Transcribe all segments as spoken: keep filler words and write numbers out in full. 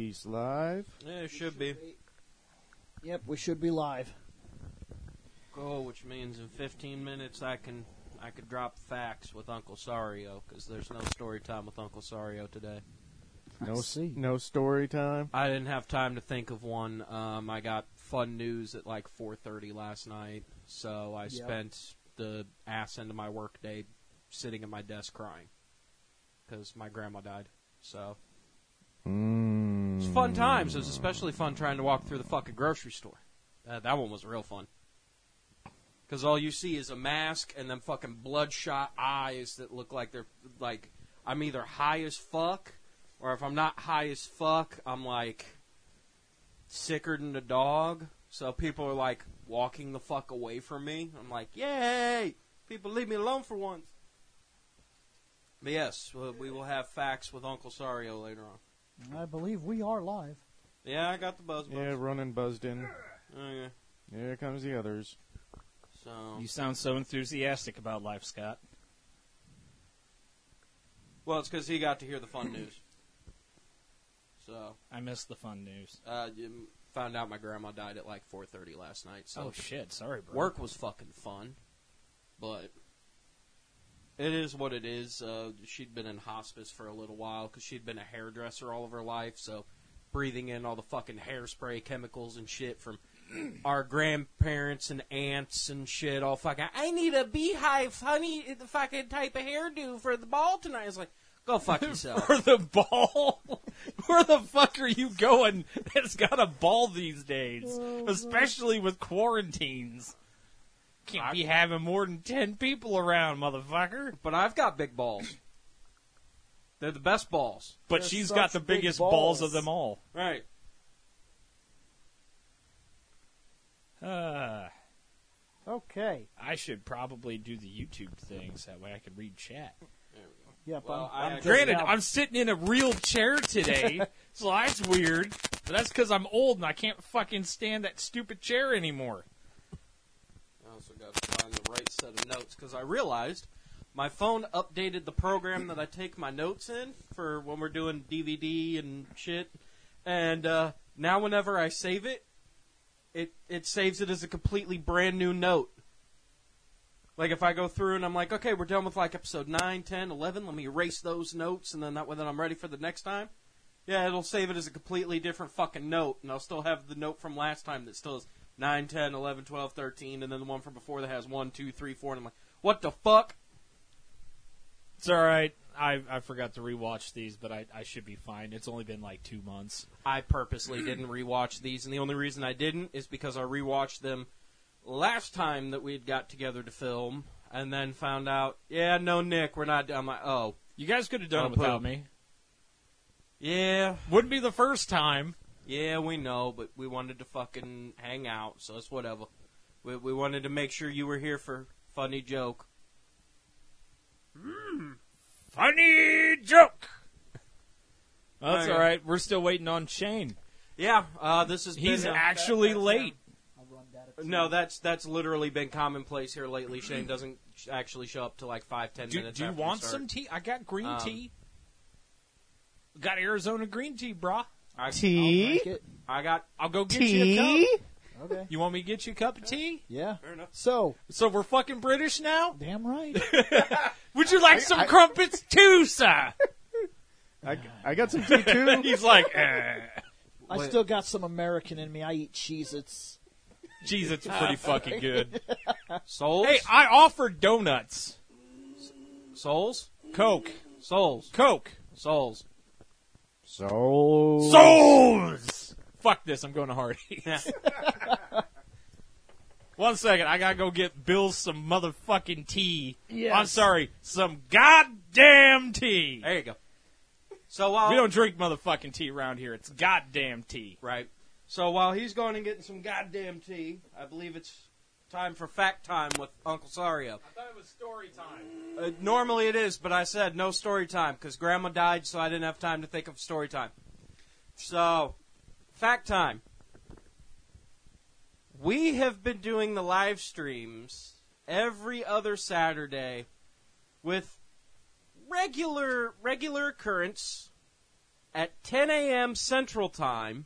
Peace live. Yeah, it should be. Yep, we should be live. Oh, which means in fifteen minutes I can I could drop facts with Uncle Sario, because there's no story time with Uncle Sario today. No, I see. no story time. I didn't have time to think of one. Um, I got fun news at like four thirty last night, so I Yep. spent the ass end of my work day sitting at my desk crying because my grandma died. So Mm. it was fun times. It was especially fun trying to walk through the fucking grocery store. Uh, that one was real fun. Because all you see is a mask and then fucking bloodshot eyes that look like they're, like, I'm either high as fuck, or if I'm not high as fuck, I'm, like, sicker than a dog. So people are, like, walking the fuck away from me. I'm like, yay! People leave me alone for once. But yes, we will have facts with Uncle Sario later on. I believe we are live. Yeah, I got the buzz buzz. Yeah, running buzzed in. Oh, yeah. Here comes the others. So, You sound so enthusiastic about life, Scott. well, it's because he got to hear the fun news. So, I missed the fun news. uh, you found out my grandma died at like four thirty last night. So Oh, shit. Sorry, bro. work was fucking fun, but it is what it is. Uh, she'd been in hospice for a little while because she'd been a hairdresser all of her life, so breathing in all the fucking hairspray chemicals and shit from our grandparents and aunts and shit all fucking, I need a beehive, honey, the fucking type of hairdo for the ball tonight. It's like, go fuck yourself. For the ball? Where the fuck are you going that's got a ball these days? Especially with quarantines. Can't be having more than ten people around, motherfucker. But I've got big balls. They're the best balls. But They're she's such got the big biggest balls. balls of them all. Right. Uh, Okay. I should probably do the YouTube things. That way I can read chat. There we go. Yep. Well, I I'm, I'm actually- just Granted, now- I'm sitting in a real chair today, so that's weird. But that's because I'm old and I can't fucking stand that stupid chair anymore. I also got to find the right set of notes because I realized my phone updated the program that I take my notes in for when we're doing D V D and shit. And uh, now whenever I save it, it, it saves it as a completely brand new note. Like if I go through and I'm like, okay, we're done with like episode nine, ten, eleven, let me erase those notes and then that way then I'm ready for the next time. Yeah, it'll save it as a completely different fucking note, and I'll still have the note from last time that still is nine, ten, eleven, twelve, thirteen, and then the one from before that has one, two, three, four, and I'm like, what the fuck? It's alright. I I forgot to rewatch these, but I, I should be fine. It's only been like two months. I purposely didn't rewatch these, and the only reason I didn't is because I rewatched them last time that we'd got together to film, and then found out, yeah, no, Nick, we're not. I'm like, oh, You guys could have done Oh, it without poop. me. yeah, Wouldn't be the first time. yeah, we know, but we wanted to fucking hang out, so it's whatever. We we wanted to make sure you were here for funny joke. Funny joke! Well, that's Okay. alright. We're still waiting on Shane. Yeah, uh, this has He's been. actually late. I'll run that at No, that's that's literally been commonplace here lately. Shane doesn't sh- actually show up to like five, ten Do, minutes. do you after we want start. some tea? I got green Um, tea. Got Arizona green tea, brah. I, I'll Tea? drink it. I got. I'll go get you a cup. Tea? Okay. You want me to get you a cup of tea? Yeah. Fair enough. So, So we're fucking British now? damn right. Would you like some I- crumpets too, sir? I, I got some tea too. He's like, eh. I Wait. still got some American in me. I eat Cheez-Its. Jeez, it's pretty fucking good. Souls. Hey, I offered donuts. Souls. Coke. Souls. Coke. Souls. So. Souls! Fuck this, I'm going to Hardee's. One second, I gotta go get Bill some motherfucking tea. Yes. I'm sorry, some goddamn tea. There you go. So while We don't drink motherfucking tea around here. It's goddamn tea. right. So while he's going and getting some goddamn tea, I believe it's time for fact time with Uncle Sario. I thought it was story time. Uh, normally it is, but I said no story time because Grandma died, so I didn't have time to think of story time. So, fact time. We have been doing the live streams every other Saturday with regular regular occurrence. at ten a.m. Central Time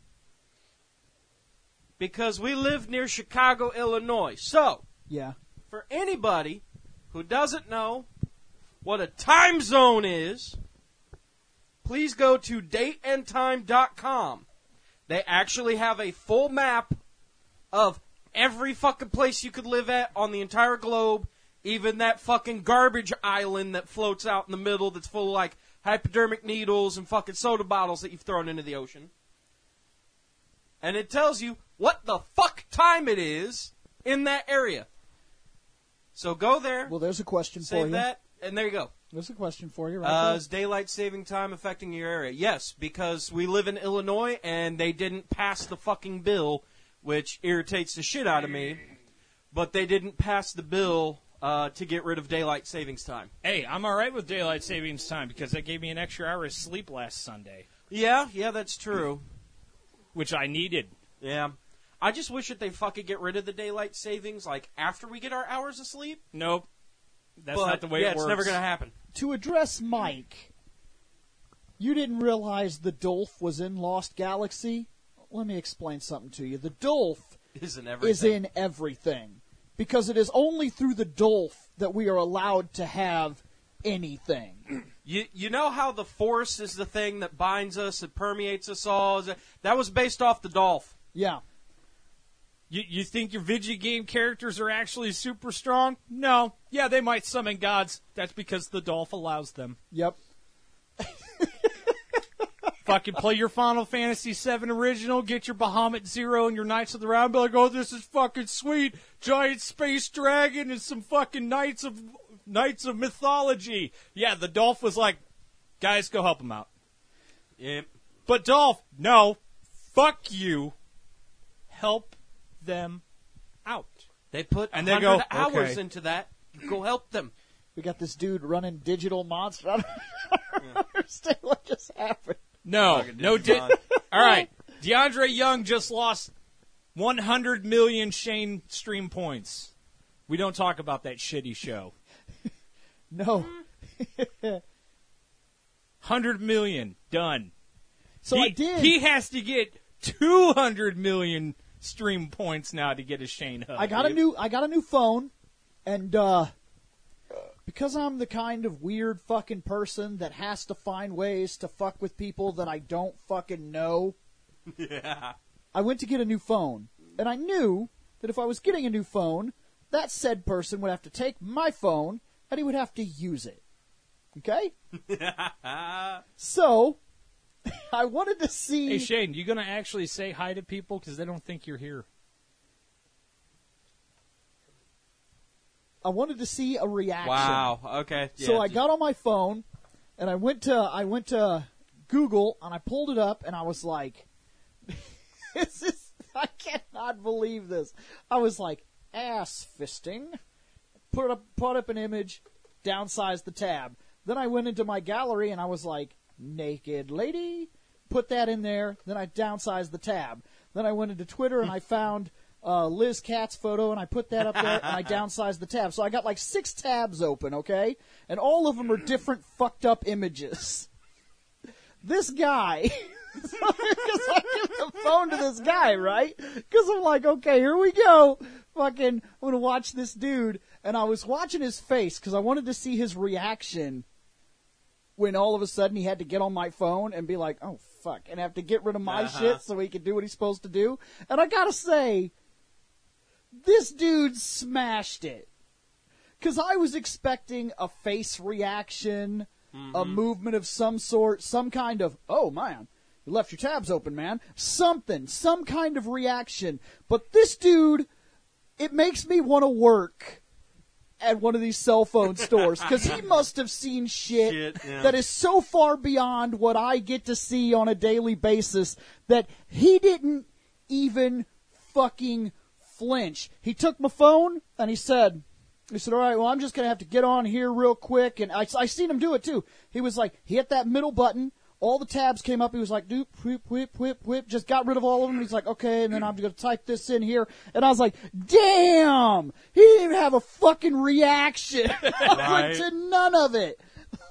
because we live near Chicago, Illinois. So, Yeah. for anybody who doesn't know what a time zone is, please go to date and time dot com. They actually have a full map of every fucking place you could live at on the entire globe, even that fucking garbage island that floats out in the middle that's full of, like, hypodermic needles and fucking soda bottles that you've thrown into the ocean. And it tells you what the fuck time it is in that area. So go there, Well, there's a question for save you. that, and there you go. There's a question for you, right Uh, there. is daylight saving time affecting your area? Yes, because we live in Illinois and they didn't pass the fucking bill, which irritates the shit out of me. But they didn't pass the bill uh, to get rid of daylight savings time. Hey, I'm all right with daylight savings time because that gave me an extra hour of sleep last Sunday, Yeah, yeah, that's true. which I needed. Yeah. I just wish that they fucking get rid of the daylight savings, like, after we get our hours of sleep. Nope. That's but, not the way yeah, it works. it's never going to happen. To address Mike, you didn't realize the Dolph was in Lost Galaxy? Let me explain something to you. The Dolph Isn't everything. is in everything. Because it is only through the Dolph that we are allowed to have anything. You you know how the Force is the thing that binds us, that permeates us all? Is that, that was based off the Dolph. Yeah. You, you think your video game characters are actually super strong? No. Yeah, they might summon gods. That's because the Dolph allows them. Yep. Fucking play your Final Fantasy seven original, get your Bahamut Zero and your Knights of the Round, be like, oh, this is fucking sweet. Giant space dragon and some fucking knights of knights of mythology. Yeah, the Dolph was like, guys, go help him out. Yep. But Dolph, no. Fuck you. Help them out. They put And one they hundred go, hours okay. into that. Go help them. We got this dude running digital monster. I don't understand what just happened. No, Fucking no. Di- Digimon. All right, DeAndre Young just lost one hundred million Shane stream points. We don't talk about that shitty show. No. one hundred million done. So he, I did. He has to get two hundred million stream points now to get a Shane hug. I got a new I got a new phone, and uh, because I'm the kind of weird fucking person that has to find ways to fuck with people that I don't fucking know, Yeah. I went to get a new phone, and I knew that if I was getting a new phone, that said person would have to take my phone and he would have to use it. Okay? So, I wanted to see. Hey Shane, you gonna actually say hi to people because they don't think you're here? I wanted to see a reaction. Wow. Okay. So Yeah, I got on my phone and I went to I went to Google and I pulled it up and I was like, "This is I cannot believe this." I was like, "Ass fisting." Put up put up an image, downsized the tab. Then I went into my gallery and I was like, "Naked lady." Put that in there. Then I downsized the tab. Then I went into Twitter and I found uh, Liz Katz's photo and I put that up there and I downsized the tab. So I got like six tabs open, okay? And all of them are different fucked up images. This guy, because I give the phone to this guy, right? Because I'm like, okay, here we go. Fucking, I'm going to watch this dude. And I was watching his face because I wanted to see his reaction when all of a sudden he had to get on my phone and be like, oh, fuck, and have to get rid of my Uh-huh. shit so he could do what he's supposed to do. And I gotta say, this dude smashed it. Because I was expecting a face reaction, a movement of some sort, some kind of, oh, man, you left your tabs open, man. Something, some kind of reaction. But this dude, it makes me want to work at one of these cell phone stores because he must have seen shit, Shit, yeah. that is so far beyond what I get to see on a daily basis that he didn't even fucking flinch. He took my phone and he said, he said, all right, well, I'm just going to have to get on here real quick. And I, I seen him do it too. He was like, he hit that middle button. All the tabs came up. He was like, doop, whip, whip, whip, whip. Just got rid of all of them. He's like, okay, and then I'm going to type this in here. And I was like, damn! He didn't even have a fucking reaction Right. to none of it.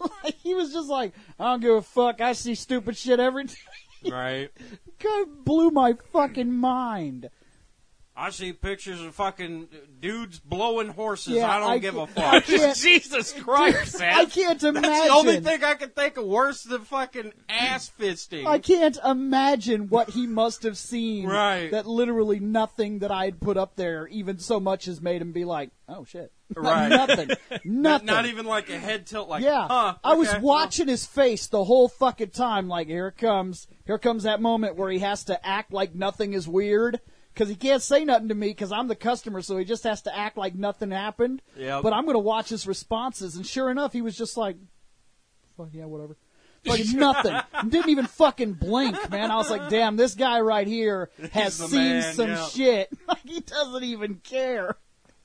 Like, he was just like, I don't give a fuck. I see stupid shit every day. Right. Kind of blew my fucking mind. I see pictures of fucking dudes blowing horses. Yeah, I don't I give a ca- fuck. I can't- Jesus Christ, I Seth. can't imagine. That's the only thing I can think of worse than fucking ass fisting. I can't imagine what he must have seen. Right. That literally nothing that I had put up there, even so much, has made him be like, "Oh shit!" Right. nothing. Not, Nothing. not even like a head tilt, like, Yeah, huh, I was okay, watching his face the whole fucking time. Like, here it comes. Here comes that moment where he has to act like nothing is weird. Because he can't say nothing to me because I'm the customer, so he just has to act like nothing happened. Yep. But I'm going to watch his responses, and sure enough, he was just like, fuck yeah, whatever. Fucking nothing. Didn't even fucking blink, man. I was like, damn, this guy right here has He's the seen man, some yeah. shit. Like, he doesn't even care.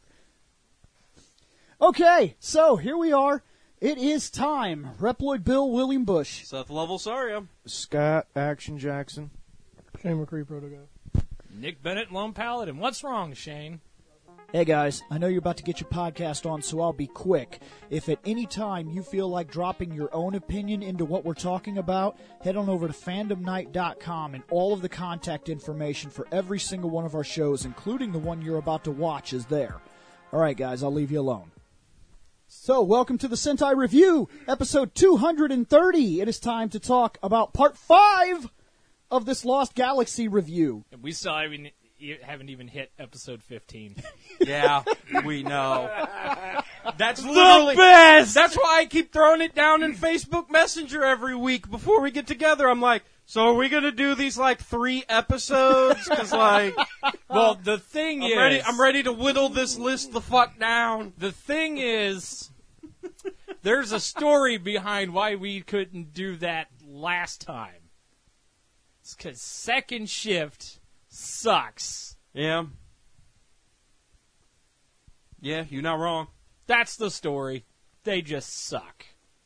Okay, so here we are. It is time. Reploid Bill, William Bush. Seth Lovell, sorry, I'm Scott Action Jackson. Shane McCree Protocol. Nick Bennett, Lone Paladin. What's wrong, Shane? Hey guys, I know you're about to get your podcast on, so I'll be quick. If at any time you feel like dropping your own opinion into what we're talking about, head on over to fandom night dot com, and all of the contact information for every single one of our shows, including the one you're about to watch, is there. Alright guys, I'll leave you alone. So, welcome to the Sentai Review, episode two hundred thirty. It is time to talk about part five of this Lost Galaxy review. And we still haven't, haven't even hit episode fifteen. Yeah, we know. That's literally the best! That's why I keep throwing it down in Facebook Messenger every week before we get together. I'm like, so are we gonna do these like three episodes? Because like, Well, the thing I'm is... ready. I'm ready to whittle this list the fuck down. The thing is, there's a story behind why we couldn't do that last time. It's because second shift sucks. Yeah. Yeah, you're not wrong. That's the story. They just suck.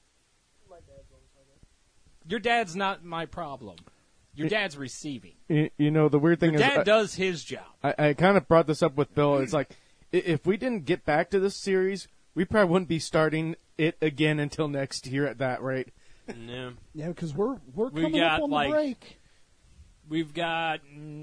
Your dad's not my problem. Your dad's receiving. You, you know, the weird thing Your is, dad I- does his job. I, I kind of brought this up with Bill. It's like, i- if we didn't get back to this series, we probably wouldn't be starting it again until next year at that rate. Yeah. Yeah, because we're, we're We coming got, up on like- the break. We've got,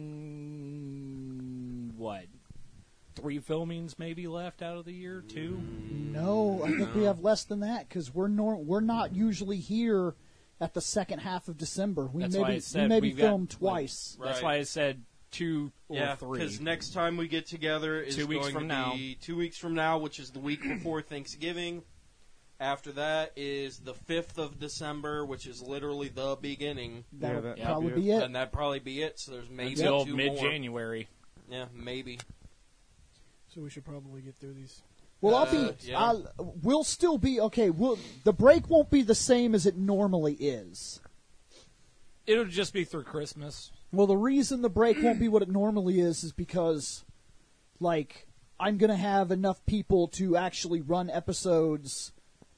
mm, what, three filmings maybe left out of the year? Two? No, I think we have less than that because we're nor- we're not usually here at the second half of December. We That's why I maybe said we maybe we've got, filmed like, twice. Right. That's why I said two or Yeah, three. because next time we get together is Two weeks going from to now. be two weeks from now, which is the week before Thanksgiving. After that is the fifth of December, which is literally the beginning. That'll Yeah, that- probably yeah. be it. And that'd probably be it, so there's maybe Until two more. mid-January. Yeah, maybe. So we should probably get through these. Well, I'll Uh, be. yeah. I'll, we'll still be okay. We'll, the break won't be the same as it normally is. It'll just be through Christmas. Well, the reason the break won't be what it normally is is because, like, I'm going to have enough people to actually run episodes.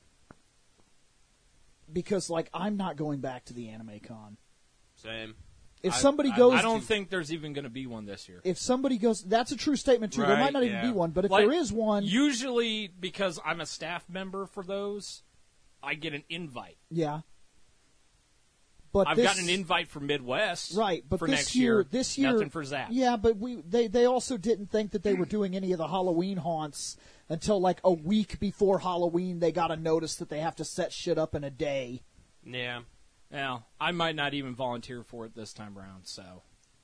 Because, like, I'm not going back to the Anime Con. Same. If I- somebody I- goes, I don't to- think there's even going to be one this year. if somebody goes, that's a true statement too. there Right, might not even yeah. be one, but if Like, there is one, Usually, because I'm a staff member for those, I get an invite. yeah. But I've this, gotten an invite for Midwest. right? But for this next year, year, this year, nothing for Zap. Yeah, but we they they also didn't think that they were doing any of the Halloween haunts until like a week before Halloween. They got a notice that they have to set shit up in a day. Yeah. Now, I might not even volunteer for it this time around, so.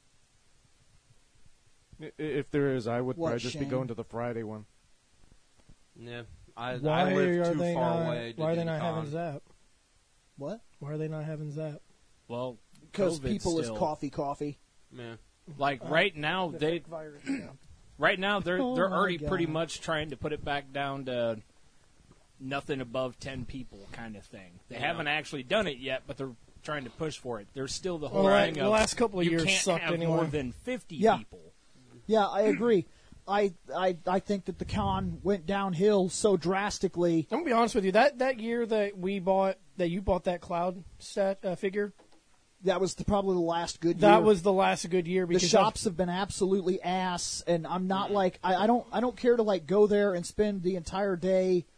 I- If there is, I would What, probably just be Shane? going to the Friday one. Yeah. I, Why I live are too they far not? away to Why are do they the not con. having Zap? What? Why are they not having Zap? Well, Because COVID people still. is coffee, coffee. Yeah. Like, right now, The they fake virus. Yeah. right now they're Oh they're my already God. pretty much trying to put it back down to nothing above ten people kind of thing. They Yeah. haven't actually done it yet, but they're trying to push for it. There's still the Well, whole the la- thing the of last couple of you years can't sucked have anyway. more than fifty Yeah. people. Yeah, I agree. I, I I think that the con went downhill so drastically. I'm gonna be honest with you. That that year that we bought, that you bought that Cloud stat uh, figure, That was the, probably the last good year. that was the last good year the because shops have been absolutely ass, and I'm not like I, I don't I don't care to like go there and spend the entire day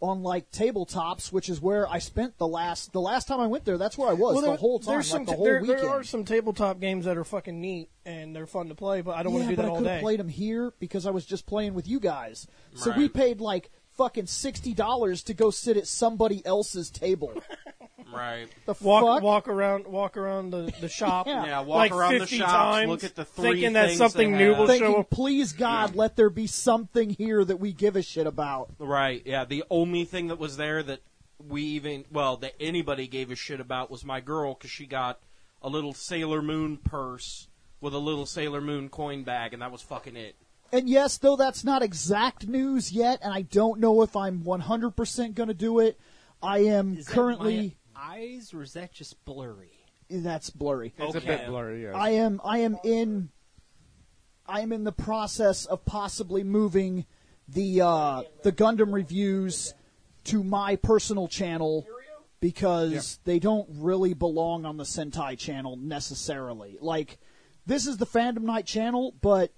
on like tabletops, which is where I spent the last the last time I went there. That's where I was Well, the there- whole time, there's like some the t- whole there, weekend. there are some tabletop games that are fucking neat and they're fun to play, but I don't want yeah, to do but that I all could day. have played them here because I was just playing with you guys. So we Right. paid like fucking sixty dollars to go sit at somebody else's table. Right. The Walk fuck? walk around walk around the, the shop. Yeah. Yeah, walk like around the fifty shops, times, look at the three thinking that things something they new have. will Thinking, show up. please God, let there be something here that we give a shit about. Right, yeah. The only thing that was there that we even, well, that anybody gave a shit about was my girl, because she got a little Sailor Moon purse with a little Sailor Moon coin bag, and that was fucking it. And yes, though that's not exact news yet, and I don't know if I'm one hundred percent going to do it, I am Is that currently... my eyes, or is that just blurry? That's blurry. It's Okay. a bit blurry. Yes. I am I am in I am in the process of possibly moving the uh, the Gundam reviews to my personal channel because they don't really belong on the Sentai channel necessarily. Like, this is the Fandom Night channel, but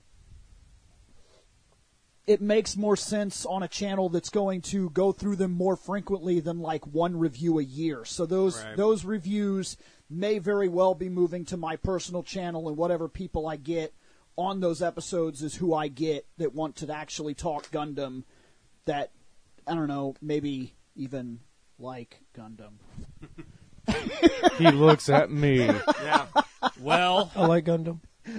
it makes more sense on a channel that's going to go through them more frequently than like one review a year. So those Right. those reviews may very well be moving to my personal channel, and whatever people I get on those episodes is who I get that want to actually talk Gundam, that, I don't know, maybe even like Gundam. He looks at me. Yeah. Well, I like Gundam.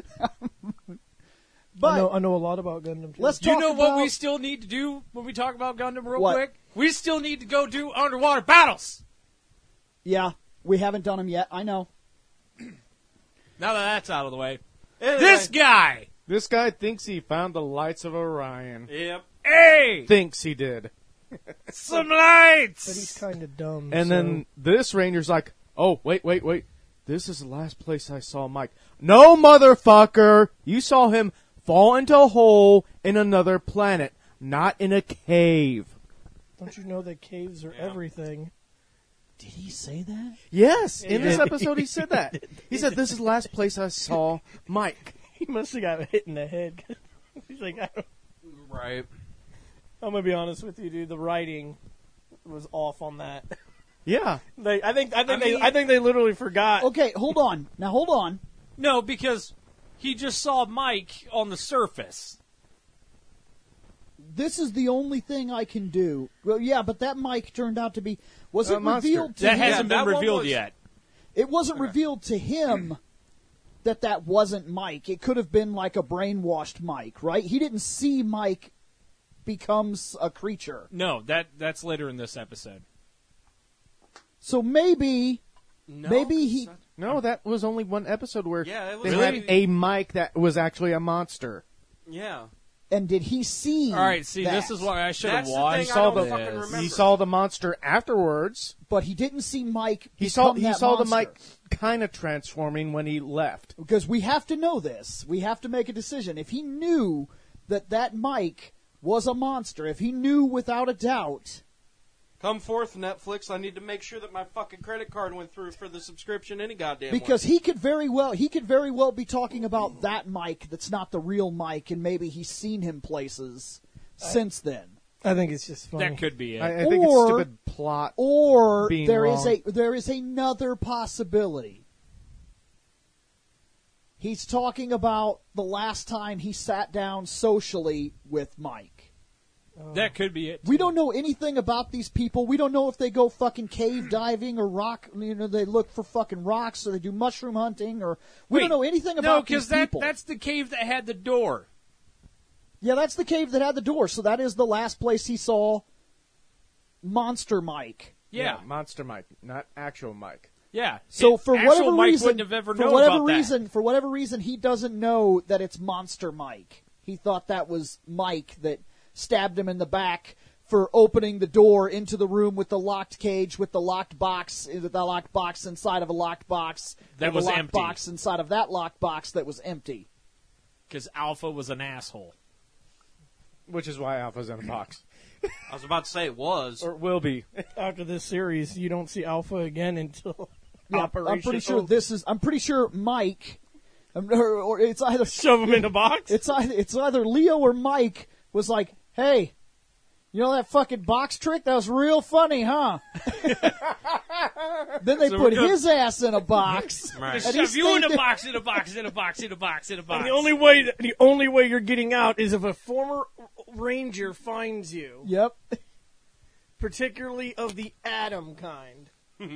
But I know I know a lot about Gundam too. let's do you talk know about, what we still need to do when we talk about Gundam real What? quick? We still need to go do underwater battles. Yeah, we haven't done them yet, I know. Now that that's out of the way. Anyway. This guy! This guy thinks he found the lights of Orion. Yep. Hey! Thinks he did. Some but lights! he's kind of dumb. And so- then this Ranger's like, oh, wait, wait, wait. This is the last place I saw Mike. No, motherfucker! You saw him fall into a hole in another planet, not in a cave. don't you know that caves are Yeah. everything? Did he say that? Yes, in Yeah. this episode he said that. He said, this is the last place I saw Mike. He must have got hit in the head. He's like, I don't, Right. I'm gonna be honest with you, dude. The writing was off on that. Yeah. They, I think, I think I mean- they, I think they literally forgot. Okay, hold on. Now hold on. No, because he just saw Mike on the surface. This is the only thing I can do. Well, yeah, but that mic turned out to be. Was A it monster. revealed to That him? hasn't that been one revealed was- yet. It wasn't revealed to him that that wasn't Mike. It could have been like a brainwashed Mike, right? He didn't see Mike becomes a creature. No, that that's later in this episode. So maybe, No, maybe he. No, that was only one episode where Yeah, it was they really- had a Mike that was actually a monster. Yeah. And did he see? All right, see, that? this is why I should have That's the watched thing I saw don't the- fucking this. remember. He saw the monster afterwards. But he didn't see Mike. He saw become he that saw the monster. Mike kind of transforming when he left. Because we have to know this. We have to make a decision. If he knew that that Mike was a monster, if he knew without a doubt, Come forth, Netflix. I need to make sure that my fucking credit card went through for the subscription any goddamn because way. he could very well he could very well be talking about that Mike that's not the real Mike, and maybe he's seen him places since then. I think it's just funny. That could be it. I, I think Or- it's stupid plot. Or Being there is wrong. a there is another possibility. He's talking about the last time he sat down socially with Mike. that could be it. We don't know anything about these people. We don't know if they go fucking cave diving or rock. You know, they look for fucking rocks, or they do mushroom hunting, or we Wait, don't know anything No, about because these that people. that's the cave that had the door. Yeah, that's the cave that had the door. So that is the last place he saw Monster Mike. Yeah, Monster Mike, not actual Mike. yeah. So It- for actual whatever Mike reason, wouldn't have ever for known whatever about that. reason, for whatever reason, he doesn't know that it's Monster Mike. He thought that was Mike that stabbed him in the back for opening the door into the room with the locked cage, with the locked box, with the locked box inside of a locked box, That with was a locked empty. box inside of that locked box that was empty. Because Alpha was an asshole. Which is why Alpha's in a box. I was about to say it was. Or will be. After this series, you don't see Alpha again until Yeah, Operation. I'm pretty sure Oak. this is. I'm pretty sure Mike, um, or, or it's either Shove him in a box. It's either it's either Leo or Mike was like, "Hey, You know that fucking box trick? That was real funny, huh? Then they So put we're gonna- his ass in a box. Right. And he Shove you in stayed a there. box, in a box, in a box, in a box, in a box. And the only way that, the only way you're getting out is if a former ranger finds you, Yep. particularly of the Adam kind.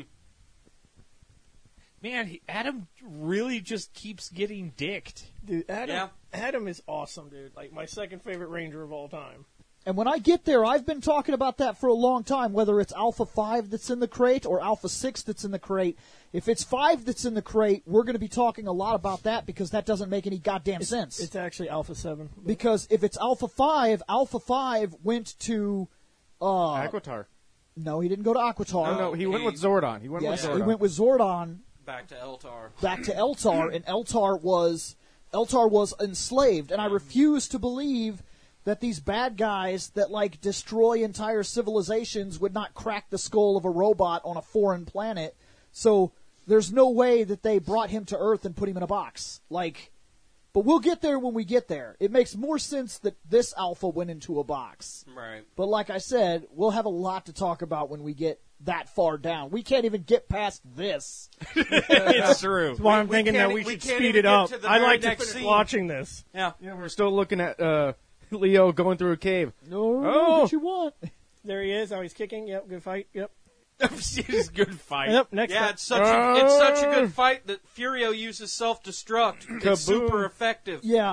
Man, he, Adam really just keeps getting dicked. Dude, Adam, Yeah. Adam is awesome, dude. Like my second favorite ranger of all time. And when I get there, I've been talking about that for a long time, whether it's Alpha five that's in the crate or Alpha six that's in the crate. If it's five that's in the crate, we're going to be talking a lot about that because that doesn't make any goddamn sense. It's actually Alpha seven. Because if it's Alpha five, Alpha five went to... Uh, Aquitar. no, he didn't go to Aquitar. Oh, no, he went he- with Zordon. He went Yes, with he Zordon. went with Zordon Back to Eltar. back to Eltar, and Eltar was Eltar was enslaved, and I refuse to believe that these bad guys that like destroy entire civilizations would not crack the skull of a robot on a foreign planet. So there's no way that they brought him to Earth and put him in a box. Like, but we'll get there when we get there. It makes more sense that this Alpha went into a box. Right. But like I said, we'll have a lot to talk about when we get that far down. We can't even get past this. It's true. That's why I'm We thinking can't that e- we we should can't speed even it get up. to the I very like to next finish scene. watching this. Yeah. Yeah, we're still looking at uh, Leo going through a cave. No, Oh. what you want? There he is. Now he's kicking. Yep, good fight. Yep. It's a good fight. Yep, next Yeah, up. it's such a, it's such a good fight that Furio uses self-destruct. It's Kaboom. super effective. Yeah.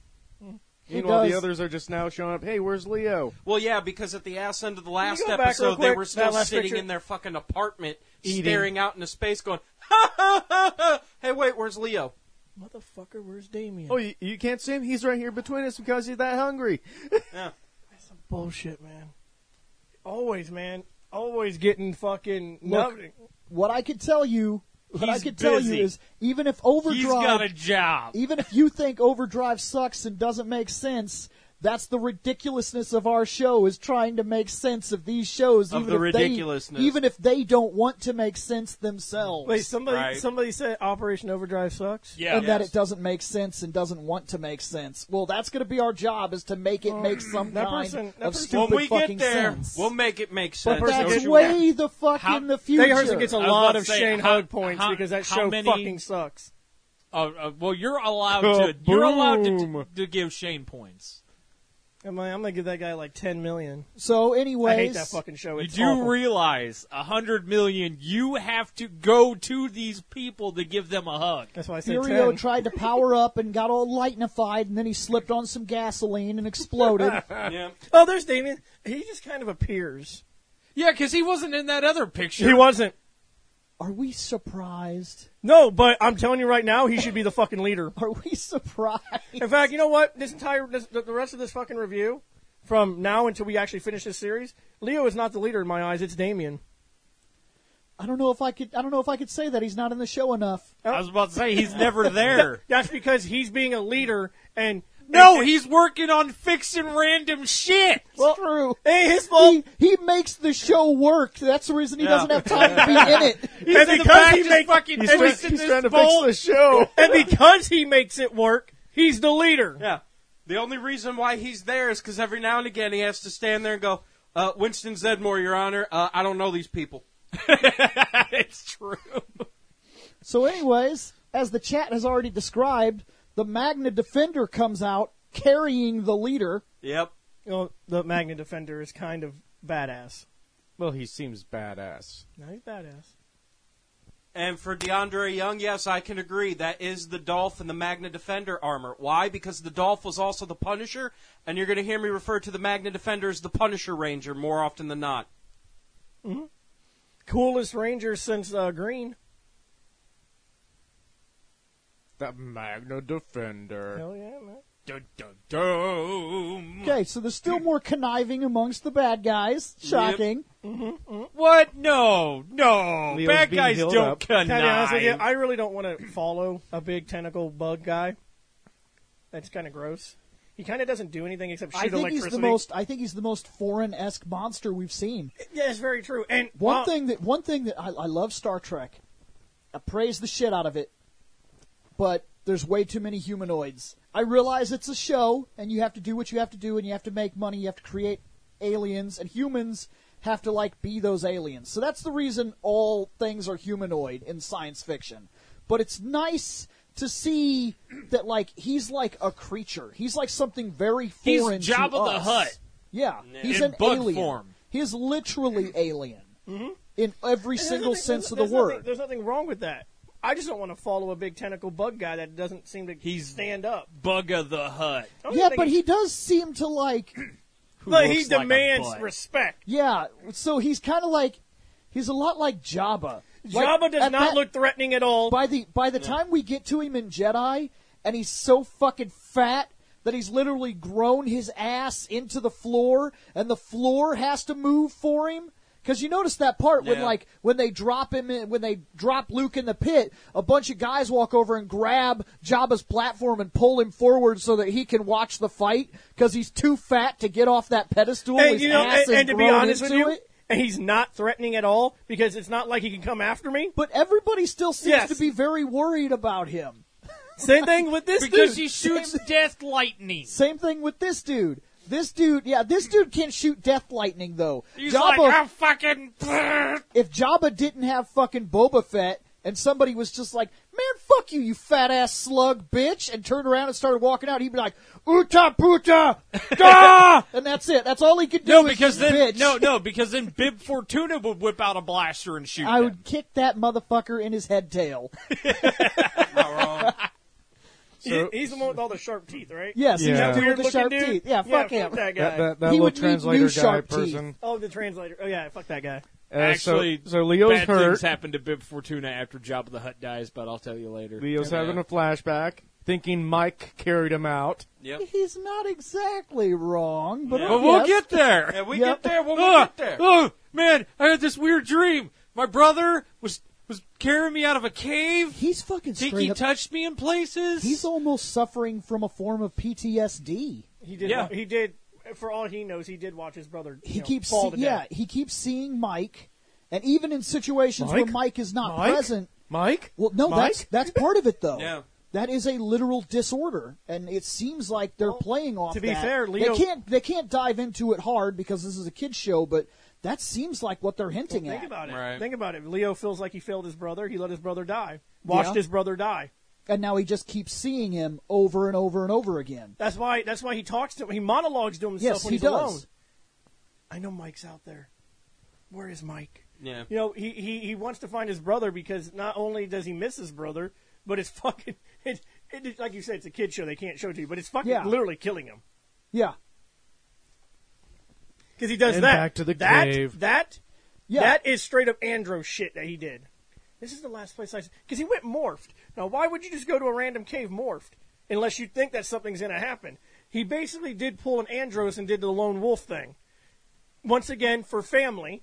He Meanwhile, the does. others are just now showing up. Hey, where's Leo? Well, yeah, because at the ass end of the last go back real episode, they quick? were still That last sitting picture? in their fucking apartment, Eating. staring out into space, going, ha ha ha ha. Hey, wait, where's Leo? Motherfucker, where's Damien? Oh, you, you can't see him? He's right here between us because he's that hungry. Yeah. Bullshit, man. Always, man. Always getting fucking Look, nothing. What I could tell you, what I He's could tell busy. you is, even if He's Overdrive, got a job. even if you think Overdrive sucks and doesn't make sense, that's the ridiculousness of our show, is trying to make sense of these shows, Of even the if they, ridiculousness. even if they don't want to make sense themselves. Wait, somebody Right. somebody said Operation Overdrive sucks? Yeah. and that Yes. it doesn't make sense and doesn't want to make sense. Well, that's going to be our job, is to make it make some that kind person- that of person- stupid When we fucking get there, sense. we'll make it make but sense. person that's gets you way the fucking How- the future. That person gets a I was lot about of to say, Shane how- Hug points how- because that how show many- fucking sucks. Uh, uh, well, you're allowed to. You're allowed to, Kaboom. to give Shane points. I'm, like, I'm gonna give that guy like ten million. So, anyways, I hate that fucking show. You It's do awful. realize a hundred million. You have to go to these people to give them a hug. That's why I said Furio ten. tried to power up and got all lightnified, and then he slipped on some gasoline and exploded. Yeah. Oh, there's Damien. He just kind of appears. Yeah, because he wasn't in that other picture. He wasn't. Are we surprised? No, but I'm telling you right now, he should be the fucking leader. Are we surprised? In fact, you know what? This entire this, the the rest of this fucking review, from now until we actually finish this series, Leo is not the leader in my eyes. It's Damien. I don't know if I could. I don't know if I could say that he's not in the show enough. I was about to say he's never there. That's because he's being a leader, and No, and- he's working on fixing random shit. It's true. Hey, his fault. He, he makes the show work. That's the reason he Yeah. doesn't have time to be in it. He's And in the because back he just make- fucking He's, trying, twisting he's this trying to bowl. fix the show. And because he makes it work, he's the leader. Yeah. The only reason why he's there is because every now and again he has to stand there and go, uh, Winston Zedmore, Your Honor, uh, I don't know these people. It's true. So, anyways, as the chat has already described, the Magna Defender comes out carrying the leader. Yep. You know, the Magna Defender is kind of badass. Well, he seems badass. No, he's badass. And for DeAndre Young, yes, I can agree. That is the Dolph and the Magna Defender armor. Why? Because the Dolph was also the Punisher, and you're going to hear me refer to the Magna Defender as the Punisher Ranger more often than not. Coolest Ranger since uh, Green. The Magna Defender. Hell yeah, man. Dun, dun, dun. Okay, so there's still more conniving amongst the bad guys. Shocking. What? No, no. Leo's Bad being guys healed don't up. connive. Can I be honest with you? I really don't want to follow a big tentacle bug guy. That's kind of gross. He kind of doesn't do anything except shoot I think electricity. he's the most. I think he's the most foreign-esque monster we've seen. Yeah, it's very true. And One while- thing that one thing that I, I love Star Trek. I praise the shit out of it, but there's way too many humanoids. I realize it's a show, and you have to do what you have to do, and you have to make money. You have to create aliens, and humans have to, like, be those aliens. So that's the reason all things are humanoid in science fiction. But it's nice to see that, like, he's like a creature. He's like something very He's foreign to Jabba the us. Hutt. Yeah, he's In an bug alien. form. He is literally alien Mm-hmm. in every And single there's nothing- sense of there's the nothing- word. There's nothing wrong with that. I just don't want to follow a big tentacle bug guy that doesn't seem to He's- stand up. Bugga the Hutt. I don't Yeah, think but he does seem to, like, Who But he looks like a demands butt. respect. yeah, so he's kind of like, he's a lot like Jabba. Like, Jabba does at not that- look threatening at all. By the by the time we get to him in Jedi, and he's so fucking fat that he's literally grown his ass into the floor, and the floor has to move for him. Because you notice that part when, Yeah. like, when they drop him, in, when they drop Luke in the pit, a bunch of guys walk over and grab Jabba's platform and pull him forward so that he can watch the fight because he's too fat to get off that pedestal. and his you know, ass and, is and to be grown honest with into you, it. and he's not threatening at all because it's not like he can come after me. But everybody still seems Yes. to be very worried about him. Same thing with this Because dude. he shoots death lightning. Same thing with this dude. This dude, yeah, this dude can't shoot death lightning though. He's Jabba, like, I'm fucking... if Jabba didn't have fucking Boba Fett and somebody was just like, man, fuck you, you fat ass slug bitch, and turned around and started walking out, he'd be like, Uta puta, da! And that's it. That's all he could do. No, is because just then bitch. no, no, because then Bib Fortuna would whip out a blaster and shoot I them. would kick that motherfucker in his head tail. Not wrong. He- he's the one with all the sharp teeth, right? Yes, he's Yeah. the dude with the Weird-looking sharp dude? teeth. Yeah, fuck him. that guy. That, that, that He little would need translator new guy sharp teeth. person. Oh, the translator. Oh yeah, fuck that guy. Uh, Actually, so, so Leo's bad hurt. things happen to Bib Fortuna after Jabba the Hutt dies, but I'll tell you later. Leo's Yeah. having a flashback, thinking Mike carried him out. Yep. He's not exactly wrong, but Yeah. I But we'll guess. get there. Yeah, we Yep. get there when we Oh, get there. oh, man, I had this weird dream. My brother was was carrying me out of a cave. He's fucking straight Tiki up. touched me in places. He's almost suffering from a form of P T S D. He did. Yeah. He did. For all he knows, he did watch his brother. You He know, keeps fall see- to yeah, death. he keeps seeing Mike, and even in situations where Mike? Mike is not Mike? present. Mike? Well, no, Mike? that's that's part of it though. Yeah. That is a literal disorder, and it seems like they're Well, playing off to be that. fair, Leo- they can't they can't dive into it hard because this is a kids show, but that seems like what they're hinting Think at. about it. Right. Think about it. Leo feels like he failed his brother. He let his brother die. Watched Yeah. his brother die. And now he just keeps seeing him over and over and over again. That's why. That's why he talks to him. He monologues to himself Yes, when he he's does. alone. I know Mike's out there. Where is Mike? Yeah. You know, he, he, he wants to find his brother because not only does he miss his brother, but it's fucking it, it, like you said, it's a kid show. They can't show it to you, but it's fucking Yeah. literally killing him Yeah, because he does And that. back to the that, cave. That yeah. that is straight up Andro shit that he did. This is the last place I because he went morphed. Now, why would you just go to a random cave morphed unless you think that something's going to happen? He basically did pull an Andros and did the lone wolf thing. Once again, for family.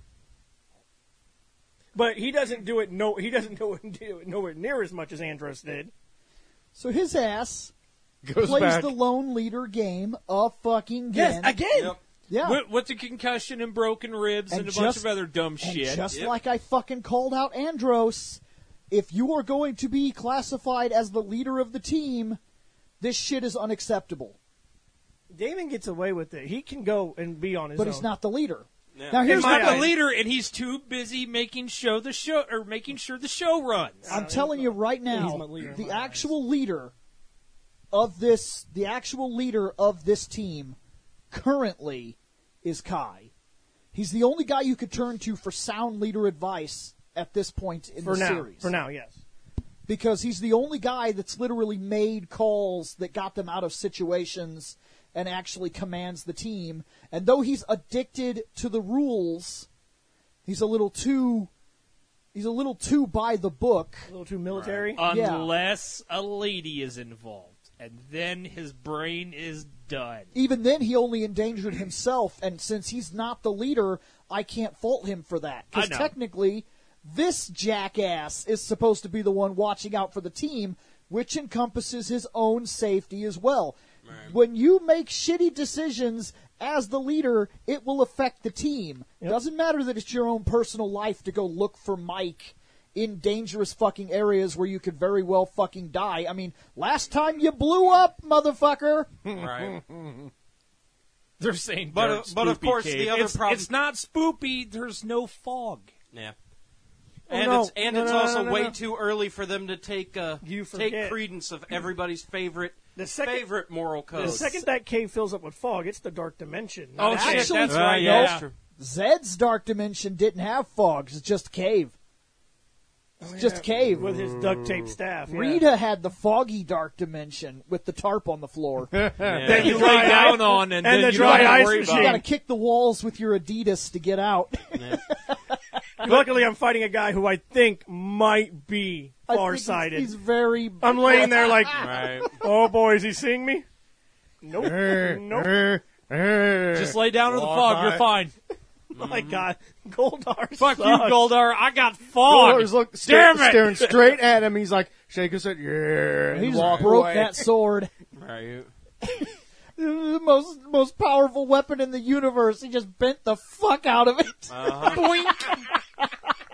But he doesn't do it. No, he doesn't do it, do it nowhere near as much as Andros did. So his ass Goes plays back. the lone leader game of fucking again. again. Yep. Yeah. with, with the concussion and broken ribs and, And a bunch just- of other dumb And shit. just Yep. like I fucking called out Andros, if you are going to be classified as the leader of the team, this shit is unacceptable. Damon gets away with it. He can go and be on his But own. he's not the leader. Yeah. Now here's He's my not what the eyes. leader, and he's too busy making show the show or making sure the show runs. I'm telling you right He's now, my leader in the my eyes. actual leader of this, the actual leader of this team, currently, is Kai. He's the only guy you could turn to for sound leader advice at this point in for the now. series. For now, yes. Because he's the only guy that's literally made calls that got them out of situations and actually commands the team. And though he's addicted to the rules, he's a little too he's a little too by the book. A little too military. Yeah. Unless a lady is involved, and then his brain is done. Even then he only endangered himself, and since he's not the leader, I can't fault him for that. I Because know. technically, this jackass is supposed to be the one watching out for the team, which encompasses his own safety as well. When you make shitty decisions as the leader, it will affect the team. Yep. Doesn't matter that it's your own personal life to go look for Mike in dangerous fucking areas where you could very well fucking die. I mean, last time you blew up, motherfucker. Right. They're saying But, dark, uh, but of spoopy course, cave. the other it's, problem- it's not spoopy. There's no fog. Yeah. Oh, And no. it's and No, it's no, no, also no, no, way no. too early for them to take uh, You take forget. credence of everybody's favorite The second, favorite moral code. the second that cave fills up with fog, it's the dark dimension. Oh, Not shit, Actually, that's Uh, right. yeah, Yeah. that's true. Zed's dark dimension didn't have fogs. It's just a cave. It's just a cave. with his duct tape staff. Yeah. Rita had the foggy dark dimension with the tarp on the floor. you That That you dry lay ice- down on, and, and then the you dry don't have to ice worry machine. about got to it. kick the walls with your Adidas to get out. Luckily, I'm fighting a guy who I think might be I think farsighted. He's, he's very. I'm laying there like, Right. oh boy, is he seeing me? Nope. nope. Just lay down in the fog. You're fine. My God, Goldar. Fuck you, sucks. Goldar. I got fog. Goldars look Damn sta- it. staring straight at him. He's like shaking his head. Yeah, He and just walk broke away. that sword. Right. The most most powerful weapon in the universe. He just bent the fuck out of it. Uh-huh. Boink.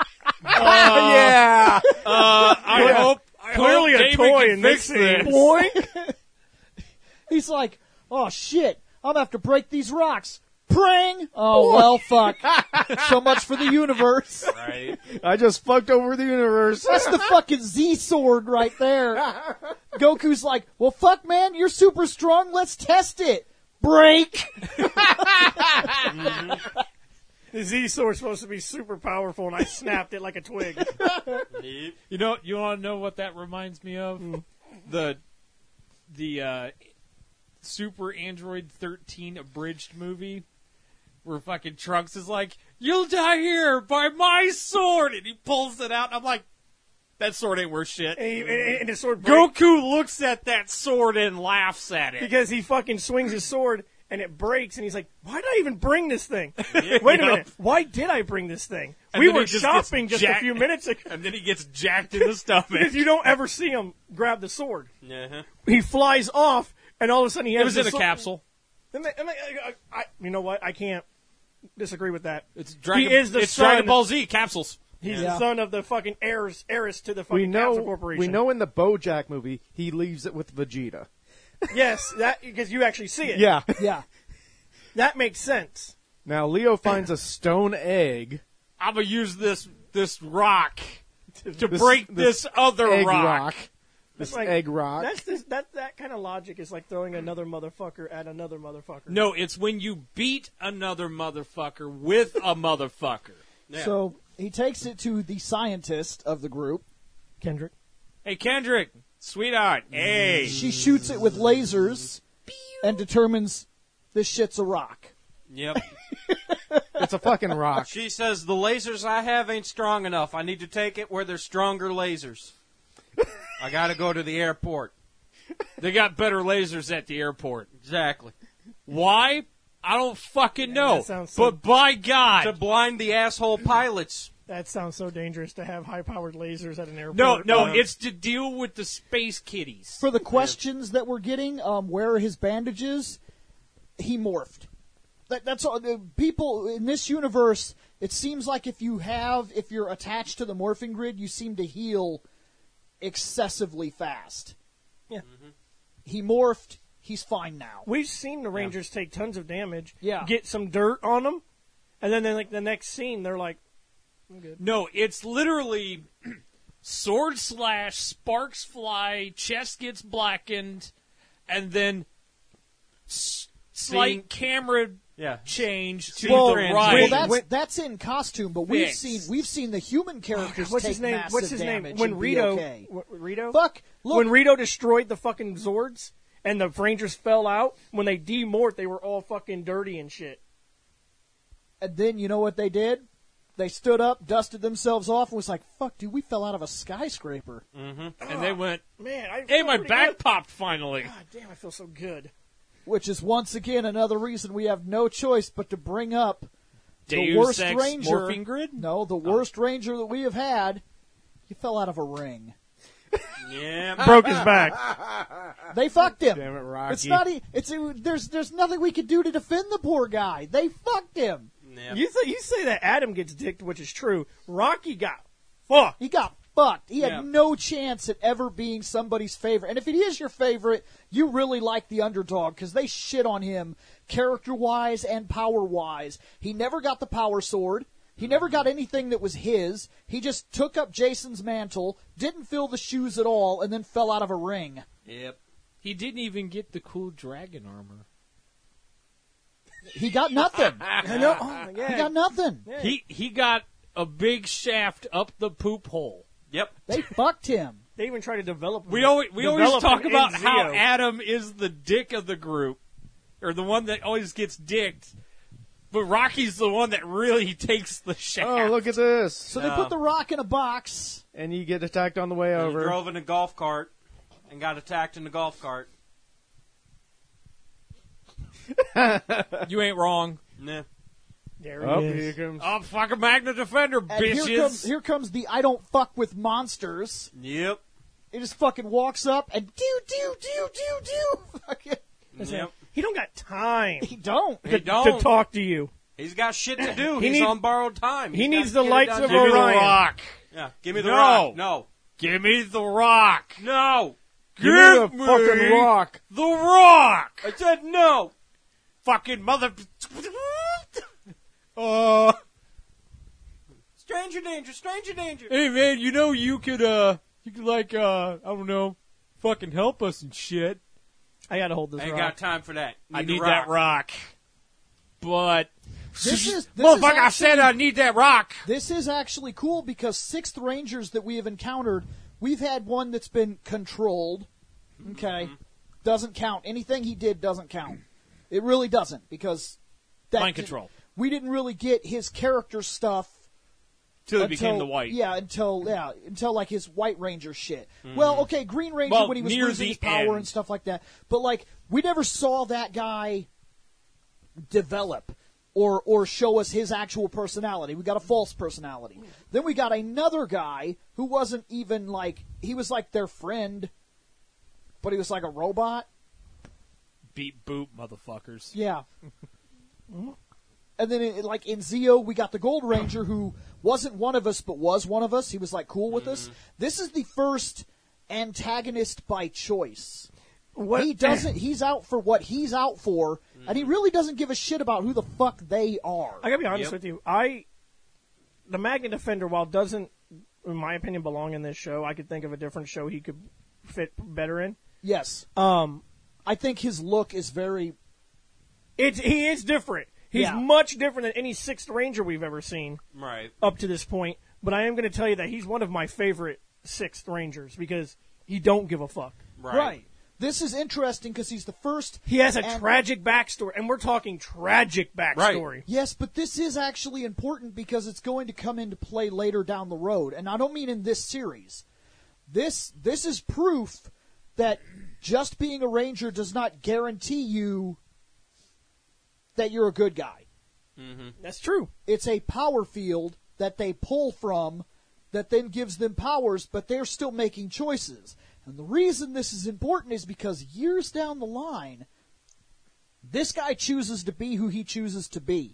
yeah. Uh, I hope. I Clearly hope a David toy can in this fix scene. this. Boink. He's like, oh shit, I'm gonna have to break these rocks. Pring! Oh, well, fuck. So much for the universe. Right. I just fucked over the universe. That's the fucking Z sword right there. Goku's like, well, fuck, man, you're super strong. Let's test it. Break. The Z sword's supposed to be super powerful, and I snapped it like a twig. Yep. You know, you want to know what that reminds me of? The the uh, Super Android thirteen abridged movie, where fucking Trunks is like, "You'll die here by my sword," and he pulls it out. I'm like, that sword ain't worth shit. And, he, and, and his sword breaks Goku looks at that sword and laughs at it. because he fucking swings his sword, and it breaks, and he's like, why did I even bring this thing? Wait a minute. Why did I bring this thing? And we then he were just shopping gets just a jacked- few minutes ago. And then he gets jacked in the stomach. Because you don't ever see him grab the sword. Uh-huh. He flies off, and all of a sudden he has It was the in a sword- capsule. And I- and I- I- I- you know what? I can't disagree with that. It's Dragon, He is the it's son- Dragon Ball Z capsules. He's Yeah. the son of the fucking heiress, heiress to the fucking We Capsule know. Corporation. We know in the BoJack movie he leaves it with Vegeta. Yes, that because you actually see it. Yeah. Yeah. That makes sense. Now Leo finds a stone egg. I'm gonna use this this rock to This- break this this, other egg rock. rock. This Like, egg rock. That's this, that that kind of logic is like throwing another motherfucker at another motherfucker. No, it's when you beat another motherfucker with a motherfucker. Yeah. So he takes it to the scientist of the group. Kendrick. Hey, Kendrick, sweetheart, hey. She shoots it with lasers and determines this shit's a rock. Yep. It's a fucking rock. She says the lasers I have ain't strong enough. I need to take it where there's stronger lasers. I gotta go to the airport. They got better lasers at the airport. Exactly. Why? I don't fucking know. that sounds so- But by God. To blind the asshole pilots. That sounds so dangerous to have high-powered lasers at an airport. No, no, Uh, it's to deal with the space kitties. For the questions that we're getting, um, where are his bandages? He morphed. That, that's all. The people in this universe, it seems like if you have, if you're attached to the morphing grid, you seem to heal excessively fast. Yeah. He morphed. He's fine now. We've seen the Rangers take tons of damage. Yeah. Get some dirt on them, and then, then like the next scene, they're like, "I'm good." No, it's literally sword slash, sparks fly, chest gets blackened, and then s- slight camera Yeah. change to Well, the well, right. that's that's in costume, but we've Fixed. seen we've seen the human characters What's take his name? massive What's his name? damage When and be Rito, okay. wh- Rito, Fuck! Look, when Rito destroyed the fucking Zords and the Rangers fell out, when they demorphed, they were all fucking dirty and shit. and then you know what they did? They stood up, dusted themselves off, and was like, "Fuck, dude, we fell out of a skyscraper." and they went, Man, I hey, feel my pretty back good. popped finally. God damn, I feel so good. Which is once again another reason we have no choice but to bring up the Deus worst Ex ranger. morphing grid? No, the worst ranger that we have had. He fell out of a ring. Yeah. Broke his back. They fucked him. Damn it, Rocky. It's not. e- It's it, there's there's nothing we could do to defend the poor guy. They fucked him. Yeah. You say you say that Adam gets dicked, which is true. Rocky got fucked. He got fucked. He had Yeah. no chance at ever being somebody's favorite. And if he is your favorite, you really like the underdog because they shit on him character-wise and power-wise. He never got the power sword. He never got anything that was his. He just took up Jason's mantle, didn't fill the shoes at all, and then fell out of a ring. Yep. He didn't even get the cool dragon armor. He got nothing. I know. Oh, yeah. He got nothing. Yeah. He he got a big shaft up the poop hole. Yep. They fucked him. They even try to develop. We always we always develop talk an about N Z O. how Adam is the dick of the group, or the one that always gets dicked. But Rocky's the one that really takes the shaft. Oh, look at this. So No. they put the rock in a box. And you get attacked on the way He over. drove in a golf cart and got attacked in the golf cart. You ain't wrong. Nah. There he Oh, is. here comes. I'm fucking Magna Defender, And bitches. here comes here comes the I don't fuck with monsters. Yep. He just fucking walks up and do do do do do. Fucking, Yep. He don't got time he don't. He to, don't. to talk to you. He's got shit to do. He He's need- on borrowed time. he He's needs got the to get it lights done. of Give me the Orion. rock. Yeah. Give me the No. rock. No. Give me the rock. No. Give me the me fucking rock. The rock. I said no. Fucking mother. Uh, Stranger danger. Stranger danger. hey man, you know you could uh, you could like uh, I don't know, fucking help us and shit. I gotta hold this I ain't rock. got time for that. I the need that rock. But This is this motherfucker, is I said I need that rock. This is actually cool because sixth Rangers that we have encountered, we've had one that's been controlled. Okay. Doesn't count. Anything he did doesn't count. It really doesn't because that Mind control. We didn't really get his character stuff Till he until, became the white. Yeah, until yeah, until like his White Ranger shit. Well, okay, Green Ranger Well, when he was near losing the his power end. and stuff like that. But like we never saw that guy develop or or show us his actual personality. We got a false personality. Then we got another guy who wasn't even like he was like their friend, but he was like a robot. Beat boop, motherfuckers. Yeah. And then, it, like in Zeo, we got the Gold Ranger who wasn't one of us, but was one of us. He was like cool with us. This is the first antagonist by choice. What- He doesn't. He's out for what he's out for, and he really doesn't give a shit about who the fuck they are. I gotta be honest Yep. with you. I the Magna Defender, while doesn't, in my opinion, belong in this show, I could think of a different show he could fit better in. Yes, Um, I think his look is very. it's he is different. He's Yeah. much different than any Sixth Ranger we've ever seen Right. up to this point. But I am going to tell you that he's one of my favorite Sixth Rangers because he don't give a fuck. Right. This is interesting because he's the first. He has a and- tragic backstory, and we're talking tragic backstory. Yes, but this is actually important because it's going to come into play later down the road, and I don't mean in this series. This this is proof that just being a ranger does not guarantee you that you're a good guy. That's true. It's a power field that they pull from that then gives them powers, but they're still making choices. And the reason this is important is because years down the line, this guy chooses to be who he chooses to be.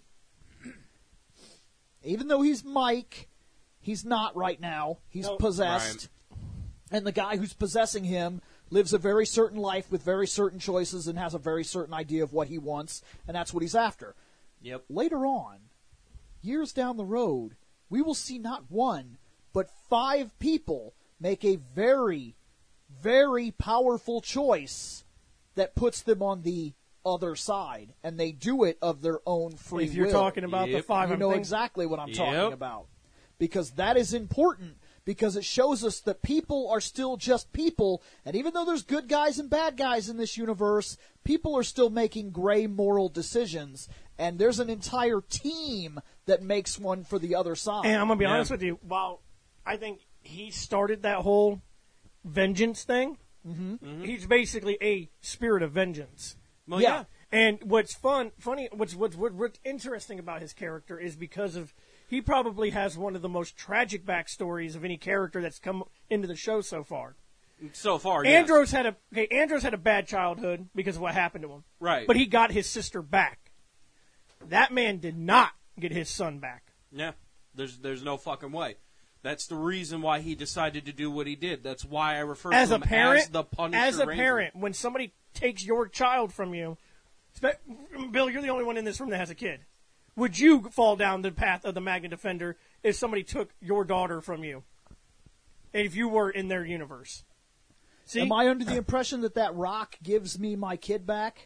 Even though he's Mike, he's not right now. He's Nope. possessed. And the guy who's possessing him lives a very certain life with very certain choices and has a very certain idea of what he wants, and that's what he's after. Yep. Later on, years down the road, we will see not one, but five people make a very, very powerful choice that puts them on the other side, and they do it of their own free If you're will. talking about the Yep. five, You I'm know thinking- exactly what I'm Yep. talking about. Because that is important, because it shows us that people are still just people, and even though there's good guys and bad guys in this universe, people are still making gray moral decisions, and there's an entire team that makes one for the other side. And I'm gonna be Yeah. honest with you. While I think he started that whole vengeance thing, he's basically a spirit of vengeance. Well, Yeah. yeah. And what's fun, funny, what's what's what, what's interesting about his character is because of he probably has one of the most tragic backstories of any character that's come into the show so far. So far, yes. Andros had a okay, Andros had a bad childhood because of what happened to him. Right. But he got his sister back. That man did not get his son back. Yeah. There's there's no fucking way. That's the reason why he decided to do what he did. That's why I refer As to a him parent, as the Punisher as a Ranger. parent, when somebody takes your child from you, spe- Bill, you're the only one in this room that has a kid. Would you fall down the path of the Magna Defender if somebody took your daughter from you? If you were in their universe? See, Am I under the impression that that rock gives me my kid back?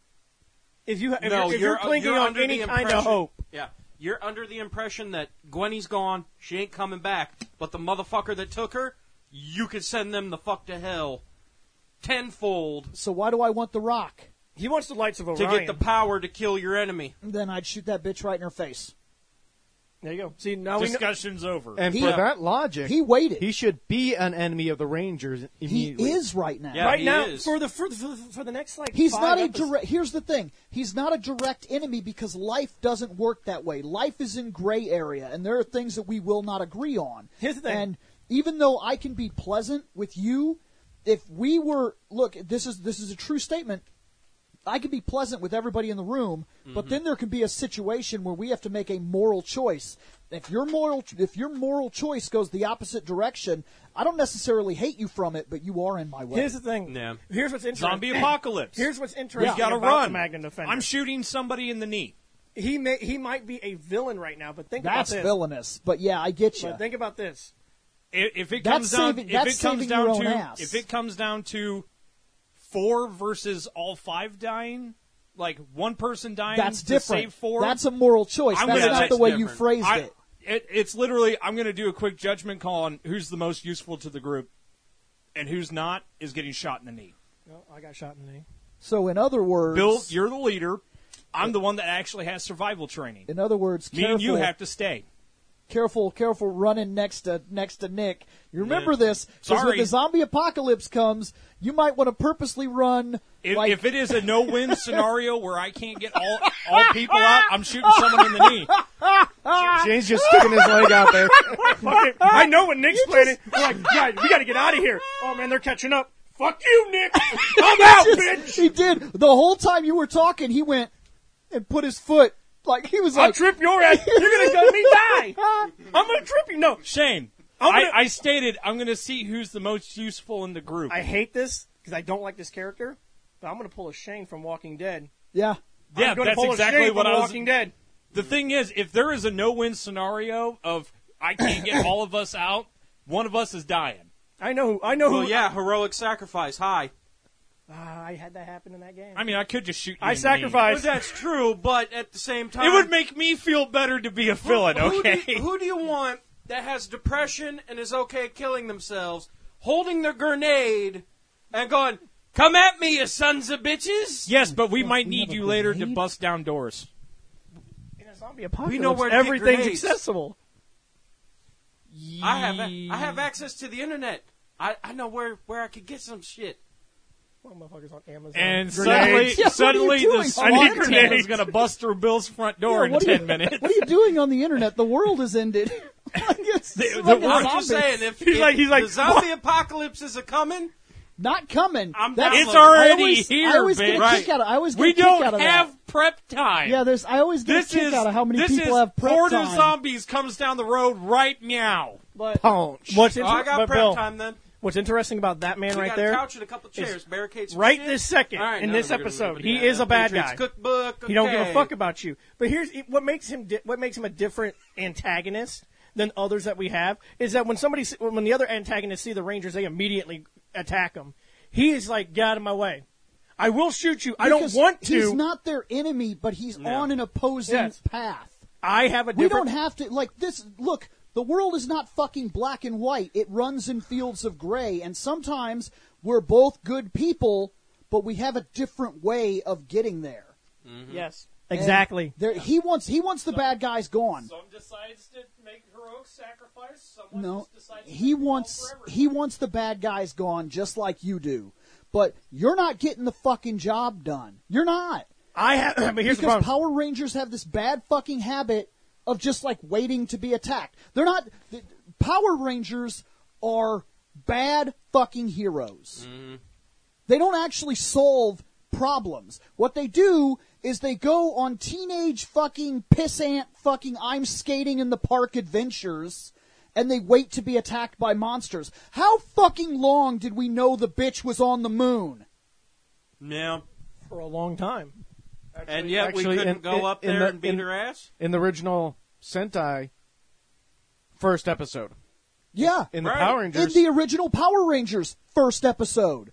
if you if No, you're, if you're, you're clinging you're on under any the kind of impression- hope, Yeah, you're under the impression that Gwenny's gone, she ain't coming back, but the motherfucker that took her, you could send them the fuck to hell, tenfold, So why do I want the rock? he wants the lights of to Orion. get the power to kill your enemy. Then I'd shoot that bitch right in her face. There you go. See, now we know. Discussion's over. And He- for that logic, He waited. he should be an enemy of the Rangers He immediately. is right now. Yeah. Right he now, is. for the for, for, for the next like He's five not a episodes- direct. Here's the thing: he's not a direct enemy because life doesn't work that way. Life is in gray area, and there are things that we will not agree on. Here's the thing. And even though I can be pleasant with you, if we were look, this is this is a true statement. I can be pleasant with everybody in the room, but then there can be a situation where we have to make a moral choice. If your moral if your moral choice goes the opposite direction, I don't necessarily hate you from it, but you are in my way. Here's the thing. Yeah. Here's what's interesting. Zombie apocalypse. Here's what's interesting. You gotta about run. the Magnum Defender. I'm shooting somebody in the knee. he may he might be a villain right now, but think That's about this. villainous, but yeah, I get you. But think about this. If, if it That's comes down, saving- if that's it comes saving down your own to, ass. if it comes down to four versus all five dying, like one person dying That's to different. save four. That's a moral choice. I'm That's gonna- not that's the way you different. phrased I, it. it. It's literally, I'm going to do a quick judgment call on who's the most useful to the group, and who's not is getting shot in the knee. No, I got shot in the knee. So in other words, Bill, you're the leader. I'm the one that actually has survival training. in other words, Me careful, and you have to stay. careful, careful running next to next to Nick. You remember Yeah. this because when Sorry. the zombie apocalypse comes, you might want to purposely run. If, like, if it is a no-win scenario where I can't get all all people out, I'm shooting someone in the knee. Shane's just sticking his leg out there. Fucking- I know what Nick's planning. We're like, guys, we got to get out of here. Oh man, they're catching up. Fuck you, Nick. I'm out, bitch. he did the whole time you were talking. He went and put his foot like he was I'll like. trip your ass. You're gonna gun me die. I'm gonna trip you. No, Shane, I'm I, gonna- I stated I'm going to see who's the most useful in the group. I hate this because I don't like this character. But I'm gonna pull a Shane from Walking Dead. Yeah, yeah, I'm gonna that's pull exactly a Shane what from I was. Walking Dead. The thing is, if there is a no-win scenario of I can't get all of us out, one of us is dying. I know. Who, I know Well, who. yeah, heroic sacrifice. Hi. Ah, I had that happen in that game. I mean, I could just shoot you. I in the knee. Well, sacrificed. that's true, but at the same time, It would make me feel better to be a villain. Who Okay. do, who do you want that has depression and is okay at killing themselves, holding their grenade and going, "Come at me, you sons of bitches"? Yes, but we might we need have a you later to grenade? bust down doors. In a zombie apocalypse, We know where to get everything's grenades. accessible. I have I have access to the internet. I, I know where, where I could get some shit. Well, motherfuckers on Amazon. And Grenades. suddenly, Yeah, what are suddenly you the doing? SWAT I need team grenades. is going to bust through Bill's front door Yeah, in what are ten you- minutes. What are you doing on the internet? The world has ended. Like, it's The- like the a I'm world- just zombie. saying, if, He's if like- he's like, the zombie apocalypse is a coming, Not coming. I'm That's- down It's with it. already I always, here, I always get a bitch. kick out of. I always get We a kick don't out of have that. prep time. Yeah, there's. I always get this a kick is out of how many this people is have prep Horde of time. Zombies comes down the road right now. But Punch. what's oh, inter- I got but prep Bill, time then. what's interesting about that man We right got there, a couch and a couple chairs, barricades. some right shit. this second All right, in now this we're gonna- episode, we're he gonna- is a bad Patriots guy. Cookbook. He don't give a okay. fuck about you. But here's what makes him di- what makes him a different antagonist than others that we have is that when somebody see- when the other antagonists see the Rangers, they immediately attack him. He is like, get out of my way. I will shoot you. I don't Because want to. He's not their enemy, but he's Yeah. on an opposing Yes. path. I have a We different. don't have to like this. Look, the world is not fucking black and white. It runs in fields of gray, and sometimes we're both good people, but we have a different way of getting there. Yes, And exactly. There, he wants he wants the bad guys gone. Some decides to make heroic sacrifice. Someone No, just decides to he make it wants all forever. he wants the bad guys gone, just like you do. But you're not getting the fucking job done. You're not. I have. But here's the Because problem. Power Rangers have this bad fucking habit of just like waiting to be attacked. They're not. The, Power Rangers are bad fucking heroes. They don't actually solve problems. What they do is they go on teenage fucking pissant fucking I'm skating in the park adventures and they wait to be attacked by monsters. How fucking long did we know the bitch was on the moon? Yeah. For a long time. And yet we actually, couldn't in- go in- up in there the- and beat in- her ass? In the original Sentai first episode. Yeah. In the Right. Power In Rangers. the original Power Rangers first episode.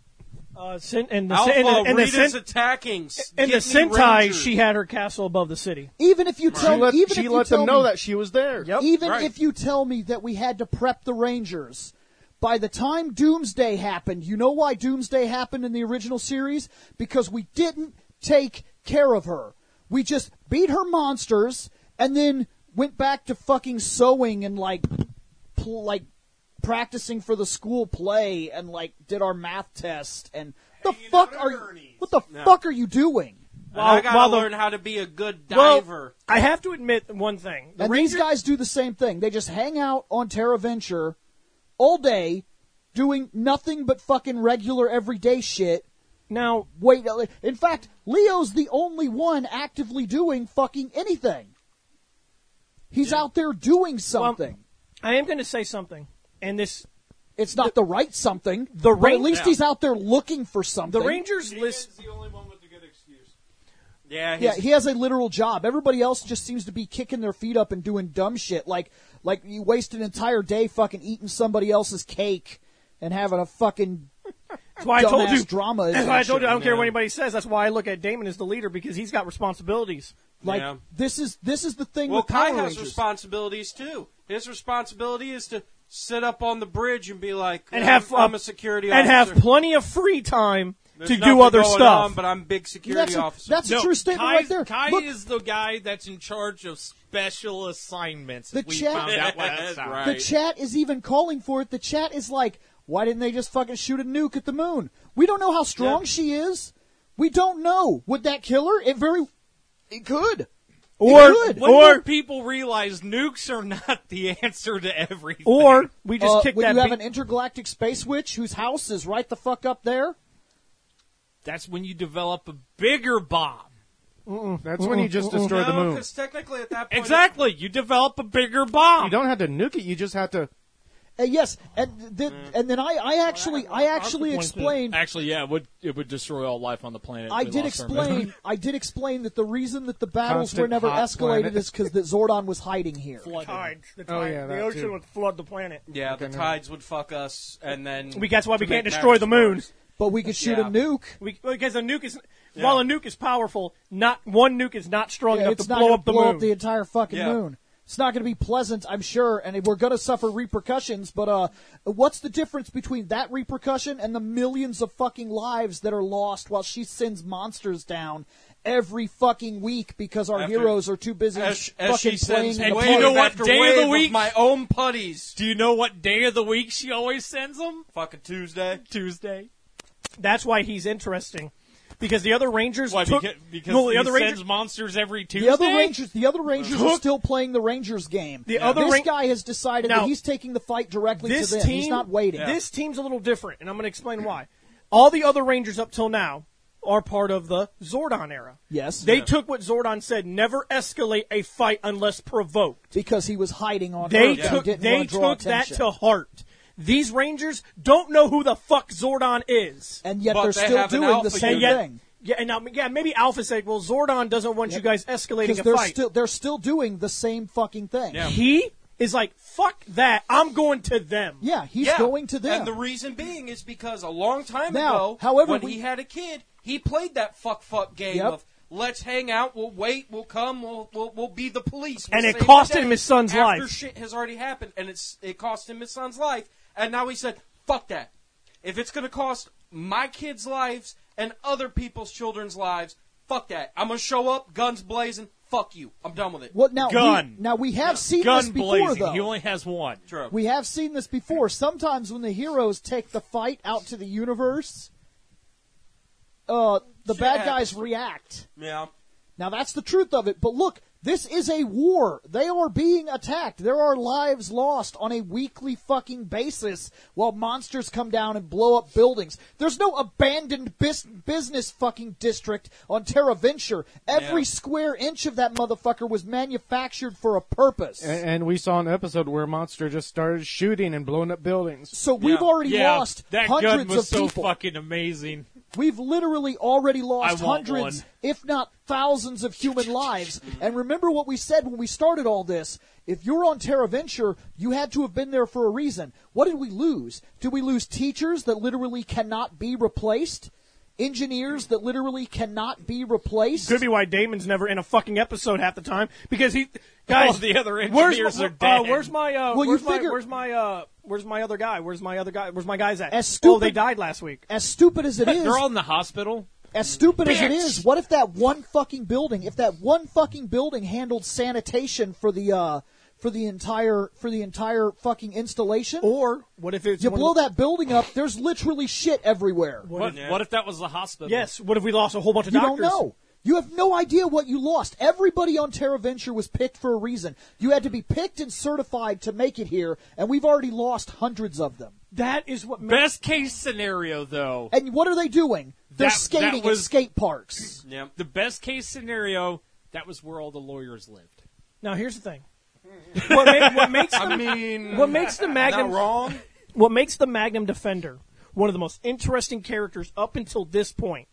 Uh, Sen- and the, Alpha, Sen- and the, and the, Rita's Sen- attacking. in the Get me Sentai, Rangers. she had her castle above the city. Even if you she tell let, even she if you let tell them know me, that she was there. Yep. even right. if you tell me that we had to prep the Rangers, by the time Doomsday happened, you know why Doomsday happened in the original series? Because we didn't take care of her. We just beat her monsters and then went back to fucking sewing and like, pl- like practicing for the school play and like did our math test and the Hanging fuck out are at you? Ernie's. What the No. fuck are you doing? And I gotta while the- learn how to be a good Well, diver. I have to admit one thing. The And Rangers, these guys do the same thing. They just hang out on Terra Venture all day, doing nothing but fucking regular everyday shit. now, Wait, in fact, Leo's the only one actively doing fucking anything. He's out there doing something. I am going to say something, and this it's not the, right something, the but at Ran- least Yeah. he's out there looking for something. the Rangers list. the only one with a good excuse. Yeah, Yeah, he's, he has a literal job. Everybody else just seems to be kicking their feet up and doing dumb shit. Like, like you waste an entire day fucking eating somebody else's cake and having a fucking That's why I told dumbass you. drama. That's why I told you. I don't care Yeah. what anybody says. That's why I look at Damon as the leader because he's got responsibilities. Like Yeah. this is this is the thing well, with Power Kai has Rangers. responsibilities too. His responsibility is to sit up on the bridge and be like, And "Yeah, have, I'm uh, a security and officer. have plenty of free time There's to do nothing other going stuff. on, but I'm big security That's a, officer." that's a No, true statement Kai, right there. Kai Look, is the guy that's in charge of special assignments. The as we chat- found out last time. Right. the chat is even calling for it. The chat is like, why didn't they just fucking shoot a nuke at the moon? We don't know how strong Yeah. she is. We don't know. Would that kill her? It very, it could. Or, It could. When or, will people realize nukes are not the answer to everything? or we just Uh, kick when that. you have be- an intergalactic space witch whose house is right the fuck up there. that's when you develop a bigger bomb. That's when you just destroy the no, moon. because technically at that point, Exactly, you develop a bigger bomb. You don't have to nuke it. You just have to. Uh, yes, and th- and then I, I actually I actually consequences. explained. Actually, yeah, it would it would destroy all life on the planet. I if we did lost our explain. moon. I did explain that the reason that the battles were Constant never hot escalated planet. is because that Zordon was hiding here. tides. The, Oh, tide, yeah, the that ocean too. would flood the planet. yeah, the Okay, tides would fuck us, and then We, that's why we to can't make destroy matters the moon. worse. But we could shoot Yeah. a nuke. We, because a nuke is, while a nuke is powerful, not one nuke is not strong Yeah, enough it's to not blow gonna up the blow moon. up the entire fucking Yeah. moon. It's not going to be pleasant, I'm sure, and we're going to suffer repercussions. But uh, what's the difference between that repercussion and the millions of fucking lives that are lost while she sends monsters down every fucking week because our After- heroes are too busy As, as fucking she playing sends in the And wave do you know park? what after day of the wave week? my own putties. Do you know what day of the week she always sends them? Fucking Tuesday. Tuesday. That's why he's interesting. Because the other Rangers Why? took, because because no, the he other sends Rangers, monsters every Tuesday. The other Rangers, the other Rangers are Took- still playing the Rangers game. The other this Ran- guy has decided Now, that he's taking the fight directly this to them. team, he's not waiting. This team's a little different, and I'm going to explain why. All the other Rangers up till now are part of the Zordon era. Yes, They took what Zordon said: never escalate a fight unless provoked. because he was hiding on They Earth and took didn't they want to draw took that attention. to heart. These Rangers don't know who the fuck Zordon is. and yet But they're they still have an doing the alpha same And yet, thing. yeah, and now, yeah, maybe Alpha said, "Well, Zordon doesn't want you guys escalating Because a they're fight." still they're still doing the same fucking thing. Yeah. He is like, "Fuck that! I'm going to them." Yeah, he's Yeah. going to them. And the reason being is because a long time Now, ago, however, when we- he had a kid, he played that fuck fuck game Yep. of let's hang out, we'll wait, we'll come, we'll we'll, we'll be the police. We'll And it save the cost day him his son's after life. shit has already happened, and it's it cost him his son's life. And now he said, "Fuck that! If it's going to cost my kids' lives and other people's children's lives, fuck that! I'm going to show up, guns blazing. Fuck you! I'm done with it." What now? Gun. We, now we have seen Gun this before, blazing. though. He only has one. True. We have seen this before. Sometimes when the heroes take the fight out to the universe, uh, the Shit bad happens. guys react. Yeah. Now that's the truth of it. But look, This is a war. They are being attacked. There are lives lost on a weekly fucking basis while monsters come down and blow up buildings. There's no abandoned bis- business fucking district on Terra Venture. Every Yeah. square inch of that motherfucker was manufactured for a purpose. And, and we saw an episode where a monster just started shooting and blowing up buildings. So we've Yeah. already Yeah, lost that hundreds gun was of so people. fucking amazing. We've literally already lost I want hundreds, one. if not thousands, of human lives. And remember what we said when we started all this. If you're on Terra Venture, you had to have been there for a reason. What did we lose? Did we lose teachers that literally cannot be replaced? Engineers that literally cannot be replaced? Could be why Damon's never in a fucking episode half the time because he guys. All the other where's engineers my, are dead. Uh, where's my uh, Well, you where's my figure- where's my uh, where's my other guy? Where's my other guy? Where's my guys at? As oh, stupid- they died last week. As stupid as it is, They're all in the hospital. as stupid as it Bitch. is, what if that one fucking building, if that one fucking building handled sanitation for the uh, for the entire for the entire fucking installation? Or what if it's You one blow of the- that building up, there's literally shit everywhere. What, Yeah. what if that was the hospital? Yes. What if we lost a whole bunch of You doctors? don't know. You have no idea what you lost. Everybody on Terra Venture was picked for a reason. You had to be picked and certified to make it here, and we've already lost hundreds of them. That is what makes Best case scenario, though. And what are they doing? They're That- that skating was- at skate parks. Yep. The best case scenario, that was where all the lawyers lived. Now here's the thing. What, ma- what makes the, I mean, what makes the Magnum not wrong. what makes the Magnum Defender one of the most interesting characters up until this point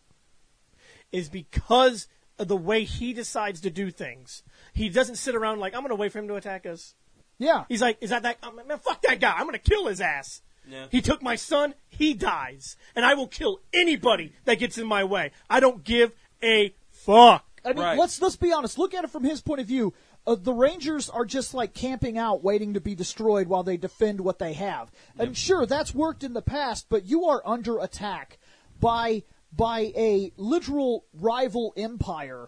is because of the way he decides to do things. He doesn't sit around like I'm going to wait for him to attack us. Yeah. He's like, is that that? Oh, man, fuck that guy. I'm going to kill his ass. Yeah. He took my son. He dies, and I will kill anybody that gets in my way. I don't give a fuck. I mean, Right. let's let's be honest. Look at it from his point of view. Uh, the Rangers are just like camping out, waiting to be destroyed while they defend what they have. And sure, that's worked in the past, but you are under attack by by a literal rival empire,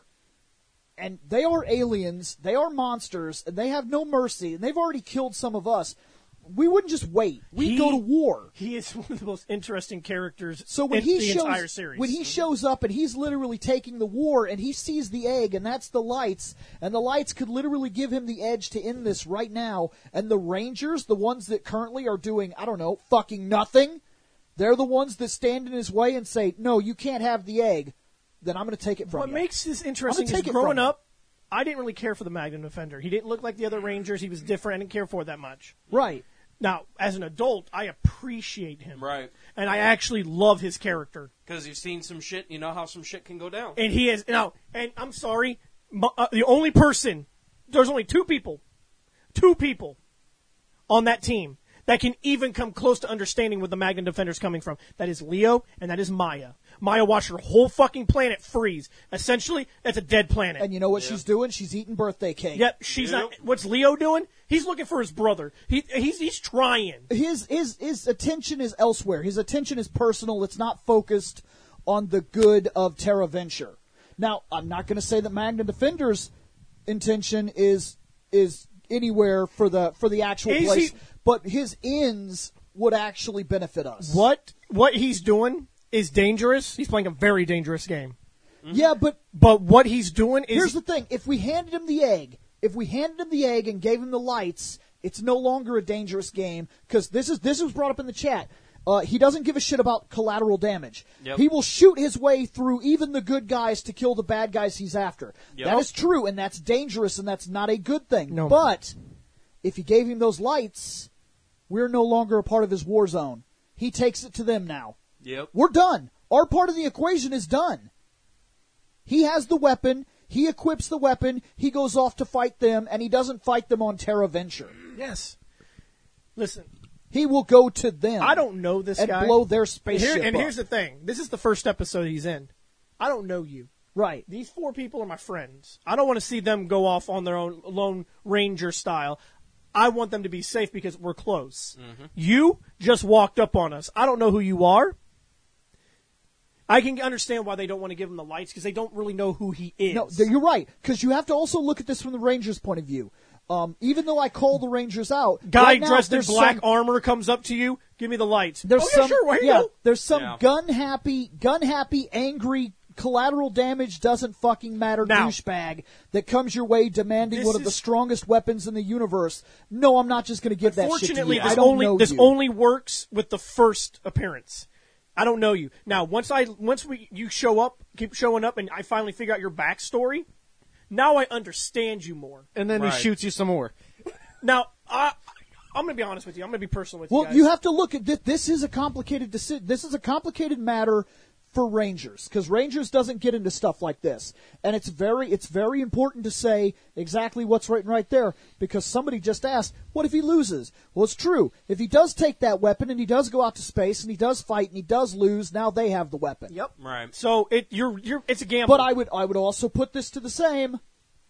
and they are aliens, they are monsters, and they have no mercy, and they've already killed some of us. We wouldn't just wait. We'd He- go to war. He is one of the most interesting characters So when in he the shows entire series. when he shows up and he's literally taking the war and he sees the egg and that's the lights and the lights could literally give him the edge to end this right now, and the Rangers, the ones that currently are doing I don't know fucking nothing, they're the ones that stand in his way and say no, you can't have the egg. Then I'm going to take it from What you. makes this interesting is take it growing from him. up, I didn't really care for the Magnum Defender. He didn't look like the other Rangers. He was different. I didn't care for it that much. Right. Now, as an adult, I appreciate him. Right. And I actually love his character. Because you've seen some shit, you know how some shit can go down. And he is now. And I'm sorry, m- uh, the only person, there's only two people, two people on that team that can even come close to understanding where the Magnum Defender's coming from. That is Leo, and that is Maya. Maya watched her whole fucking planet freeze. Essentially, that's a dead planet. And you know what she's doing? She's eating birthday cake. Yep, she's Yep. not. What's Leo doing? He's looking for his brother. He he's he's trying. His his his attention is elsewhere. His attention is personal. It's not focused on the good of Terra Venture. Now, I'm not going to say that Magnum Defender's intention is is anywhere for the for the actual Is place, he- but his ends would actually benefit us. What what he's doing is dangerous. He's playing a very dangerous game. Yeah, but But what he's doing is here's the thing: if we handed him the egg, if we handed him the egg and gave him the lights, it's no longer a dangerous game because this is this was brought up in the chat. Uh, he doesn't give a shit about collateral damage. Yep. He will shoot his way through even the good guys to kill the bad guys he's after. Yep. That is true, and that's dangerous, and that's not a good thing. No. But if you gave him those lights, we're no longer a part of his war zone. He takes it to them now. Yep. We're done. Our part of the equation is done. He has the weapon. He equips the weapon. He goes off to fight them, and he doesn't fight them on Terra Venture. yes. Listen, He will go to them. I don't know this and guy. blow their And, spaceship here- and up. here's the thing: this is the first episode he's in. I don't know you. Right. These four people are my friends. I don't want to see them go off on their own Lone Ranger style. I want them to be safe because we're close. You just walked up on us. I don't know who you are. I can understand why they don't want to give him the lights because they don't really know who he is. No, th- you're right. Because you have to also look at this from the Rangers' point of view. Um, even though I call the Rangers out, Guy right now, dressed in there's black some, armor comes up to you. Give me the lights. There's oh, yeah, some, sure. Why yeah, you? there's some Yeah. gun happy, gun happy, angry collateral damage doesn't fucking matter, Now- douchebag that comes your way demanding This one of the is- strongest weapons in the universe. No, I'm not just going to give that shit to Fortunately, you. this I don't only know this you. only works with the first appearance. I don't know you. Now, once I once we you show up, keep showing up, and I finally figure out your backstory, now I understand you more. And then Right. he shoots you some more. Now, I I'm going to be honest with you. I'm going to be personal with Well, you guys. you have to look at this. This is a complicated deci- This is a complicated matter for Rangers because Rangers doesn't get into stuff like this, and it's very it's very important to say exactly what's written right there because somebody just asked, "What if he loses?" Well, it's true. If he does take that weapon and he does go out to space and he does fight and he does lose, now they have the weapon. Yep. Right. So it you're you're it's a gamble. But I would I would also put this to the same.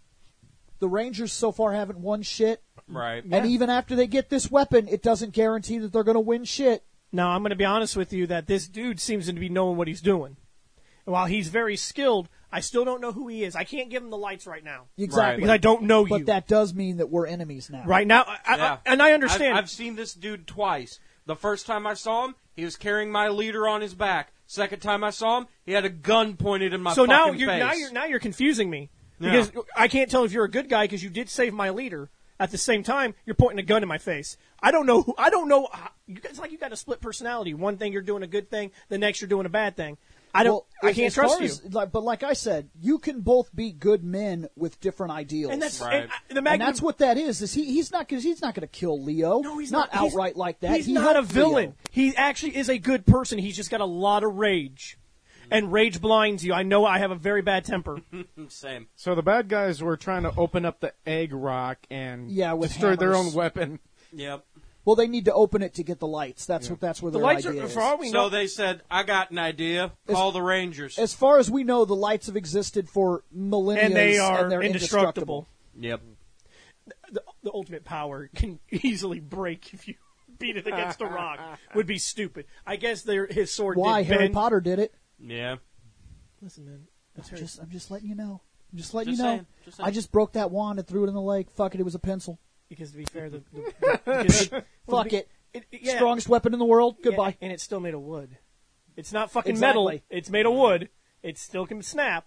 The Rangers so far haven't won shit, Right. and even after they get this weapon, it doesn't guarantee that they're going to win shit. Now, I'm going to be honest with you that this dude seems to be knowing what he's doing. And while he's very skilled, I still don't know who he is. I can't give him the lights right now. Exactly. Because I don't know you. But that does mean that we're enemies now. right now, I, I, Yeah. and I understand. I've, I've seen this dude twice. The first time I saw him, he was carrying my leader on his back. Second time I saw him, he had a gun pointed in my so now fucking you're face. now you're now you're confusing me Yeah. because I can't tell if you're a good guy because you did save my leader. At the same time, you're pointing a gun in my face. I don't know who. I don't know. how- you- It's like you got a split personality. One thing you're doing a good thing, the next you're doing a bad thing. I don't. Well, I as- can't as trust far you. as- like, but like I said, you can both be good men with different ideals. and that's Right. and, uh, the And Magnum. that's what that is. Is he? He's not. Cause he's not going to kill Leo. No, he's not, not, he's- outright like that. He's He not a helped villain. Leo. He actually is a good person. He's just got a lot of rage, and rage blinds you. I know I have a very bad temper. Same. So the bad guys were trying to open up the egg rock and Yeah, with destroy their hammers. own weapon. Yep. Well, they need to open it to get the lights. That's what. That's where The their lights idea are is. for all we So know. they said, I got an idea. Call the Rangers. As far as we know, the lights have existed for millennia, and they are they're indestructible. Yep. The, the ultimate power can easily break if you beat it against a rock. Would be stupid. I guess their his sword. Why did Harry bend. Potter did it? Yeah. Listen, man. That's I'm Harry. just, I'm just letting you know. I'm just letting Just you know. saying, just saying. I just broke that wand and threw it in the lake. Fuck it, it was a pencil. Because to be fair, the, the, the because, well, Fuck be- it. it, it- yeah. Strongest weapon in the world. Yeah, Goodbye. and it's still made of wood. It's not fucking Exactly. metal. It's made of wood. It still can snap.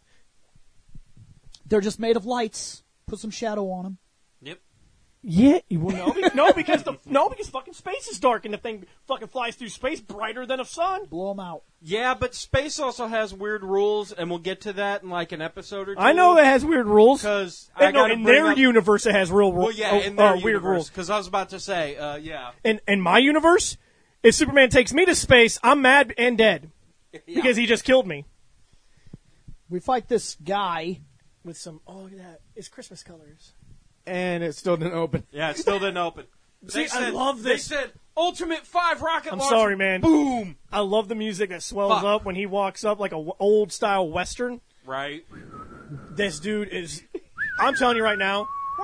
They're just made of lights. Put some shadow on them. Yep. Yeah, well, no, be- no, because the no, because fucking space is dark and the thing fucking flies through space brighter than a sun. Blow them out. Yeah, but space also has weird rules, and we'll get to that in like an episode or two. I know it has weird rules. Because And no, in their universe it has real rules. Well, yeah, in their uh, weird rules. Because I was about to say, uh, yeah. In in my universe, if Superman takes me to space, I'm mad and dead because he just killed me We fight this guy. with some. Oh, look at that! It's Christmas colors. And it still didn't open. Yeah, it still didn't open. See, They I said, love this. They said, Ultimate five rocket I'm launcher. sorry, man. Boom. I love the music that swells Fuck. up when he walks up like a w- old style western. Right. This dude is. I'm telling you right now.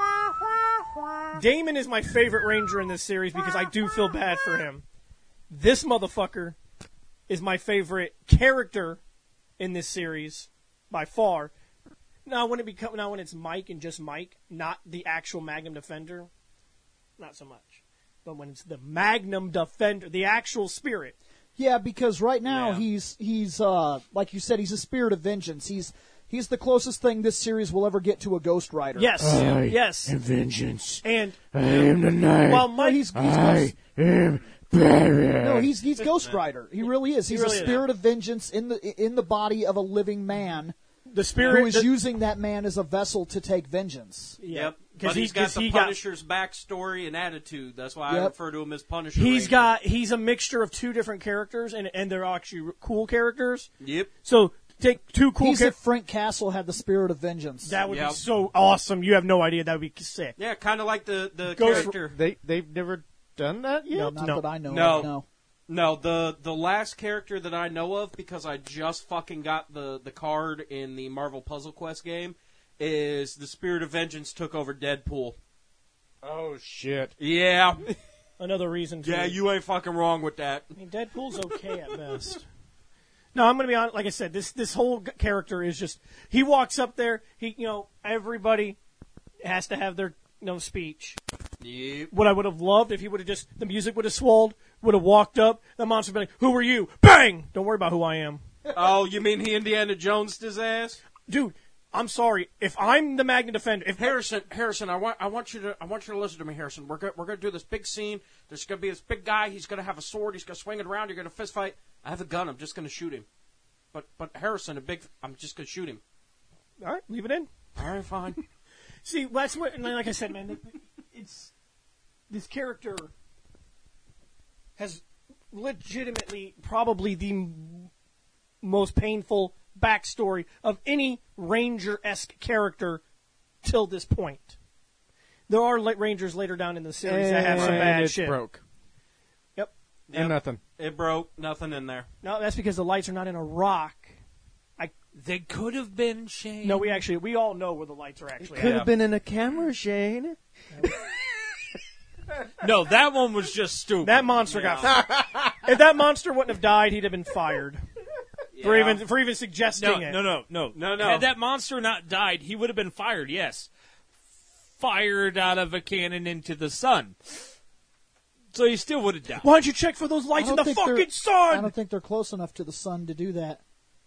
Damon is my favorite Ranger in this series because I do feel bad for him. This motherfucker is my favorite character in this series by far. Now when it become now when it's Mike and just Mike, not the actual Magnum Defender, not so much. But when it's the Magnum Defender, the actual spirit. Yeah, because right now Yeah. he's he's uh like you said, he's a spirit of vengeance. He's he's the closest thing this series will ever get to a Ghost Rider. Yes, yes, vengeance. and I am the night. while No, Mike, he's, he's Ghost, am Batman. no, he's he's Ghost Rider. He really is. He's really a is. spirit of vengeance in the in the body of a living man the spirit, who is the- using that man as a vessel to take vengeance. yeah, Yep. because But he's got the he got Punisher's backstory and attitude. That's why I Yep. refer to him as Punisher. He's Ranger. got he's a mixture of two different characters, and and they're actually cool characters. Yep. So take two cool He's characters. if Frank Castle had the spirit of vengeance. That would Yep. be so awesome. You have no idea. That would be sick. Yeah, kind of like the, the Ghost- character. They they've never done that yet. no, not No. that I know. No. Of, no. No, the the last character that I know of, because I just fucking got the, the card in the Marvel Puzzle Quest game, is the Spirit of Vengeance took over Deadpool. Oh shit. Yeah. Another reason. To, Yeah, you ain't fucking wrong with that. I mean, Deadpool's okay at best. No, I'm going to be honest. Like I said, this this whole g- character is just. He walks up there. He, you know, everybody has to have their you know speech. Yep. What I would have loved if he would have just the music would have swelled, would have walked up, the monster would be like, "Who are you?" Bang! Don't worry about who I am. Oh, you mean he Indiana Jonesed his ass? Dude, I'm sorry. If I'm the Magna Defender, if Harrison, Harrison, I want, I want you to, I want you to listen to me, Harrison. We're gonna, we're gonna do this big scene. There's gonna be this big guy. He's gonna have a sword. He's gonna swing it around. You're gonna fist fight. I have a gun. I'm just gonna shoot him. But, but Harrison, a big, I'm just gonna shoot him. all right, leave it in. All right, fine. See, that's what, and like I said, man, it's this character has legitimately probably the m- most painful backstory of any Ranger-esque character till this point. There are la- Rangers later down in the series that have some And bad it's shit. broke. Yep. Yep. And nothing. It broke. Nothing in there. No, that's because the lights are not in a rock. They could have been Shane. No, we actually, we all know where the lights are actually Could at. have been in a camera, Shane. No, that one was just stupid. That monster got fired. If that monster wouldn't have died, he'd have been fired. For Yeah. even for even suggesting no, it. no, no, no, No, no. Had that monster not died, he would have been fired. Yes, fired out of a cannon into the sun. So he still would have died. Why don't you check for those lights I in don't the think they're- fucking sun? I don't think they're close enough to the sun to do that.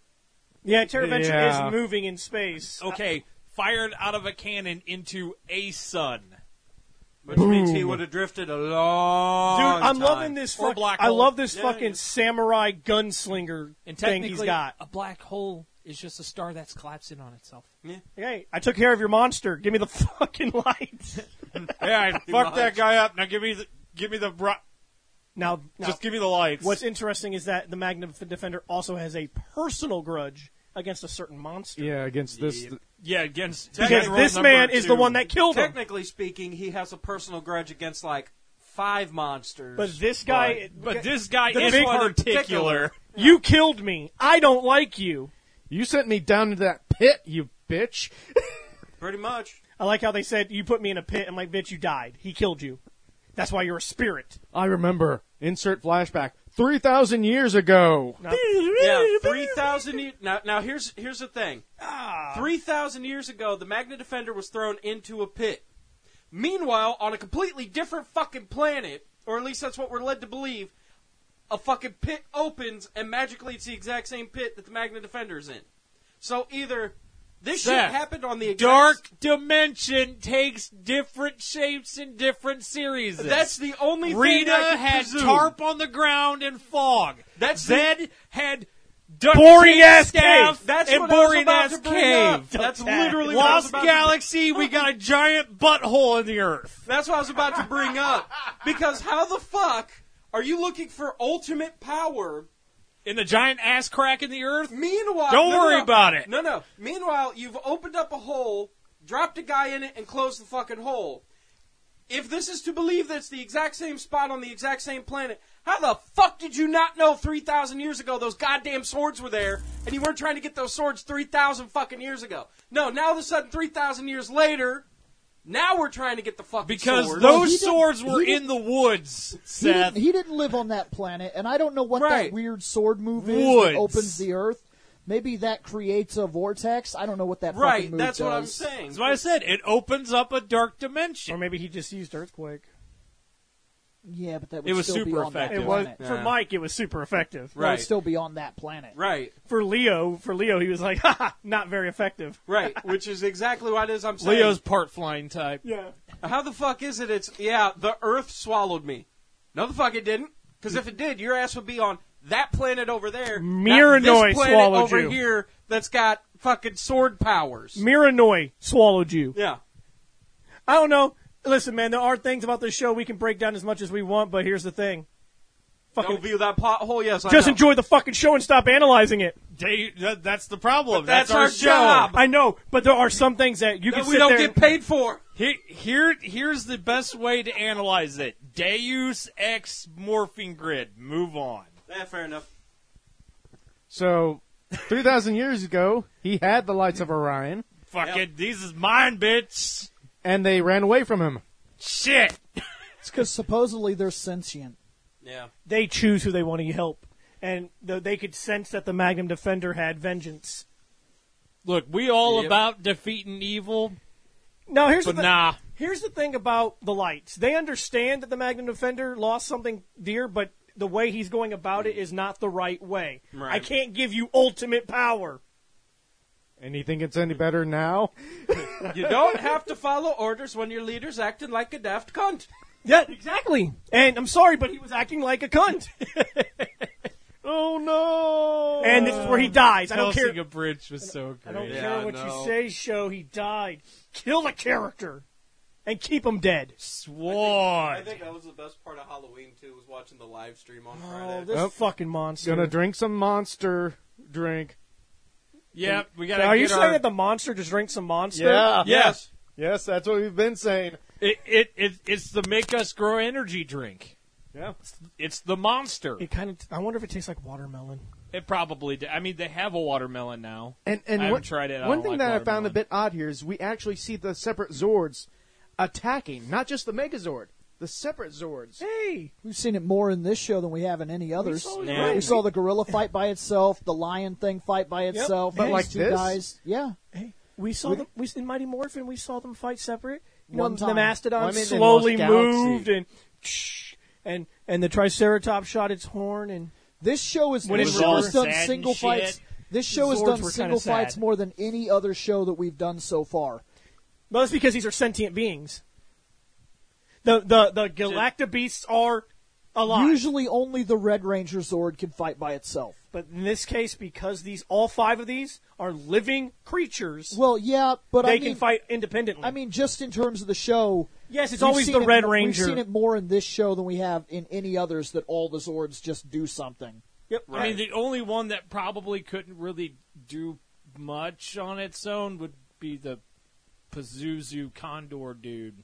Yeah, Terraventure Yeah. is moving in space. Okay, fired out of a cannon into a sun. Which means he would have drifted a long Dude, I'm time. loving this. Or Fuck, black I hole. love this Yeah, fucking yeah. samurai gunslinger And thing technically, he's got. a black hole is just a star that's collapsing on itself. Hey, I took care of your monster. Give me the fucking lights. Yeah, fuck that guy up. Now give me the give me the bro- Now, now just give me the lights. what's interesting is that the Magna Defender also has a personal grudge against a certain monster. Yeah, against this. Yep. yeah against Because Technically, this number man is the two. one that killed him. Technically speaking, he has a personal grudge against like five monsters. But this guy, But this guy The is big particular. you killed me. I don't like you. You sent me down into that pit, you bitch. pretty much. I like how they said you put me in a pit. I'm like, bitch, you died. He killed you. That's why you're a spirit. I remember. Insert flashback. three thousand years ago. Now, Yeah, three thousand years. Now, now here's here's the thing. Ah. Three thousand years ago, the Magna Defender was thrown into a pit. Meanwhile, on a completely different fucking planet, or at least that's what we're led to believe, a fucking pit opens and magically it's the exact same pit that the Magna Defender is in. So either this shit Seth, happened on the exact Dark dimension takes different shapes in different series. That's the only Rita thing I can had presume. tarp on the ground and fog. That's the- Zed had duct Boring tape ass staff cave. That's and what I was boring about ass to bring cave. up. That's literally what I was Lost about to Galaxy, we got a giant butthole in the earth. That's what I was about to bring up. Because how the fuck are you looking for ultimate power? In the giant ass crack in the earth? Meanwhile, Don't no, no, worry no. about it. No, no. Meanwhile, you've opened up a hole, dropped a guy in it, and closed the fucking hole. If this is to believe that it's the exact same spot on the exact same planet, how the fuck did you not know three thousand years ago those goddamn swords were there, and you weren't trying to get those swords three thousand fucking years ago? No, now all of a sudden, three thousand years later, now we're trying to get the fucking Because swords. Well, he those didn't- swords were he didn't- in the woods, He Seth. didn't, he didn't live on that planet, and I don't know what Right. that weird sword move is Woods. that opens the Earth. Maybe that creates a vortex. I don't know what that Right, fucking move that's does. what I'm saying. That's what I said. It opens up a dark Or dimension. maybe he just used Earthquake. Yeah, but that would It was still super be on effective. that It was planet. for Yeah. Mike. It was super effective. That would Right. still be on that planet. Right, For Leo, for Leo, he was like, "Ha, not very effective." right. Which is exactly what it is I'm saying. Leo's part flying type. Yeah. How the fuck is it? It's yeah. The Earth swallowed me. No, the fuck it didn't. Because if it did, your ass would be on that planet over there. not Miranoi this planet swallowed over you. here that's got fucking sword powers. Miranoi swallowed you. Yeah. I don't know. Listen, man, there are things about this show we can break down as much as we want, but here's the thing. Fucking Don't view that pothole. Yes, I just know. enjoy the fucking show and stop analyzing it. They, that, that's the problem. But that's our, our show. job. I know, but there are some things that you that can we sit don't there. get paid for. Here, here, here's the best way to analyze it. Deus Ex Morphing Grid. Move on. Yeah, fair enough. So, three thousand years ago, he had the lights of Orion, Fuck Yep. it. These is mine, bitch. and they ran away from him. Shit. It's because supposedly they're sentient. Yeah. They choose who they want to help, and the, they could sense that the Magnum Defender had vengeance. Look, we all Yep. about defeating evil, Now, here's but the thi- nah. Here's the thing about the lights. They understand that the Magnum Defender lost something dear, but the way he's going about it is not the right way. Right. I can't give you ultimate power. And you think it's any better now? You don't have to follow orders when your leader's acting like a daft cunt. Yeah, exactly. And I'm sorry, but he was acting like a cunt. Oh no! And this is where he dies. I don't care. Helsing a Bridge was so I great. don't Yeah, care what no. you say, show. He died. Kill the character. And keep him dead. Sword. I think that was the best part of Halloween too, was watching the live stream on Oh, Friday. this Oh. fucking monster. Gonna drink some Monster drink. Yeah, we got Now, to are get you saying our... that the monster just drinks some monster? Yeah. Yes. Yes, that's what we've been saying. It, it, it, it's the make us grow energy drink. Yeah. It's the monster. It kind of. I wonder if it tastes like watermelon. It probably did. I mean, they have a watermelon now. And and I haven't one, tried it. I one don't thing like that I found a watermelon. bit odd here is we actually see the separate Zords attacking, not just the Megazord, the separate Zords. Hey, We've seen it more in this show than we have in any others. saw it, We, right. saw the gorilla fight by itself, the lion thing fight by itself. But these like two this? guys, yeah. hey, we saw We- them. We in Mighty Morphin. We saw them fight separate. You One know, time. the mastodon Well, I mean, in slowly Lost Galaxy. moved and and and the Triceratops shot its horn and. This show is When this it show was has all done sad single and shit. fights. This show has Zords done were kinda single fights sad. more than any other show that we've done so far. Well, that's because these are sentient beings. The the the Galacta beasts are alive. Usually, only the Red Ranger Zord can fight by itself. But in this case, because these all five of these are living creatures, Well, yeah, but they I mean, can fight independently. I mean, just in terms of the show, yes, it's we've always seen the it Red mo- Ranger. We've seen it more in this show than we have in any others. That all the Zords just do something. Yep. I mean, the only one that probably couldn't really do much on its own would be the Pazuzu Condor dude.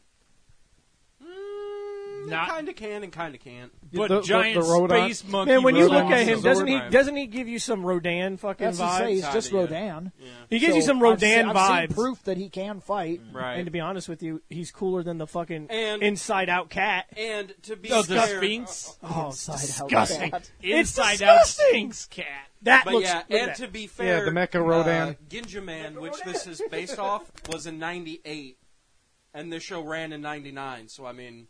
Not- kind of can and kind of can't. But the- the- giant the Rodon- space monkey. Man, when you was look at awesome. him, doesn't he Right. doesn't he give you some Rodan fucking That's to say, vibes? he's just Kinda, Rodan. Yeah. He gives you So some I've se- Rodan I've vibes. seen proof that he can fight. Right. And to be honest with you, he's cooler than the fucking And- Inside Out cat. And to be Oh, the fair, Sphinx? Oh, Inside out disgusting. cat. It's Inside out disgusting. Sphinx cat. That But looks. yeah, look at and that. to be fair, Yeah, the Mecha Rodan. uh, Ginjaman, which this is based off, was in ninety-eight, and this show ran in ninety-nine. So I mean,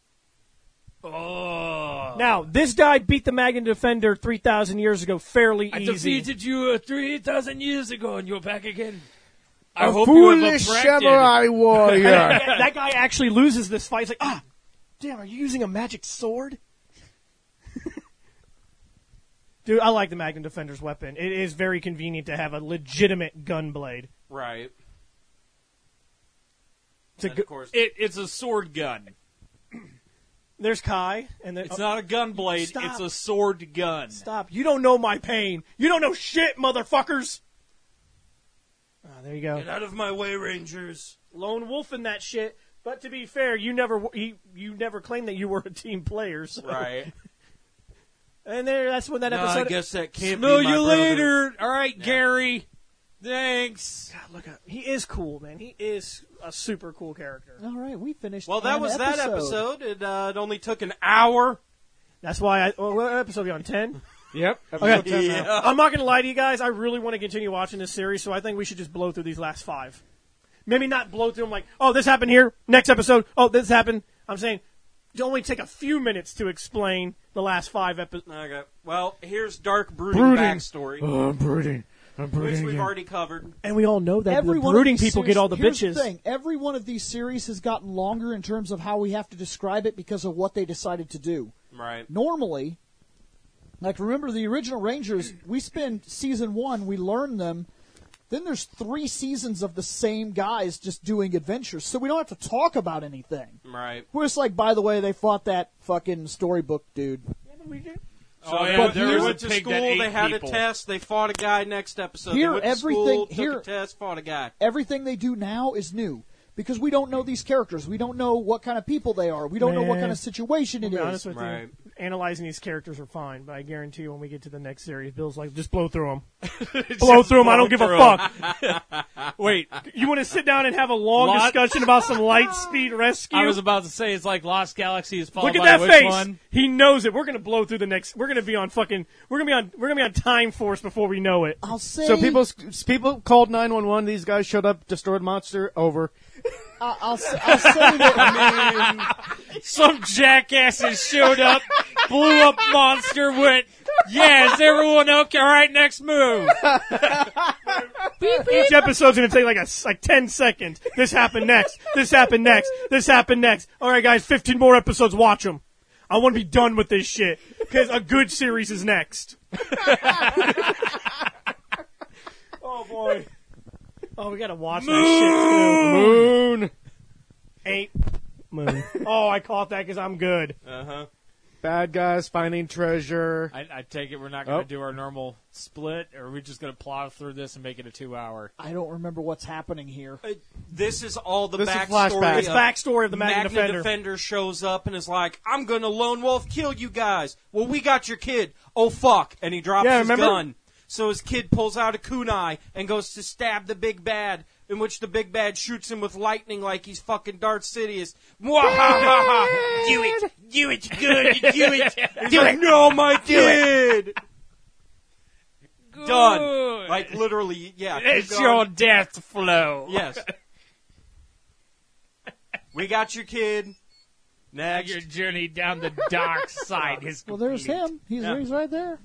Oh. Now, this guy beat the Magna Defender three thousand years ago fairly I easy. defeated you uh, three thousand years ago, and you're back again. I A hope you have foolish attracted- samurai warrior. that, that guy actually loses this fight. He's like, ah, damn, are you using a magic sword? Dude, I like the Magnum Defender's weapon. It is very convenient to have a legitimate gun blade. right. It's a And good, of course, It, it's a sword gun. there's Kai, and then It's not a gun blade. Stop. It's a sword gun. stop. You don't know my pain. You don't know shit, motherfuckers. Ah, there you go. get out of my way, Rangers. Lone wolf in that shit. But to be fair, you never he, you never claimed that you were a team player. So. Right. And there, that's when that No, I episode. guess that can't Smell be my you brother. later. All right, Gary. Thanks. God, look at he is cool, man. He is a super cool character. All right, we finished. Well, that an was that episode. It, uh, it only took an hour. That's why I. Oh, what episode are you on? Ten. Yep. Episode ten now. Yeah. I'm not going to lie to you guys. I really want to continue watching this series, so I think we should just blow through these last five. Maybe not blow through them like, oh, this happened here. Next episode, oh, this happened. I'm saying, only take a few minutes to explain the last five episodes. Okay. Well, here's Dark Brooding, Brooding. backstory, Oh, I'm brooding. I'm which brooding we've again. already covered. And we all know that Every the one of brooding these people series- get all the here's bitches. The thing. Every one of these series has gotten longer in terms of how we have to describe it because of what they decided to do. Right. Normally, like remember the original Rangers, we spend season one, we learn them. Then there's three seasons of the same guys just doing adventures, so we don't have to talk about anything. Right. We're just like, by the way, they fought that fucking storybook dude. So Oh, they, yeah, went- there they was a went to pig school, that ate they had people. a test, they fought a guy next episode. Here, they went to everything- school, here- took a test, fought a guy. Everything they do now is new because we don't know these characters. We don't know what kind of people they are. We don't know what Man. kind of situation To it be is. honest with Right. you, analyzing these characters are fine, but I guarantee you when we get to the next series, Bill's like, just blow through them. blow through them, I don't give a fuck. Wait, You want to sit down and have a long Lot- discussion about some light speed rescue? I was about to say it's like Lost Galaxy is followed Look at by that which face. one? He knows it. We're gonna blow through the next. We're gonna be on fucking. We're gonna be on. We're gonna be on Time Force before we know it. I'll say So people people called nine one one. These guys showed up, destroyed monster. Over. I- I'll, s- I'll say that. Some jackasses showed up, blew up Monster, went, yeah, is everyone okay? All right, next move. Each episode's gonna take like a s- like ten seconds. This happened next. This happened next. This happened next. All right, guys, fifteen more episodes. Watch them. I want to be done with this shit because a good series is next. Oh boy. Oh, we gotta watch that shit too. Moon. Eight. Moon. Oh, I caught that because I'm good. Uh huh. Bad guys finding treasure. I, I take it we're not going to Oh. do our normal split, or are we just going to plow through this and make it a two-hour? I don't remember what's happening here. This is all the This is backstory. flashback. It's of backstory of the Magna, Magna Defender. Defender shows up and is like, I'm gonna lone wolf kill you guys. Well, we got your kid. Oh, fuck. And he drops Yeah, his remember? gun. So his kid pulls out a kunai and goes to stab the big bad, in which the big bad shoots him with lightning like he's fucking Darth Sidious. Mwahaha! Do it! Do it! Good! Do it! Do it! No, my kid! Done. Good. Like, literally, yeah. keep It's going. your death flow. Yes. We got your kid. Now Next. your journey down the dark side is Well, there's complete. him. He's, Yeah. he's right there.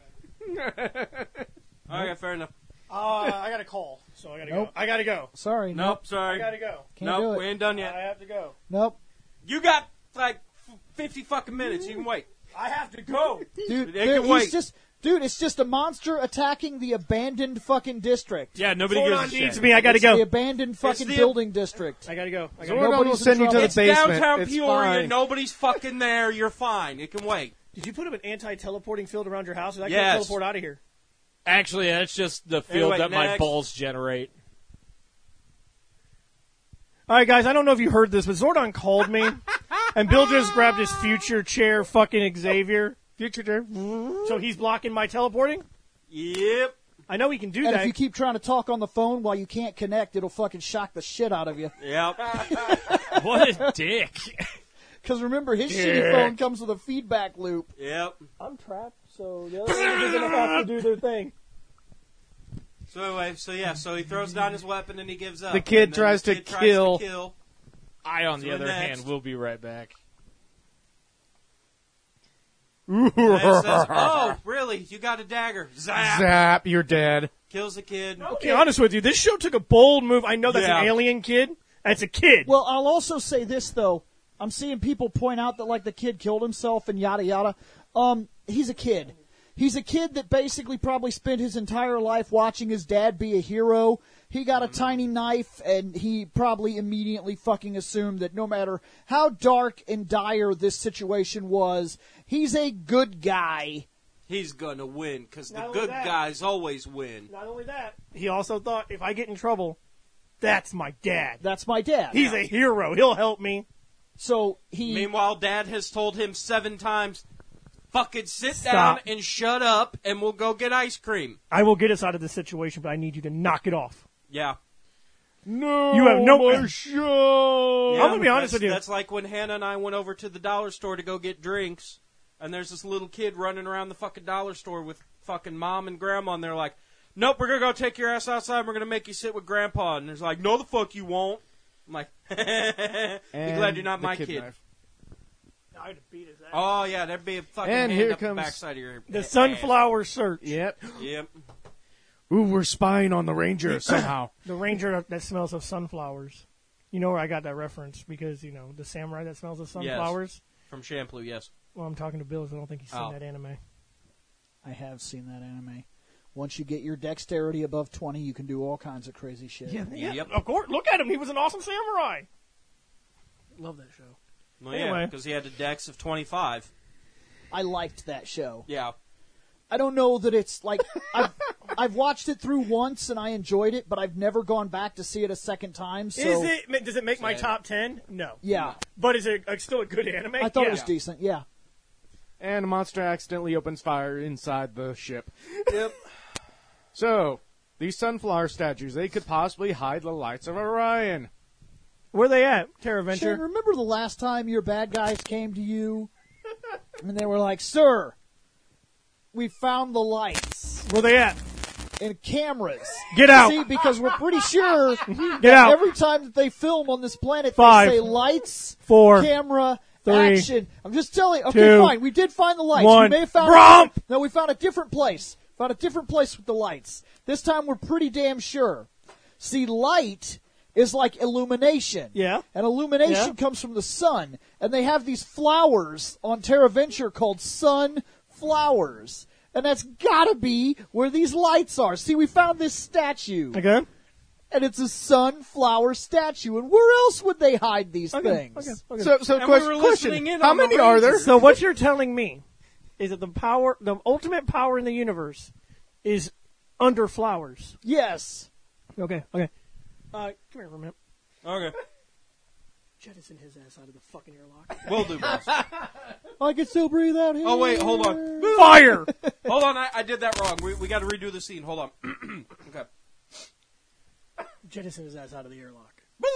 Okay, fair enough. Uh, I got a call, so I gotta Nope. go. I gotta go. Sorry. Nope, sorry. I gotta go. Can't do Nope, it. we ain't done I yet. have to go. Nope. You got like f- fifty fucking minutes. You can wait. I have to go. Dude, They there- can he's wait. just, dude, it's just a monster attacking the abandoned fucking district. Yeah, nobody Hold gives on, a needs shit. me. I gotta It's the go. abandoned fucking the- building district. I gotta go. I gotta Zordon go. Nobody's will in send you to trouble. the It's basement. downtown It's Peoria. fine. Nobody's fucking there. You're fine. It can wait. Did you put up an anti-teleporting field around your house? I can't Yes. teleport out of here. Actually, that's just the field Anyway, that my next. balls generate. All right, guys. I don't know if you heard this, but Zordon called me, and Bill just grabbed his future chair, fucking Xavier. Future chair. So he's blocking my teleporting. Yep. I know he can do And that. if you keep trying to talk on the phone while you can't connect, it'll fucking shock the shit out of you. Yep. What a dick. Because remember, his shitty phone comes with a feedback loop. Yep. I'm trapped, so the other one is gonna have to do their thing. So anyway, so yeah, so he throws down his weapon and he gives up. The kid And then tries the to kid tries kill- to kill. I, on the So other next. hand, will be right back. And it says, oh, really? You got a dagger? Zap! Zap, you're dead. Kills the kid. I'll be honest with you. This show took a bold move. I know that's Yeah. an alien kid. That's a kid. Well, I'll also say this, though. I'm seeing people point out that, like, the kid killed himself and yada yada. Um, he's a kid. He's a kid that basically probably spent his entire life watching his dad be a hero. He got a tiny knife, and he probably immediately fucking assumed that no matter how dark and dire this situation was, he's a good guy. He's gonna win because the Not only good that. guys always win. Not only that, he also thought if I get in trouble, that's my dad. That's my dad. He's a hero. He'll help me. So he... Meanwhile, Dad has told him seven times, "Fucking sit Stop. down and shut up, and we'll go get ice cream." I will get us out of this situation, but I need you to knock it off. Yeah. No, You have no- my show. Yeah, I'm gonna be honest that's, with you. That's like when Hannah and I went over to the dollar store to go get drinks, and there's this little kid running around the fucking dollar store with fucking mom and grandma, and they're like, "Nope, we're gonna go take your ass outside. We're gonna make you sit with grandpa." And there's like, "No, the fuck you won't." I'm like, "Be And glad you're not the my kid kid." knife. I'd beat his ass. Oh yeah, there'd be a fucking And hand here up comes the backside of your The ass. sunflower search. Yep. Yep. Ooh, we're spying on the ranger somehow. The ranger that smells of sunflowers. You know where I got that reference because, you know, the samurai that smells of sunflowers. From Shampoo, yes. Well, I'm talking to Bill, so I don't think he's seen Oh. that anime. I have seen that anime. Once you get your dexterity above twenty, you can do all kinds of crazy shit. Yeah, yeah. Yep. Of course. Look at him. He was an awesome samurai. Love that show. Well, yeah, Anyway. because he had a dex of twenty-five. I liked that show. Yeah. I don't know that it's like I've, I've watched it through once and I enjoyed it, but I've never gone back to see it a second time. So Is it? Does it make my Same. top ten? No. yeah, But is it uh, still a good anime? I thought yeah. it was decent. Yeah, And a monster accidentally opens fire inside the ship. Yep. So, these sunflower statues, they could possibly hide the lights of Orion. Where they at? Terra Shane, Venture. remember the last time your bad guys came to you and they were like, "Sir, we found the lights." Where they at? and cameras. Get out. See, because we're pretty sure Get that out. every time that they film on this planet, Five. they say lights, Four. camera, Three. action. I'm just telling you. Okay, Two. fine. We did find the lights. One. We may have found Grump. No, we found a different place. Found a different place with the lights. This time we're pretty damn sure. See, light is like illumination. Yeah. And illumination Yeah. comes from the sun. And they have these flowers on Terra Venture called sunflowers. And that's gotta be where these lights are. See, we found this statue. Okay. And it's a sunflower statue. And where else would they hide these Okay. things? Okay. Okay. So, so And we question, were question. listening in How on the many are there? Rangers. So what you're telling me is that the power, the ultimate power in the universe, is under flowers. Yes. Okay. Okay. Uh, come here for a minute. Okay. Jettison his ass out of the fucking airlock. Will do, boss. I can still breathe out here. Oh, wait, hold on. Fire! Hold on, I, I did that wrong. We, we got to redo the scene. Hold on. Okay. Jettison his ass out of the airlock.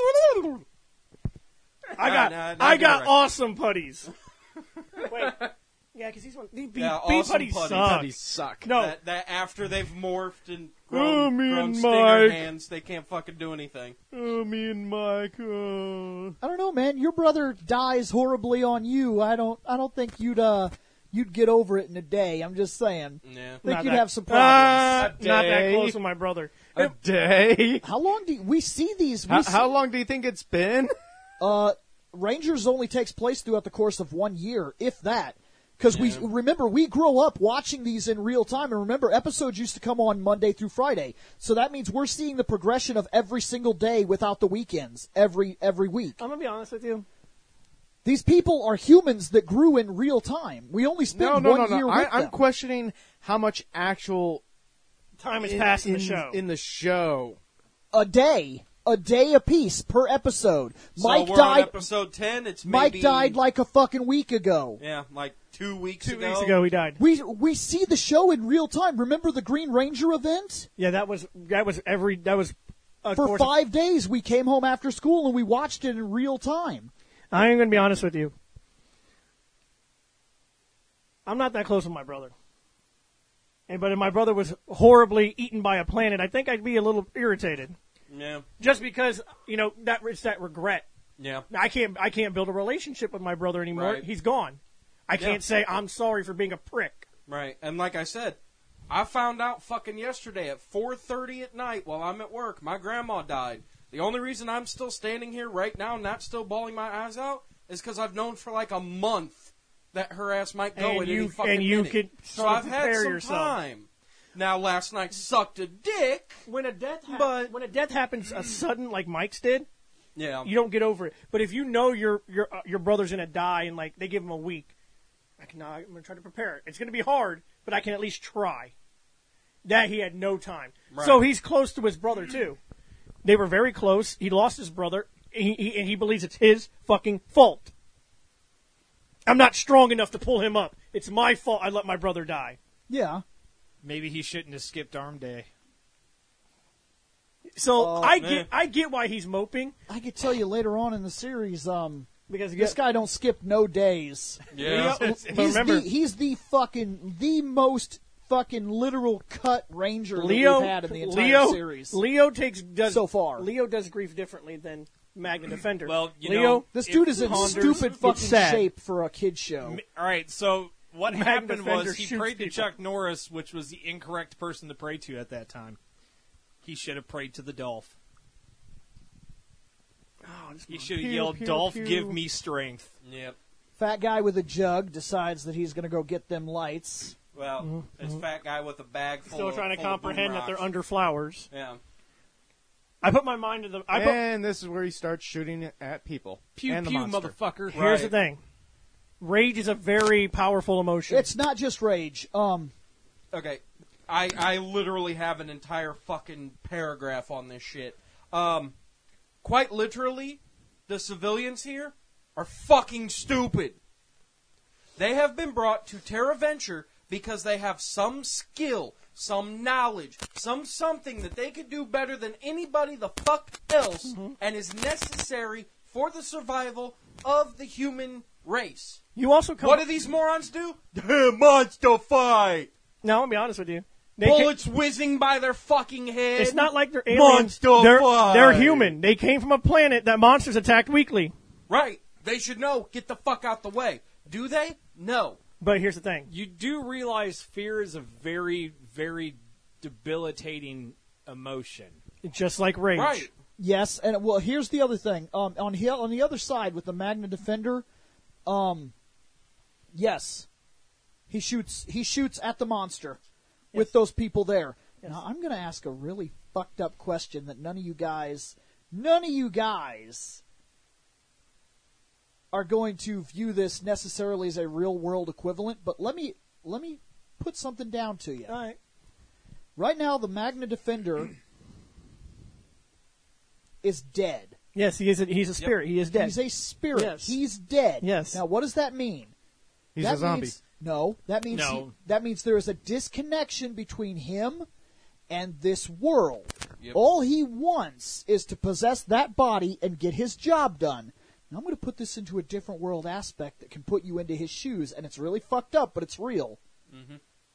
I Alright, got, now- now I get got it right. awesome putties. Wait. Yeah, because these ones, these bee, Yeah, bee awesome putties putties. suck. Putties suck. No. That, that after they've morphed and Oh, grown, me grown and stinger Mike. hands, they can't fucking do anything. Oh, me and Mike. uh. I don't know, man. Your brother dies horribly on you. I don't. I don't think you'd. Uh, you'd get over it in a day. I'm just saying. Yeah. I think Not you'd that- have some problems. Uh, not that day. close with my brother. A day? how long do you, we see these? We How, see, how long do you think it's been? Uh, Rangers only takes place throughout the course of one year, if that. Because we remember we grow up watching these in real time, and remember episodes used to come on Monday through Friday. So that means we're seeing the progression of every single day without the weekends every every week. I'm going to be honest with you. These people are humans that grew in real time. We only spent No, no, one no, year no. with I, I'm them. questioning how much actual Time has in, passed in, in the show. in the show. A day, a day apiece per episode. So Mike we're on died. episode ten. It's Mike maybe, died like a fucking week ago. yeah, like two weeks Two ago. weeks ago, he died. We we see the show in real time. Remember the Green Ranger event? Yeah, that was that was every that was. Uh, For course of- five days, we came home after school and we watched it in real time. I am going to be honest with you. I'm not that close with my brother. And but if my brother was horribly eaten by a planet, I think I'd be a little irritated. Yeah, Just because, you know, that it's that regret. yeah. I can't I can't build a relationship with my brother anymore. Right. He's gone. I can't Yeah. say I'm sorry for being a prick. Right, and like I said, I found out fucking yesterday at four thirty at night while I'm at work, my grandma died. The only reason I'm still standing here right now, not still bawling my eyes out, is because I've known for like a month that her ass might go And at you- any fucking and you minute. could so sort of I've had prepare some yourself. time. Now, last night sucked a dick. When a death hap- But- when a death happens a sudden like Mike's did, Yeah, you don't get over it. But if you know your your uh, your brother's gonna die and like they give him a week, I can I'm gonna try to prepare it. It's gonna be hard, but I can at least try. That he had no time, Right. so he's close to his brother too. They were very close. He lost his brother, he, he, and he believes it's his fucking fault. I'm not strong enough to pull him up. It's my fault. I let my brother die. Yeah. Maybe he shouldn't have skipped arm day. So Oh, I man. get I get why he's moping I could tell you later on in the series, um, because this guy don't skip no days. yeah. Leo- He's remember, the, he's the fucking, the most fucking literal cut ranger Leo that we've had in the entire Leo, series. Leo takes does So far. Leo does grief differently than Magna Defender. Well, you Leo, know, This if dude is in ponders, stupid it's fucking sad. shape for a kid show. M- All right, so what Magna happened Defender was he shoots prayed to people. Chuck Norris, which was the incorrect person to pray to at that time. He should have prayed to the Dolph. oh, this He should have pew, yelled, pew, "Dolph, pew." give me strength." Yep. Fat guy with a jug decides that he's going to go get them lights. Well, this fat guy with a bag full Still of, trying to full of boom comprehend that they're rocks. under flowers. Yeah. I put my mind to the. I put, And this is where he starts shooting at people. Pew and the pew, monster. motherfucker. here's the Right. thing. Rage is a very powerful emotion. It's not just rage. Um, Okay, I I literally have an entire fucking paragraph on this shit. Um, quite literally, the civilians here are fucking stupid. They have been brought to Terra Venture because they have some skill, some knowledge, some something that they could do better than anybody the fuck else, and is necessary for the survival of the human race. you also come. What do these morons do? Monster fight! Now, I'll be honest with you. They Bullets whizzing by their fucking head. It's not like they're aliens. Monster they're, fly. they're human. They came from a planet that monsters attacked weekly. Right. They should know. Get the fuck out the way. Do they? No. But here's the thing. You do realize fear is a very, very debilitating emotion. Just like rage. Right. Yes, and well, here's the other thing. Um, on the on the other side with the Magna Defender, um, yes, he shoots he shoots at the monster with those people there. Now I'm going to ask a really fucked up question that none of you guys, none of you guys, are going to view this necessarily as a real world equivalent. But let me let me put something down to you. All right. Right now, the Magna Defender is dead. Yes, he is. A, he's a spirit. He is dead. He's a spirit. Yes. He's dead. Yes. Now, what does that mean? He's that a zombie. Means, no, that means No. he- that means there is a disconnection between him and this world. Yep. All he wants is to possess that body and get his job done. Now, I'm going to put this into a different world aspect that can put you into his shoes, and it's really fucked up, but it's real. Mm-hmm.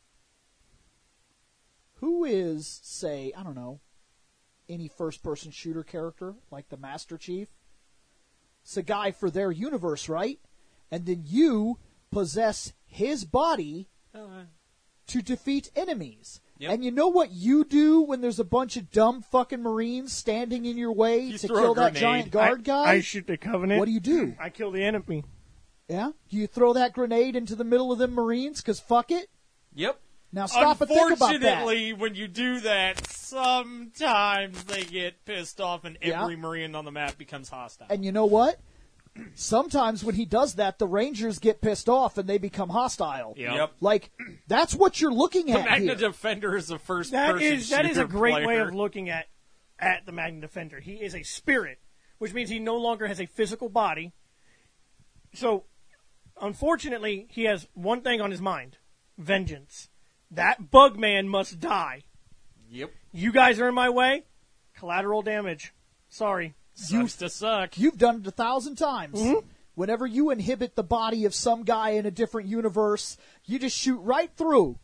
Who is, say, I don't know, any first-person shooter character like the Master Chief? It's a guy for their universe, right? And then you possess his body to defeat enemies. Yep. And you know what you do when there's a bunch of dumb fucking Marines standing in your way You to throw a kill that grenade. giant guard I, guy? I shoot the Covenant. What do you do? I kill the enemy. Yeah? Do you throw that grenade into the middle of them Marines? Because fuck it? Yep. Now stop and think about that. Unfortunately, when you do that, sometimes they get pissed off and Yeah. every Marine on the map becomes hostile. And you know what? Sometimes when he does that, the Rangers get pissed off and they become hostile. Yep. Yep. Like, that's what you're looking The at Magna here. Defender is a first That person is that is a shooter great way player. of looking at at the Magna Defender. He is a spirit, which means he no longer has a physical body. So, unfortunately, he has one thing on his mind: vengeance. That bug man must die. Yep. You guys are in my way. Collateral damage. Sorry. Sucks to suck. You've done it a thousand times. Mm-hmm. Whenever you inhibit the body of some guy in a different universe, you just shoot right through.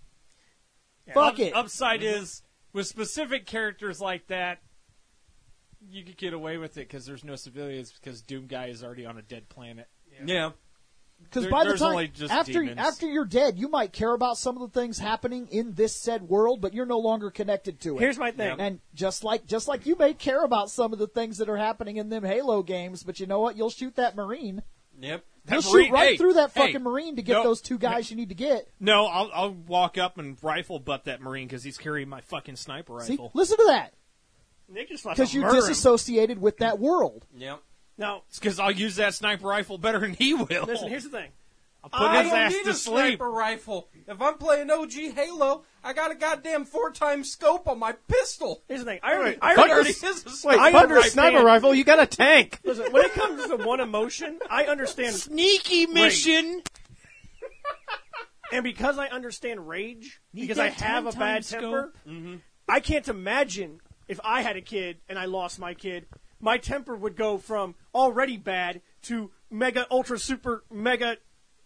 Fuck Up- it. Upside is, with specific characters like that, you could get away with it because there's no civilians because Doom Guy is already on a dead planet. Yeah. Because There- by the there's time only just after demons. after you're dead, you might care about some of the things happening in this said world, but you're no longer connected to it. Here's my thing. Yep. And just like just like you may care about some of the things that are happening in them Halo games, but you know what? You'll shoot that Marine. Yep. You'll That shoot Marine- right hey, through that hey, fucking Marine to get no, those two guys you need to get. No, I'll, I'll walk up and rifle butt that Marine because he's carrying my fucking sniper See, rifle. listen to that. Nick just left Because to you're murder him. disassociated with that world. Yep. Now, It's because I'll use that sniper rifle better than he will. listen. Here's the thing. I'll put I his don't ass need to a sleep. sniper rifle. If I'm playing O G Halo, I got a goddamn four times scope on my pistol. Here's the thing. I already. I It already already is a Wait, I under a understand. sniper rifle, you got a tank. Listen, when it comes to one emotion, I understand. Sneaky mission. And because I understand rage, Need because I that have a ten bad times temper, Mm-hmm. I can't imagine if I had a kid and I lost my kid, my temper would go from already bad to mega, ultra, super, mega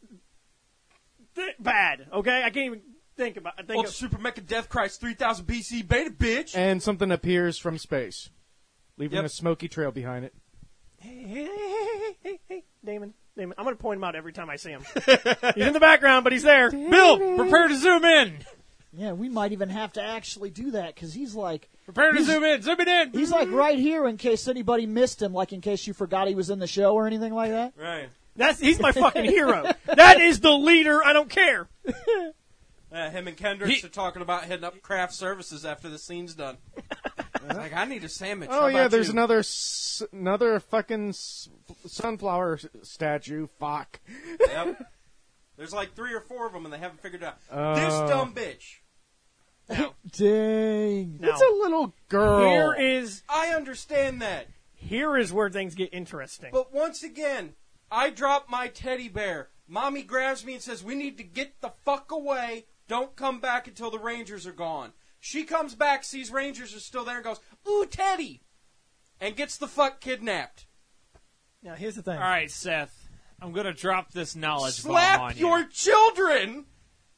th- bad. Okay, I can't even think about. I think Ultra of, Super Mecha Death Christ three thousand B C beta, bitch. And something appears from space, leaving Yep. a smoky trail behind it. hey, hey, hey, hey, hey, hey, Damon, Damon, I'm going to point him out every time I see him. He's in the background, but he's there. Bill, prepare to zoom in. Yeah, we might even have to actually do that because he's like Prepare to He's- zoom in. Zoom it in. he's like right here in case anybody missed him, like in case you forgot he was in the show or anything like that. Right. That's he's my fucking hero. That is the leader. I don't care. Uh, him and Kendricks He- are talking about heading up craft services after the scene's done. Like, I need a sandwich. Oh How yeah, about there's you? another s- another fucking s- sunflower s- statue. Fuck. Yep. There's like three or four of them, and they haven't figured it out. This Oh. dumb bitch. Now, Dang. Now, It's a little girl. here is I understand that, here is where things get interesting. but once again, I drop my teddy bear. Mommy grabs me and says, "We need to get the fuck away. Don't come back until the Rangers are gone." She comes back, sees Rangers are still there, and goes, "Ooh, Teddy," and gets the fuck kidnapped. Now here's the thing. All right, Seth. I'm gonna drop this knowledge bomb Slap on your you. children.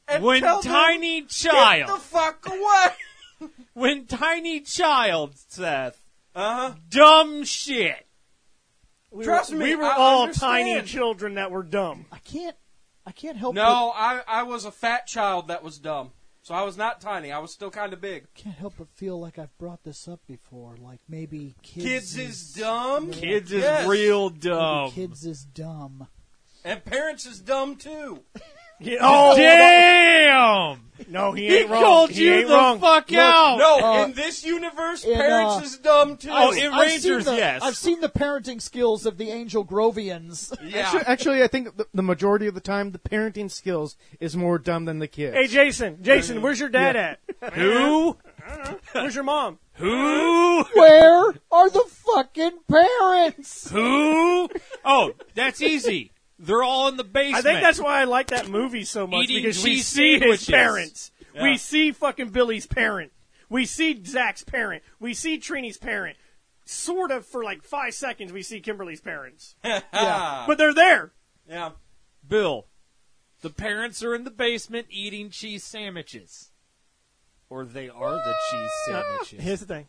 and When tell them, Tiny "Get Child, the fuck away." when Tiny Child, Seth, Uh huh. dumb shit. We Trust were, me, we were I all understand. tiny children that were dumb. I can't. I can't help. But, No, I I was a fat child that was dumb. So I was not tiny. I was still kind of big. can't help but feel like I've brought this up before. Like maybe kids, Kids is dumb. Kids is Yes. real maybe dumb. kids is dumb. And parents is dumb too. Yeah, oh, Damn! no, he He ain't wrong. called he you ain't the wrong. fuck out. No, Uh, in this universe, in, parents uh, is dumb too. Oh, in I've seen Rangers, the- yes. I've seen the parenting skills of the Angel Grovians. yeah. Actually, actually, I think the, the majority of the time, the parenting skills is more dumb than the kids. Hey, Jason, Jason, where's your dad at? Who? Where's your mom? Who? Where are the fucking parents? Who? Oh, that's easy. They're all in the basement. I think that's why I like that movie so much, Eating because we cheese see sandwiches. his parents. Yeah. We see fucking Billy's parent. We see Zach's parent. We see Trini's parent. Sort of for like five seconds, we see Kimberly's parents. yeah. But they're there. yeah. Bill. The parents are in the basement eating cheese sandwiches. Or they are the cheese sandwiches. Here's the thing.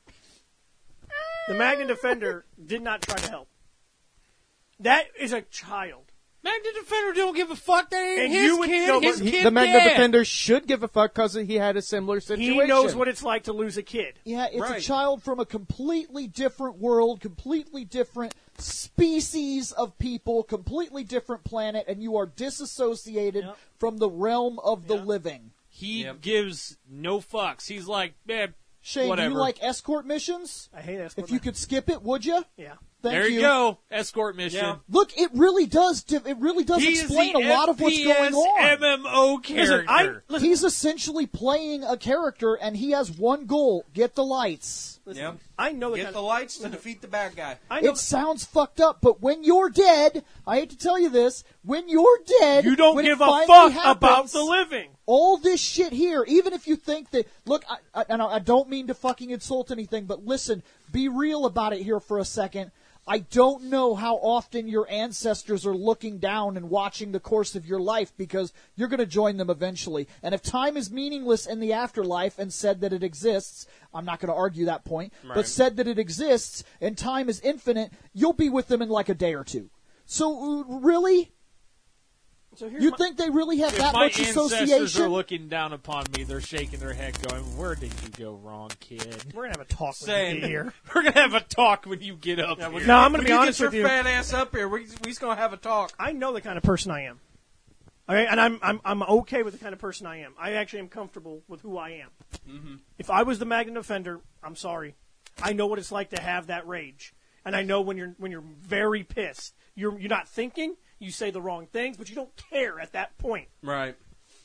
The Magnum Defender did not try to help. That is a child. Magna Defender don't give a fuck. That ain't And his you would- kid. no, but his He- kid the Magna dead. Defender should give a fuck because he had a similar situation. He knows what it's like to lose a kid. Yeah, it's a Right. child from a completely different world, completely different species of people, completely different planet, and you are disassociated Yep. from the realm of the Yep. living. He Yep. gives no fucks. He's like, man, Shane, whatever. do you like escort missions? I hate that. If you could skip it, would you? Yeah. Thank there you go. Escort mission. Yeah. Look, it really does. Di- it really does He explain is the a lot of what's F P going S on. M M O character. Listen, I, listen, He's essentially playing a character, and he has one goal: get the lights. listen, Yep. I know the Get kind the of, lights to defeat the bad guy. I know It sounds fucked up, but when you're dead, I hate to tell you this, when you're dead, you don't when give it a finally fuck happens, about the living. all this shit here, even if you think that, look, I, I, and I don't mean to fucking insult anything, but listen, be real about it here for a second. I don't know how often your ancestors are looking down and watching the course of your life, because you're going to join them eventually. And if time is meaningless in the afterlife and said that it exists, I'm not going to argue that point, but Right. said that it exists and time is infinite, you'll be with them in like a day or two. So, uh, really? So here's You my, think they really have if that my much ancestors association? are looking down upon me, they're shaking their head going, where did you go wrong, kid? we're gonna have a talk when Same. you get here. We're going to have a talk when you get up here. No, I'm gonna When be you honest get with your you. fat ass up here. We we just gonna have a talk. I know the kind of person I am. Okay, and I'm I'm I'm okay with the kind of person I am. I actually am comfortable with who I am. Mm-hmm. If I was the Magnum Defender, I'm sorry. I know what it's like to have that rage, and I know when you're when you're very pissed, you're you're not thinking. You say the wrong things, but you don't care at that point. Right.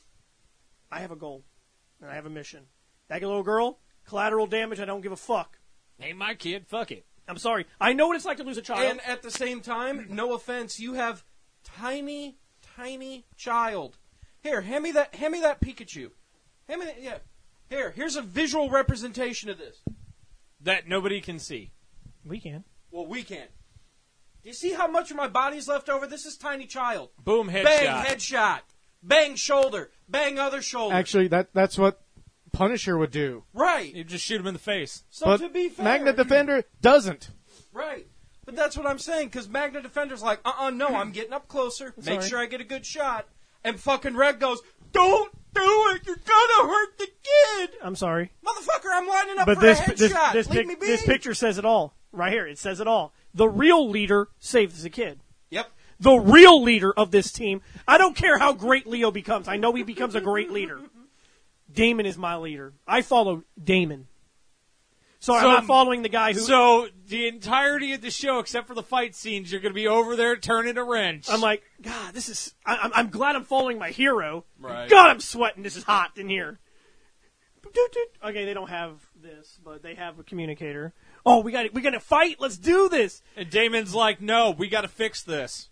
I have a goal, and I have a mission. That little girl, collateral damage. I don't give a fuck. Ain't my kid, fuck it. I'm sorry. I know what it's like to lose a child. And at the same time, no offense, you have tiny, tiny child. Here, hand me that. Hand me that Pikachu. Hand me that. Yeah. Here, here's a visual representation of this. That nobody can see. we can. Well, we can't. Do you see how much of my body's left over? This is tiny child. Boom, headshot. Bang, headshot. Bang, shoulder. Bang, other shoulder. Actually, that that's what Punisher would do. right. You just shoot him in the face. So but to be fair, Magna Defender doesn't. Right. But that's what I'm saying, because Magna Defender's like, uh-uh, no, I'm getting up closer. Make Sorry. sure I get a good shot. And fucking Red goes, don't do it. You're gonna hurt the kid. I'm sorry. Motherfucker, I'm lining up But for this a this headshot. this, Leave pic- me be. this picture says it all. Right here, it says it all. The real leader saves the kid. Yep. The real leader of this team. I don't care how great Leo becomes. I know he becomes a great leader. Damon is my leader. I follow Damon. So, I'm So- not following the guy who. So the entirety of the show, except for the fight scenes, you're going to be over there turning a wrench. I'm like, God, this is. I, I'm, I'm glad I'm following my hero. Right. God, I'm sweating. This is hot in here. Okay, they don't have this, but they have a communicator. Oh, we got we got to fight. Let's do this. and Damon's like, no, we got to fix this.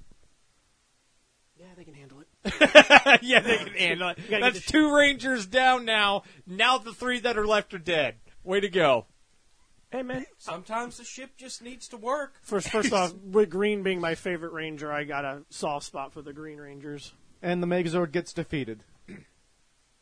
Yeah, they can handle it. yeah, they can handle it. gotta get That's this- two Rangers down now. Now the three that are left are dead. Way to go. Hey, man. Sometimes the ship just needs to work. First, first off, with Green being my favorite Ranger, I got a soft spot for the Green Rangers. And the Megazord gets defeated.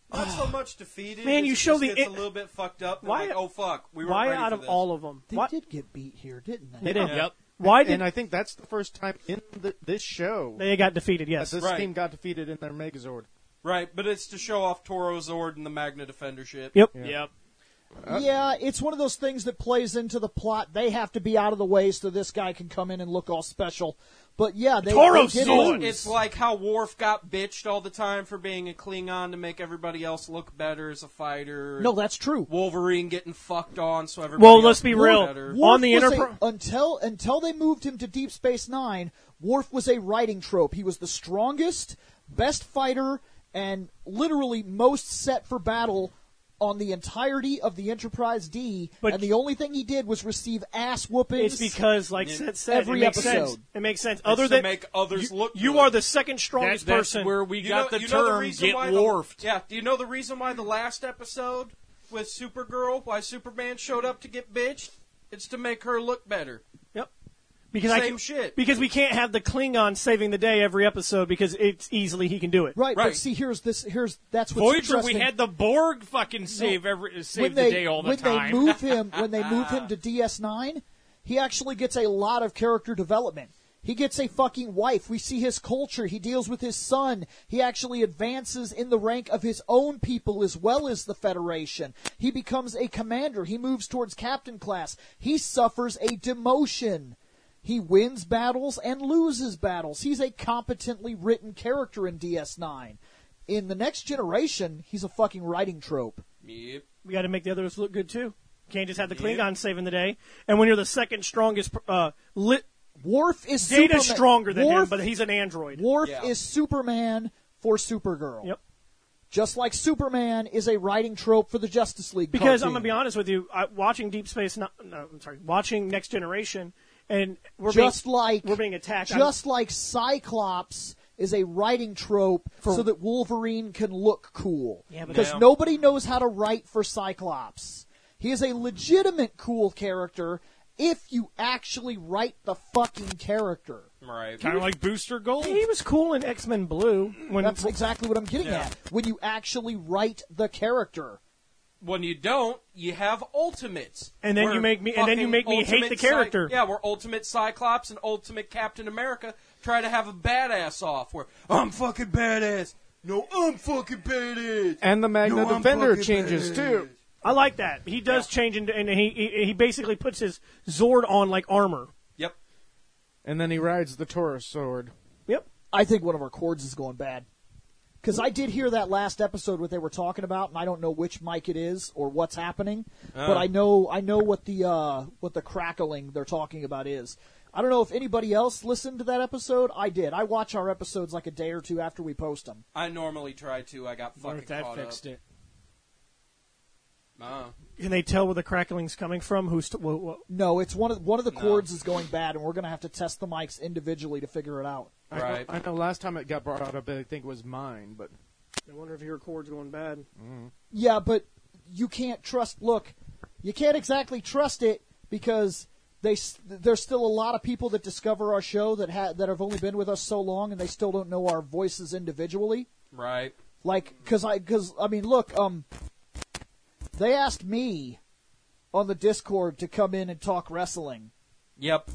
Not so much defeated. Man, it's you show just the gets it- a little bit fucked up. They're Why- like, oh fuck, we were Why ready out for of this. all of them? They Why, did get beat here, didn't they? They did. Yeah. Yep. Why did And I think that's the first time in the, this show they got defeated? that Yes. this Right. team got defeated in their Megazord. Right, but it's to show off Toro Zord and the Magna Defender ship. Yep. Yep. Yeah, it's one of those things that plays into the plot. They have to be out of the way so this guy can come in and look all special. But yeah, they, Toro they did Zord. lose. It's like how Worf got bitched all the time for being a Klingon to make everybody else look better as a fighter. No, that's true. Wolverine getting fucked on so everybody Well, else let's be looked real. better. War- On the was a- Enterpri- until until they moved him to Deep Space Nine, Worf was a writing trope. He was the strongest, best fighter, and literally most set for battle on the entirety of the Enterprise D. But- and the only thing he did was receive ass whoopings. It's because, like Yeah. Seth said, Every it makes episode. sense. It makes sense. It's Other to than make others you, look you good. are the second That, strongest that's person. where we You got know- the you know term reason "get why the- warfed." Yeah, do you know the reason why the last episode with Supergirl, why Superman showed up to get bitched? It's to make her look better. Yep. Because I Same can- shit. Because we can't have the Klingon saving the day every episode because it's easily he can do it. right, Right. but see, here's this. Here's that's what's Voyager, interesting. we had the Borg fucking save every save when the they day all the when time. they move him when they move him to D S nine, he actually gets a lot of character development. He gets a fucking wife. We see his culture. He deals with his son. He actually advances in the rank of his own people as well as the Federation. He becomes a commander. He moves towards captain class. He suffers a demotion. He wins battles and loses battles. He's a competently written character in D S nine. In the Next Generation, he's a fucking writing trope. Yep. We got to make the others look good too. Can't just have the Klingon saving the day. And when you're the second strongest, uh, lit, Worf is Data's Superman. stronger than Worf, him, but he's an android. Worf Yeah. is Superman for Supergirl. Yep. Just like Superman is a writing trope for the Justice League. Because I'm cartoon. gonna be honest with you, I, watching Deep Space, no, no, I'm sorry, watching Next Generation, and we're just being, like we're being attacked. Just like Cyclops is a writing trope so that Wolverine can look cool. Yeah, but- because Yeah. nobody knows how to write for Cyclops. He is a legitimate cool character if you actually write the fucking character. Right. Kind of like Booster Gold. he was cool in X Men Blue. When That's exactly what I'm getting Yeah. at. When you actually write the character. When you don't, you have ultimates. And then Where you make me- and then you fucking make me hate ultimate the character. Cy- yeah, where Ultimate Cyclops and Ultimate Captain America try to have a badass off. Where I'm fucking badass. No, I'm fucking badass. And the Magna No, I'm Defender fucking changes badass. too. I like that. He does change into, and he, he he basically puts his Zord on like armor. Yep. And then he rides the Taurus sword. Yep. I think one of our chords is going bad. Because I did hear that last episode what they were talking about, and I don't know which mic it is or what's happening, but I know I know what the uh, what the crackling they're talking about is. I don't know if anybody else listened to that episode. I did. I watch our episodes like a day or two after we post them. I normally try to. I got What fucking if that caught fixed up. it? Uh, Can they tell where the crackling's coming from? Who's t- wh- wh- No, it's one of one of the No. chords is going bad, and we're going to have to test the mics individually to figure it out. I Right. know, I know last time it got brought up, I think it was mine, but I wonder if your chord's going bad. Yeah, but you can't trust. Look, you can't exactly trust it because they s- there's still a lot of people that discover our show that ha- that have only been with us so long, and they still don't know our voices individually. right. Like, cause I, cause I mean, look, um, they asked me on the Discord to come in and talk wrestling, Yep.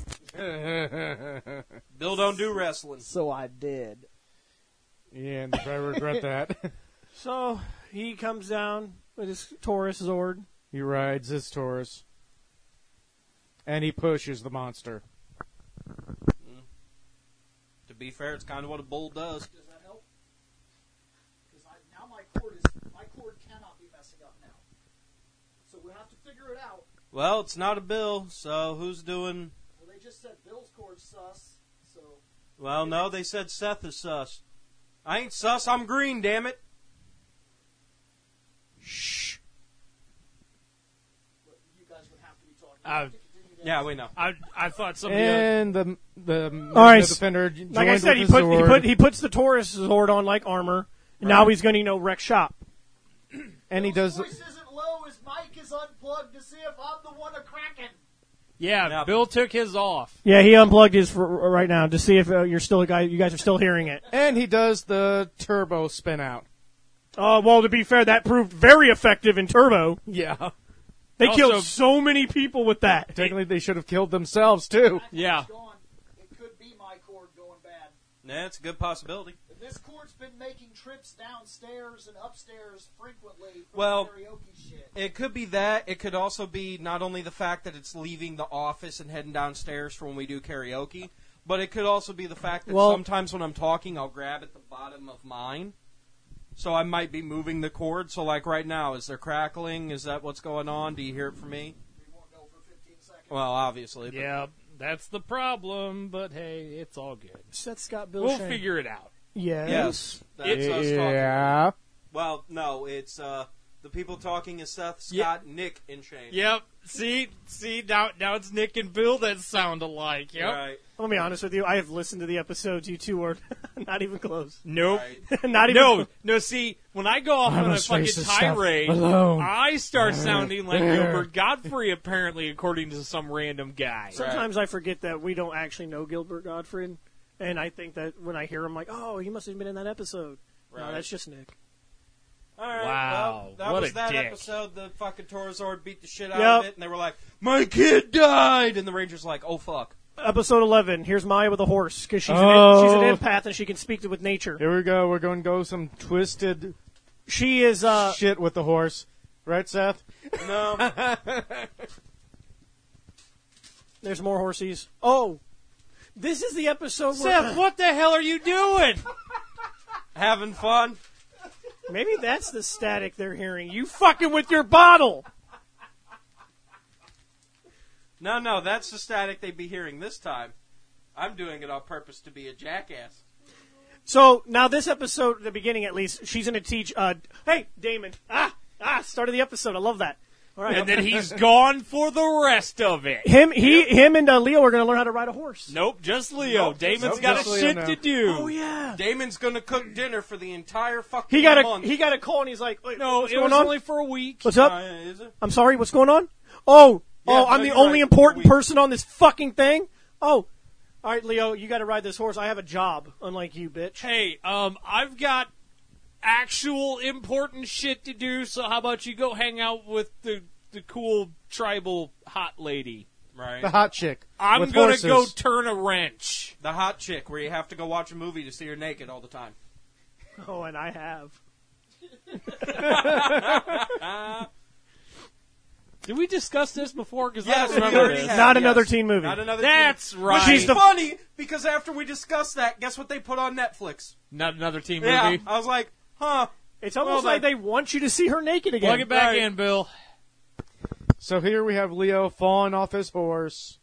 Bill don't do wrestling. so I did. yeah, and I regret that. So he comes down with his Taurus Zord. He rides his Taurus. And he pushes the monster. To be fair, it's kind of what a bull does. Does that help? Because now my cord is my cord cannot be messing up now, so we'll have to figure it out. Well, it's not a bill, so who's doing... Well, they just said Bill's cord's sus, so. Well, no, they said Seth is sus. I ain't sus, I'm green, damn it. Shh. But you guys would have to be talking. I, Yeah, we know. I, I thought somebody. And the the All right, the defender joined Like I said, with he his put he sword, put he puts the Taurus Zord on like armor. And now he's going to you know wreck shop. and he does. His voice isn't low. His mic is unplugged to see if I'm the one a cracking. yeah, Now- Bill took his off. Yeah, he unplugged his for, right now to see if uh, you're still a guy. You guys are still hearing it. And he does the turbo spin out. Uh, well, to be fair, that proved very effective in Turbo. Yeah. They Also- killed so many people with that. Technically, they should have killed themselves, too. Yeah. Gone. It could be my cord going bad. Nah, it's a good possibility. This cord's been making trips downstairs and upstairs frequently for Well, karaoke shit. It could be that. It could also be not only the fact that it's leaving the office and heading downstairs for when we do karaoke, but it could also be the fact that Well- sometimes when I'm talking, I'll grab at the bottom of mine. So I might be moving the cord. So like right now, is there crackling? Is that what's going on? Do you hear it from me? We won't know for fifteen seconds. Well, obviously. But Yeah, that's the problem, but hey, it's all good. That's Scott Bill We'll Shane. figure it out. Yes. Yes. That's us talking. Yeah. Well, no, it's uh, the people talking is Seth, Scott, Yeah. Nick, and Shane. Yep. See, see, now, now it's Nick and Bill that sound alike. Yep. Right. Let me be honest with you. I have listened to the episodes. You two are not even close. Nope. Right. not even No, close. no. See, when I go off I on a must fucking face this stuff tirade, alone. I start sounding like Gilbert Godfrey, apparently, according to some random guy. Sometimes I forget that we don't actually know Gilbert Gottfried, and I think that when I hear him, like, oh, he must have been in that episode. No, Right. that's just Nick. All right, Wow, well, that what was a that dick. episode. The fucking Torazord beat the shit out Yep. of it, and they were like, "My kid died," and the Rangers were like, "Oh fuck." Episode eleven. Here's Maya with a horse because she's Oh. an, she's an empath and she can speak to, with nature. Here we go. We're going to go some twisted She is. uh shit with the horse. Right, Seth? No, There's more horsies. Oh, this is the episode. Seth, Where, what the hell are you doing? having fun. maybe that's the static they're hearing. You fucking with your bottle. No, no, that's the static they'd be hearing this time. I'm doing it on purpose to be a jackass. So now this episode, at the beginning at least, she's going to teach. Uh, hey, Damon. Ah, ah, start of the episode. I love that. All right. And then he's gone for the rest of it. him, he, him, and uh, Leo are going to learn how to ride a horse. Nope, just Leo. Nope, Damon's nope, got just a Leo shit now. to do. Oh yeah. Damon's gonna cook dinner for the entire fucking He got a month. he got a call and he's like, Wait, No, what's it going was on? only for a week. What's up? Uh, is it? I'm sorry. What's going on? Oh, Yeah, oh, I'm no, the you're only right. important We- person on this fucking thing. Oh, all right, Leo, you got to ride this horse. I have a job, unlike you, bitch. Hey, um, I've got actual important shit to do, so how about you go hang out with the the cool tribal hot lady? Right. The hot chick. I'm with gonna horses. go turn a wrench. The hot chick where you have to go watch a movie to see her naked all the time. Oh, and I have. Did we discuss this before? Because Yes, I don't we remember already this. have. Not yes. another teen movie. Not another That's teen. right. Which She's is the- funny because after we discussed that, guess what they put on Netflix? Not another teen Yeah, movie. I was like, huh. It's almost Well, like then- they want you to see her naked again. Plug it back Right. in, Bill. So here we have Leo falling off his horse.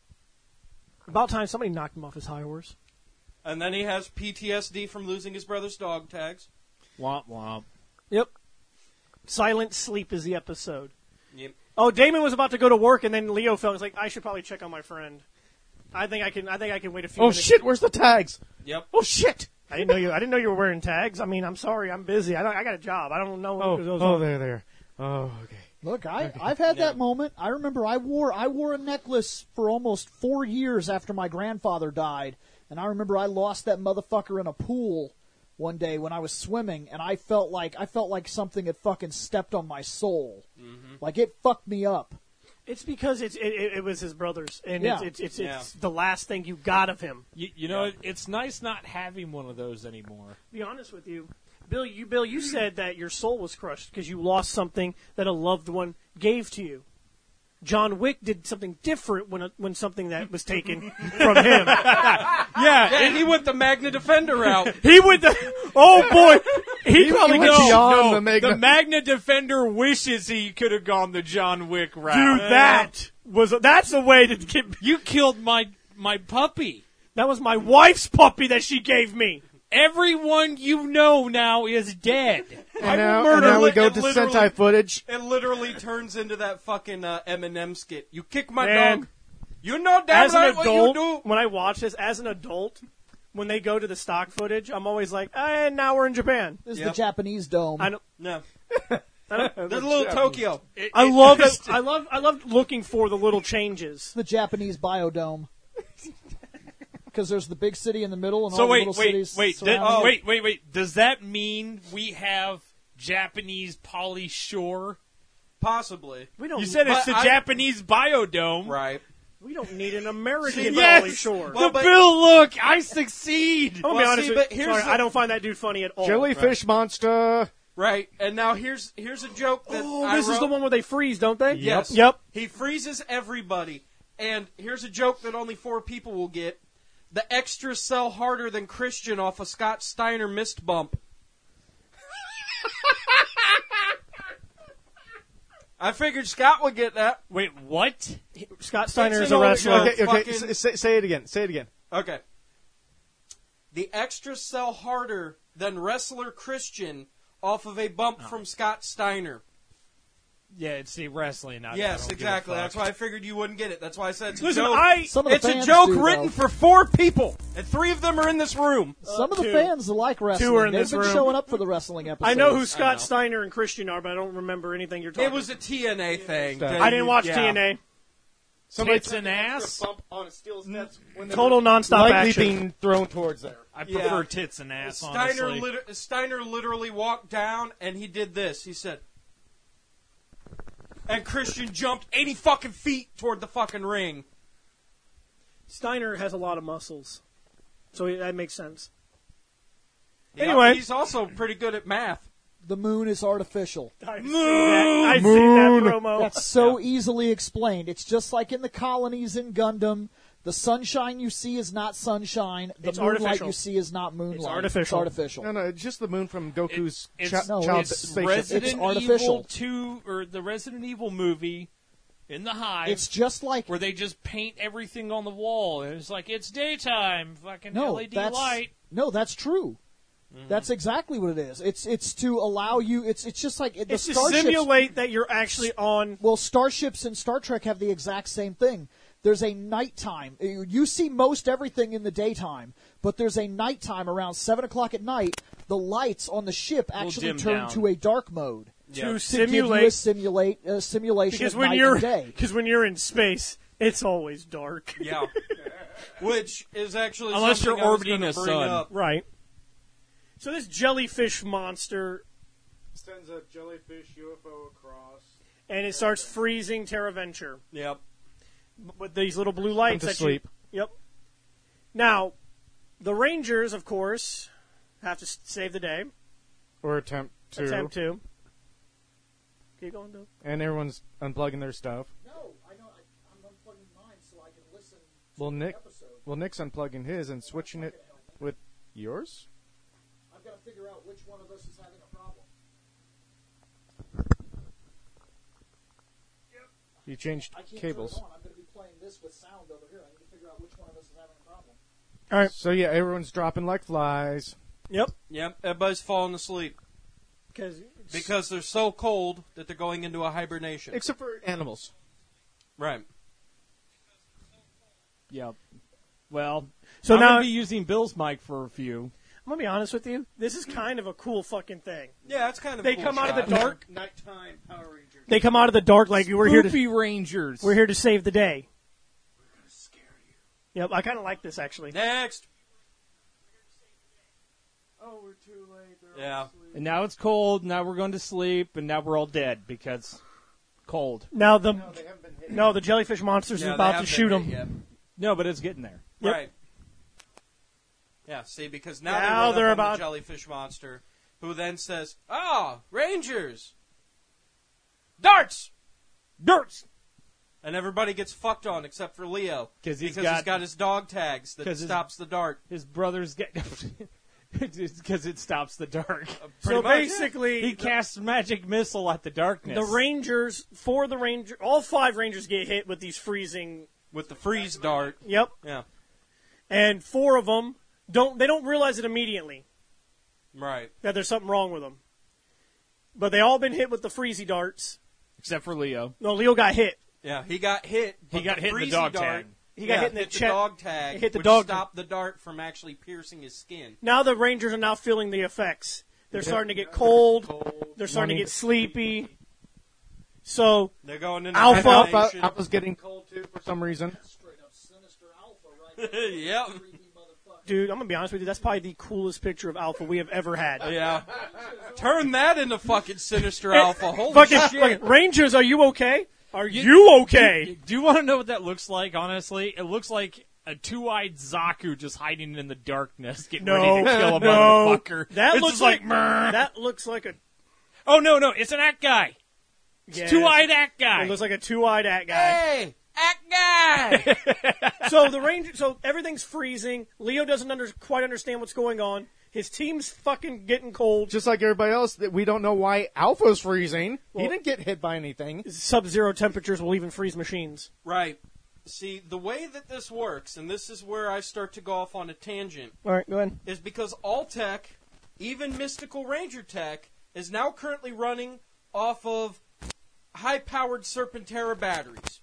About time somebody knocked him off his high horse. And then he has P T S D from losing his brother's dog tags. Womp womp. Yep. Silent Sleep is the episode. Yep. Oh, Damon was about to go to work, and then Leo felt like I should probably check on my friend. I think I can. I think I can wait a few Oh minutes. shit! Where's the tags? Yep. Oh shit! I didn't know you. I didn't know you were wearing tags. I mean, I'm sorry. I'm busy. I don't. I got a job. I don't know. Oh, what goes oh, on. there, there. Oh, okay. Look, I, I've had Yeah. that moment. I remember I wore I wore a necklace for almost four years after my grandfather died, and I remember I lost that motherfucker in a pool one day when I was swimming, and I felt like I felt like something had fucking stepped on my soul, like it fucked me up. It's because it's it, it, it was his brother's, and Yeah. it's it's it's, Yeah. it's the last thing you got of him. You, you know, it's nice not having one of those anymore. To be honest with you, Bill. You Bill, you said that your soul was crushed because you lost something that a loved one gave to you. John Wick did something different when a, when something that was taken from him. Yeah, Yeah, he went the Magna Defender route. He would. The, oh boy, he, probably went goes. beyond no, the Magna- Magna Defender wishes he could have gone the John Wick route. Dude, that was that's a way to get. You killed my my puppy. That was my wife's puppy that she gave me. Everyone you know now is dead. And now, murder and now we li- go and to literally- Sentai footage. It literally turns into that fucking uh, Eminem skit. You kick my Man. dog. You know damn As an right what you adult, do. when I watch this, as an adult, when they go to the stock footage, I'm always like, and now we're in Japan. This is Yep. the Japanese dome. I don't. No. I, don't, There's a little Tokyo. It- I it- love it. I love. I love looking for the little changes. the Japanese biodome. Because there's the big city in the middle and So all wait, the little wait, cities. wait, did- surrounding it. wait, wait, wait. Does that mean we have Japanese Pauly Shore. Possibly. We don't. You said it's But the I- Japanese Biodome. Right. we don't need an American Yes! Pauly Shore. Well, the but- Bill look, I succeed. I'm gonna Well, be honest see, with but you. here's Sorry, the- I don't find that dude funny at all. Jellyfish monster. Right. And now here's here's a joke that Oh, I this is wrote. the one where they freeze, don't they? Yes. Yep. He freezes everybody. And here's a joke that only four people will get. The extras sell harder than Christian off a Scott Steiner mist bump. I figured Scott would get that. Wait, what? Scott Steiner It's is an a old wrestler. joke. Okay, okay. fucking- s- say, say it again. Say it again. Okay. The extras sell harder than wrestler Christian off of a bump from Scott Steiner. Yeah, it's the wrestling. Not, I Yes, don't give a exactly. fuck. That's why I figured you wouldn't get it. That's why I said it's a Listen, joke. I Some of the It's a fans joke do, written though. for four people, and three of them are in this room. Some of the two. fans like wrestling. Two are in They've this been room. showing up for the wrestling episodes. I know who Scott know. Steiner and Christian are, but I don't remember anything you're talking. It was a T N A thing. Stuff. I didn't watch Yeah. T N A. Somebody Tits and ass. bump on a steel steps when they Total were nonstop lightly action. being thrown towards there. I Yeah. prefer tits and ass, Steiner, honestly. lit- Steiner literally walked down and he did this. He said, and Christian jumped eighty fucking feet toward the fucking ring. Steiner has a lot of muscles, so that makes sense. He- Anyway. he's also pretty good at math. The moon is artificial. I've seen that, I've seen that promo. That's so easily explained. It's just like in the colonies in Gundam. The sunshine you see is not sunshine. The It's moonlight artificial. you see is not moonlight. It's artificial. It's artificial. No, no, it's just the moon from Goku's It- chi- it's- no, child it's spaceship. Resident It's artificial. Evil two, or the Resident Evil movie in the Hive, It's just like where they just paint everything on the wall, and it's like, it's daytime, fucking no, L E D that's light. no, that's true. Mm-hmm. That's exactly what it is. It's it's to allow you. It's it's just like the It's to starships. simulate that you're actually on. Well, starships in Star Trek have the exact same thing. There's a nighttime. You see most everything in the daytime, but there's a nighttime around seven o'clock at night. The lights on the ship actually dim turn down. to a dark mode To to give you a simulate, simulate uh, simulation because of when night you're and day. because when you're in space, it's always dark. Yeah. Which is actually Unless something you're I was orbiting gonna a bring sun. up. Right. So this jellyfish monster, Sends a jellyfish U F O across. and it starts freezing Terra Venture Yep. with these little blue lights. to that sleep. You, yep. Now, the Rangers, of course, have to s- save the day. Or attempt to. Attempt to. Keep going, Bill. And everyone's unplugging their stuff. No, I know. I, I'm unplugging mine so I can listen Well, Nick, well, Nick's unplugging his and switching it with yours. I've got to figure out which one of us is having a problem. You changed I can't cables. turn it on. I'm going to be playing this with sound over here. I need to figure out which one of us is having a problem. All right. So yeah, everyone's dropping like flies. Yep. Yep. Everybody's falling asleep Because because they're so cold that they're going into a hibernation. Except for animals. Right. Yep. Well, So I'm now- gonna be using Bill's mic for a few. I'm gonna be honest with you. This is kind of a cool fucking thing. Yeah, it's kind of. They cool come out of shot. the dark. Nighttime Power Rangers. They come out of the dark like we're here to Goofy Rangers. we're here to save the day. Yep, I kind of like this actually. Next. Oh, we're too late. They're Yeah. all asleep. And now it's cold. Now we're going to sleep, and now we're all dead because cold. Now the They haven't been hit. no, the jellyfish monsters Yeah, is they about to haven't shoot hit them. yet. No, but it's getting there. Yep. Right. Yeah, see, because now, Now they run they're up on about- the jellyfish monster, who then says, "Ah, Rangers, darts, Darts. and everybody gets fucked on except for Leo 'Cause he's because got- he's got his dog tags that 'cause his- stops the dart. His brothers get because it stops the dark. So Pretty much, basically, He casts magic missile at the darkness. the Rangers, for the Ranger, all five Rangers get hit with these freezing. with the freeze dart. Yep, Yeah, and four of them don't. They don't realize it immediately right. that there's something wrong with them. But they all been hit with the freezy darts. except for Leo. No, Leo got hit. Yeah, he got hit. He but got hit in the freezy dog dart, tag. He got yeah, hit in the the chest. dog tag, He hit the which dog- stopped the dart from actually piercing his skin. Now the Rangers are now feeling the effects. They're starting to get cold. They're starting to Money. get sleepy. So They're going into Alpha- And Alpha, hibernation. Alpha's getting cold too for some reason. Straight up sinister alpha right Yep. Creepy motherfucker. Dude, I'm gonna be honest with you. That's probably the coolest picture of Alpha we have ever had. Yeah. Turn that into fucking Sinister Alpha. Holy Fucking, shit. fucking Rangers, are you okay? Are you okay? Do you want to know what that looks like, honestly? It looks like a two-eyed Zaku just hiding in the darkness, getting No, ready to kill a no. motherfucker. That It's looks just like, "Mrrr." that looks like a Oh, no, no, it's an act guy. It's yeah, two-eyed act guy. It looks like a two-eyed at guy. Hey, act guy. So the Ranger, so everything's freezing. Leo doesn't under, quite understand what's going on. His team's fucking getting cold. Just like everybody else, that we don't know why Alpha's freezing. Well- he didn't get hit by anything. Sub-zero temperatures will even freeze machines. Right. See, the way that this works, and this is where I start to go off on a tangent, All right, go ahead. is because all tech, even Mystical Ranger tech, is now currently running off of high-powered Serpentera batteries.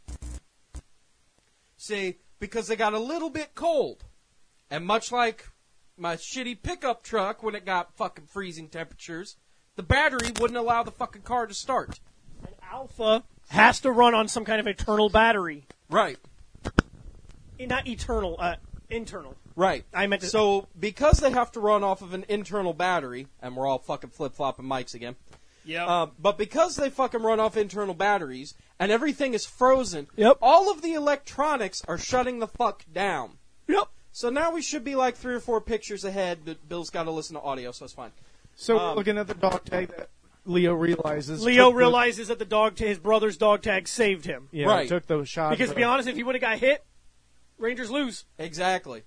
See, because they got a little bit cold. And much like my shitty pickup truck when it got fucking freezing temperatures, the battery wouldn't allow the fucking car to start. And Alpha has to run on some kind of eternal battery. Right. Eh, Not eternal, uh, internal. Right. I meant to- So, because they have to run off of an internal battery, and we're all fucking flip-flopping mics again, Yep. uh, but because they fucking run off internal batteries, and everything is frozen, Yep. all of the electronics are shutting the fuck down. Yep. So now we should be like three or four pictures ahead, but Bill's got to listen to audio, so it's fine. So Um, we're looking at the dog tag that Leo realizes. Leo took the- realizes that the dog, his brother's dog tag saved him. yeah, Right. took the shot. Because to be honest, if he would have got hit, Rangers lose. Exactly.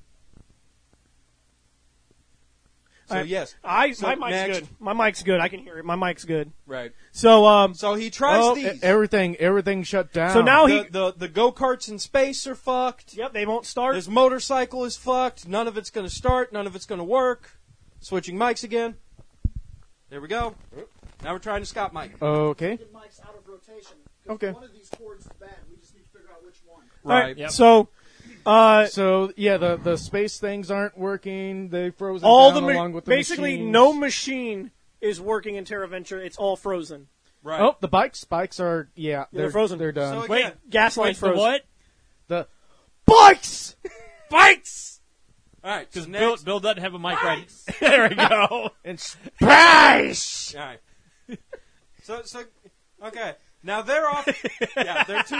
So, Alright. yes. I So my mic's next- good. My mic's good. I can hear it. My mic's good. Right. So um, So he tries oh, these. everything, everything shut down. So now he- the, the, the go-karts in space are fucked. yep, they won't start. His motorcycle is fucked. None of it's going to start. None of it's going to work. Switching mics again. There we go. Now we're trying to Scott mic. Okay. Mike's out of rotation. Okay. One of these cords is bad. We just need to figure out which one. All right. Yep. So uh, So yeah, the the space things aren't working. They froze all the down ma- along with the basically machines. no machine is working in Terra Venture. It's all frozen. Right. Oh, the bikes, bikes are yeah, they're frozen. They're done. So- Wait, Again. gas line Wait, the frozen. what? the bikes. Bikes! All right. So Because Bill, next. Bill doesn't have a mic right. There we go. And space. All right. So so okay. Now they're off. Yeah, they're two.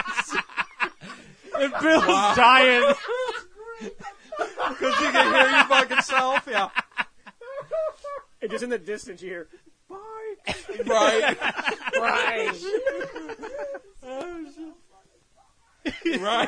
And Bill's dying. Because you can hear your fucking self. Yeah. And just in the distance, you hear. Right. Right. Right.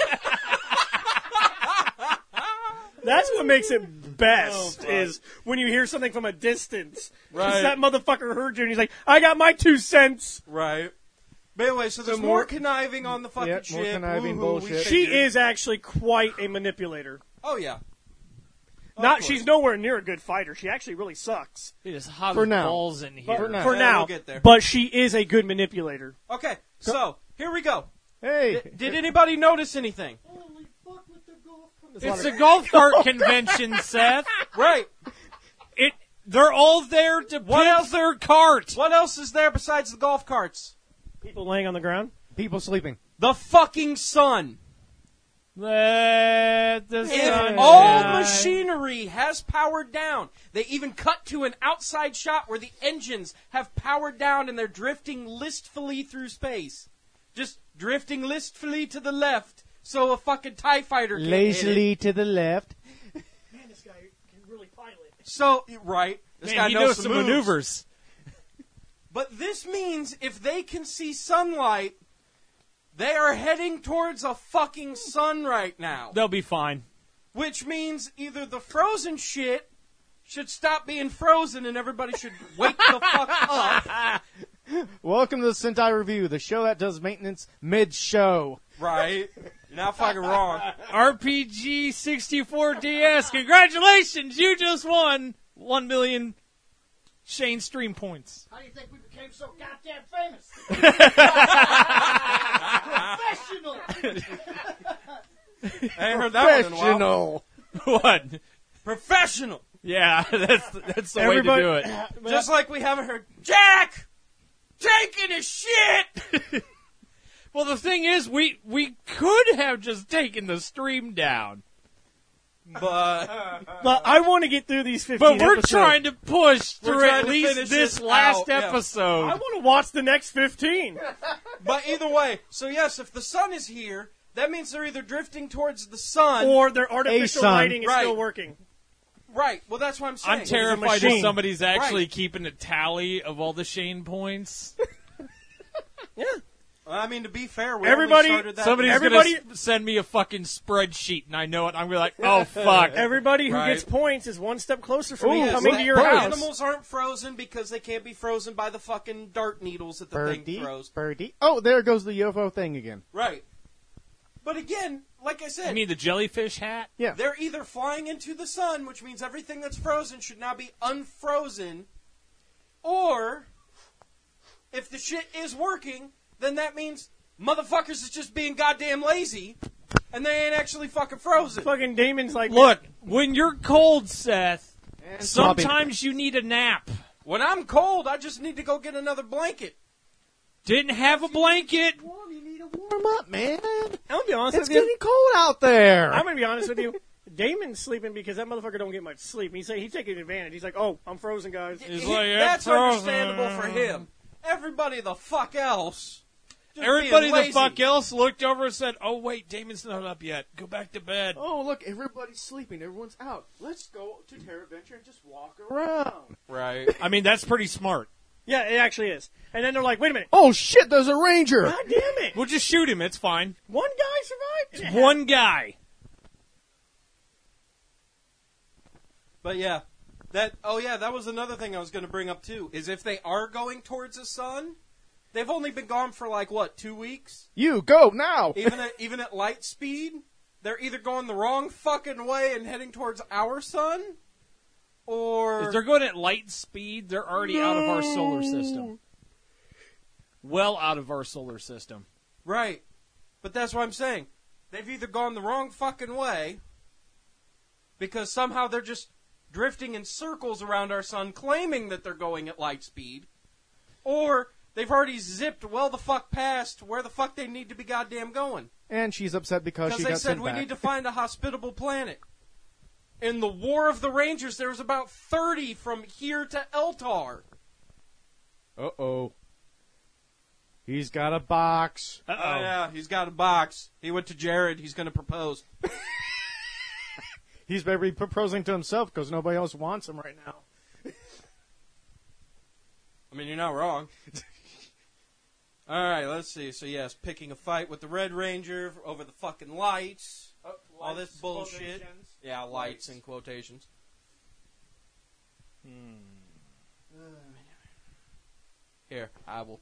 That's what makes it best Oh, fuck. is when you hear something from a distance. 'Cause Right. that motherfucker heard you and he's like, I got my two cents. Right. But anyway, so there's So more, more- conniving on the fucking Yeah, more ship. conniving Woo-hoo, we bullshit. She figured. is actually quite a manipulator. Oh yeah. Of Not, course. she's nowhere near a good fighter. She actually really sucks. He just hot For as now. balls in here. For now. For Yeah, now, we'll get there. but she is a good manipulator. Okay. So here we go. Hey, Did anybody notice anything? Holy fuck with the golf cart. It's a golf cart convention, Seth. Right. It. They're all there to What pimp else? their cart. What else is there besides the golf carts? People laying on the ground. people sleeping. The fucking sun. Let the If sun all shine. machinery has powered down, they even cut to an outside shot where the engines have powered down and they're drifting listfully through space. Just drifting listfully to the left so a fucking TIE fighter can hit it. Lazily to the left. Man, this guy can really pilot. So, right. This Man, guy he knows, knows some some moves. maneuvers. But this means if they can see sunlight, they are heading towards a fucking sun right now. They'll be fine. Which means either the frozen shit should stop being frozen and everybody should wake the fuck up. Welcome to the Sentai Review, the show that does maintenance mid-show. Right? You're not fucking wrong. R P G sixty-four D S, congratulations! You just won one million Shane stream points. How do you think we became so goddamn famous? Professional. I ain't heard that one in a while. Professional. What? Professional. Yeah, that's that's the Everybody- way to do it. Just like we haven't heard Jack taking a shit. Well, the thing is, we we could have just taken the stream down. But But I want to get through these fifteen But we're episodes. trying to push We're through trying at to least finish this this last out, yeah. episode. I want to watch the next fifteen. but either way, so yes, if the sun is here, that means they're either drifting towards the sun, Or their artificial sun. lighting is Right. still working. right. Well, that's what I'm saying. I'm terrified machine. that somebody's actually Right. keeping a tally of all the Shane points. Yeah. I mean, to be fair, we Everybody- only started that Somebody's Everybody- gonna s- send me a fucking spreadsheet, and I know it. I'm gonna be like, oh fuck. Everybody who Right. gets points is one step closer for me Yes, coming the- to your the house. animals aren't frozen because they can't be frozen by the fucking dart needles that the Birdie, thing throws. birdie. Oh, there goes the U F O thing again. Right. But again, like I said, I mean, the jellyfish hat. Yeah. they're either flying into the sun, which means everything that's frozen should now be unfrozen, or if the shit is working, then that means motherfuckers is just being goddamn lazy, and they ain't actually fucking frozen. Fucking Damon's like, Look, when you're cold, Seth, And sometimes you need a nap. When I'm cold, I just need to go get another blanket. Didn't have a blanket. Warm, you need to warm up, man. I'm gonna be honest It's with you. getting cold out there. I'm gonna be honest with you. Damon's sleeping because that motherfucker don't get much sleep. He say he's taking advantage. He's like, "Oh, I'm frozen, guys." He's He- like, that's "I'm frozen." understandable for him. Everybody the fuck else. just Everybody being the lazy. fuck else looked over and said, "Oh wait, Damon's not up yet. Go back to bed." Oh, look, everybody's sleeping. Everyone's out. Let's go to Terra Venture and just walk around. Right. I mean, that's pretty smart. Yeah, it actually is. And then they're like, "Wait a minute, Oh, shit, there's a ranger. God damn it! We'll just shoot him. It's fine. One guy survived." It's one guy. But yeah, that oh yeah, that was another thing I was going to bring up too. Is if they are going towards the sun, they've only been gone for like what two weeks. You, go now. Even at even at light speed, they're either going the wrong fucking way and heading towards our sun, or If they're going at light speed, they're already out of our solar system. Well out of our solar system. right. But that's what I'm saying. They've either gone the wrong fucking way because somehow they're just drifting in circles around our sun, claiming that they're going at light speed, or they've already zipped well the fuck past where the fuck they need to be goddamn going. And she's upset because Because she they got said sent we back. need to find a hospitable planet. In the War of the Rangers, there was about thirty from here to Eltar. Uh-oh. He's got a box. Oh yeah, he's got a box. He went to Jared. He's going to propose. He's maybe proposing to himself because nobody else wants him right now. I mean, you're not wrong. All right, let's see. So yes, picking a fight with the Red Ranger over the fucking lights. All this bullshit. Yeah, lights in quotations. Here, I will.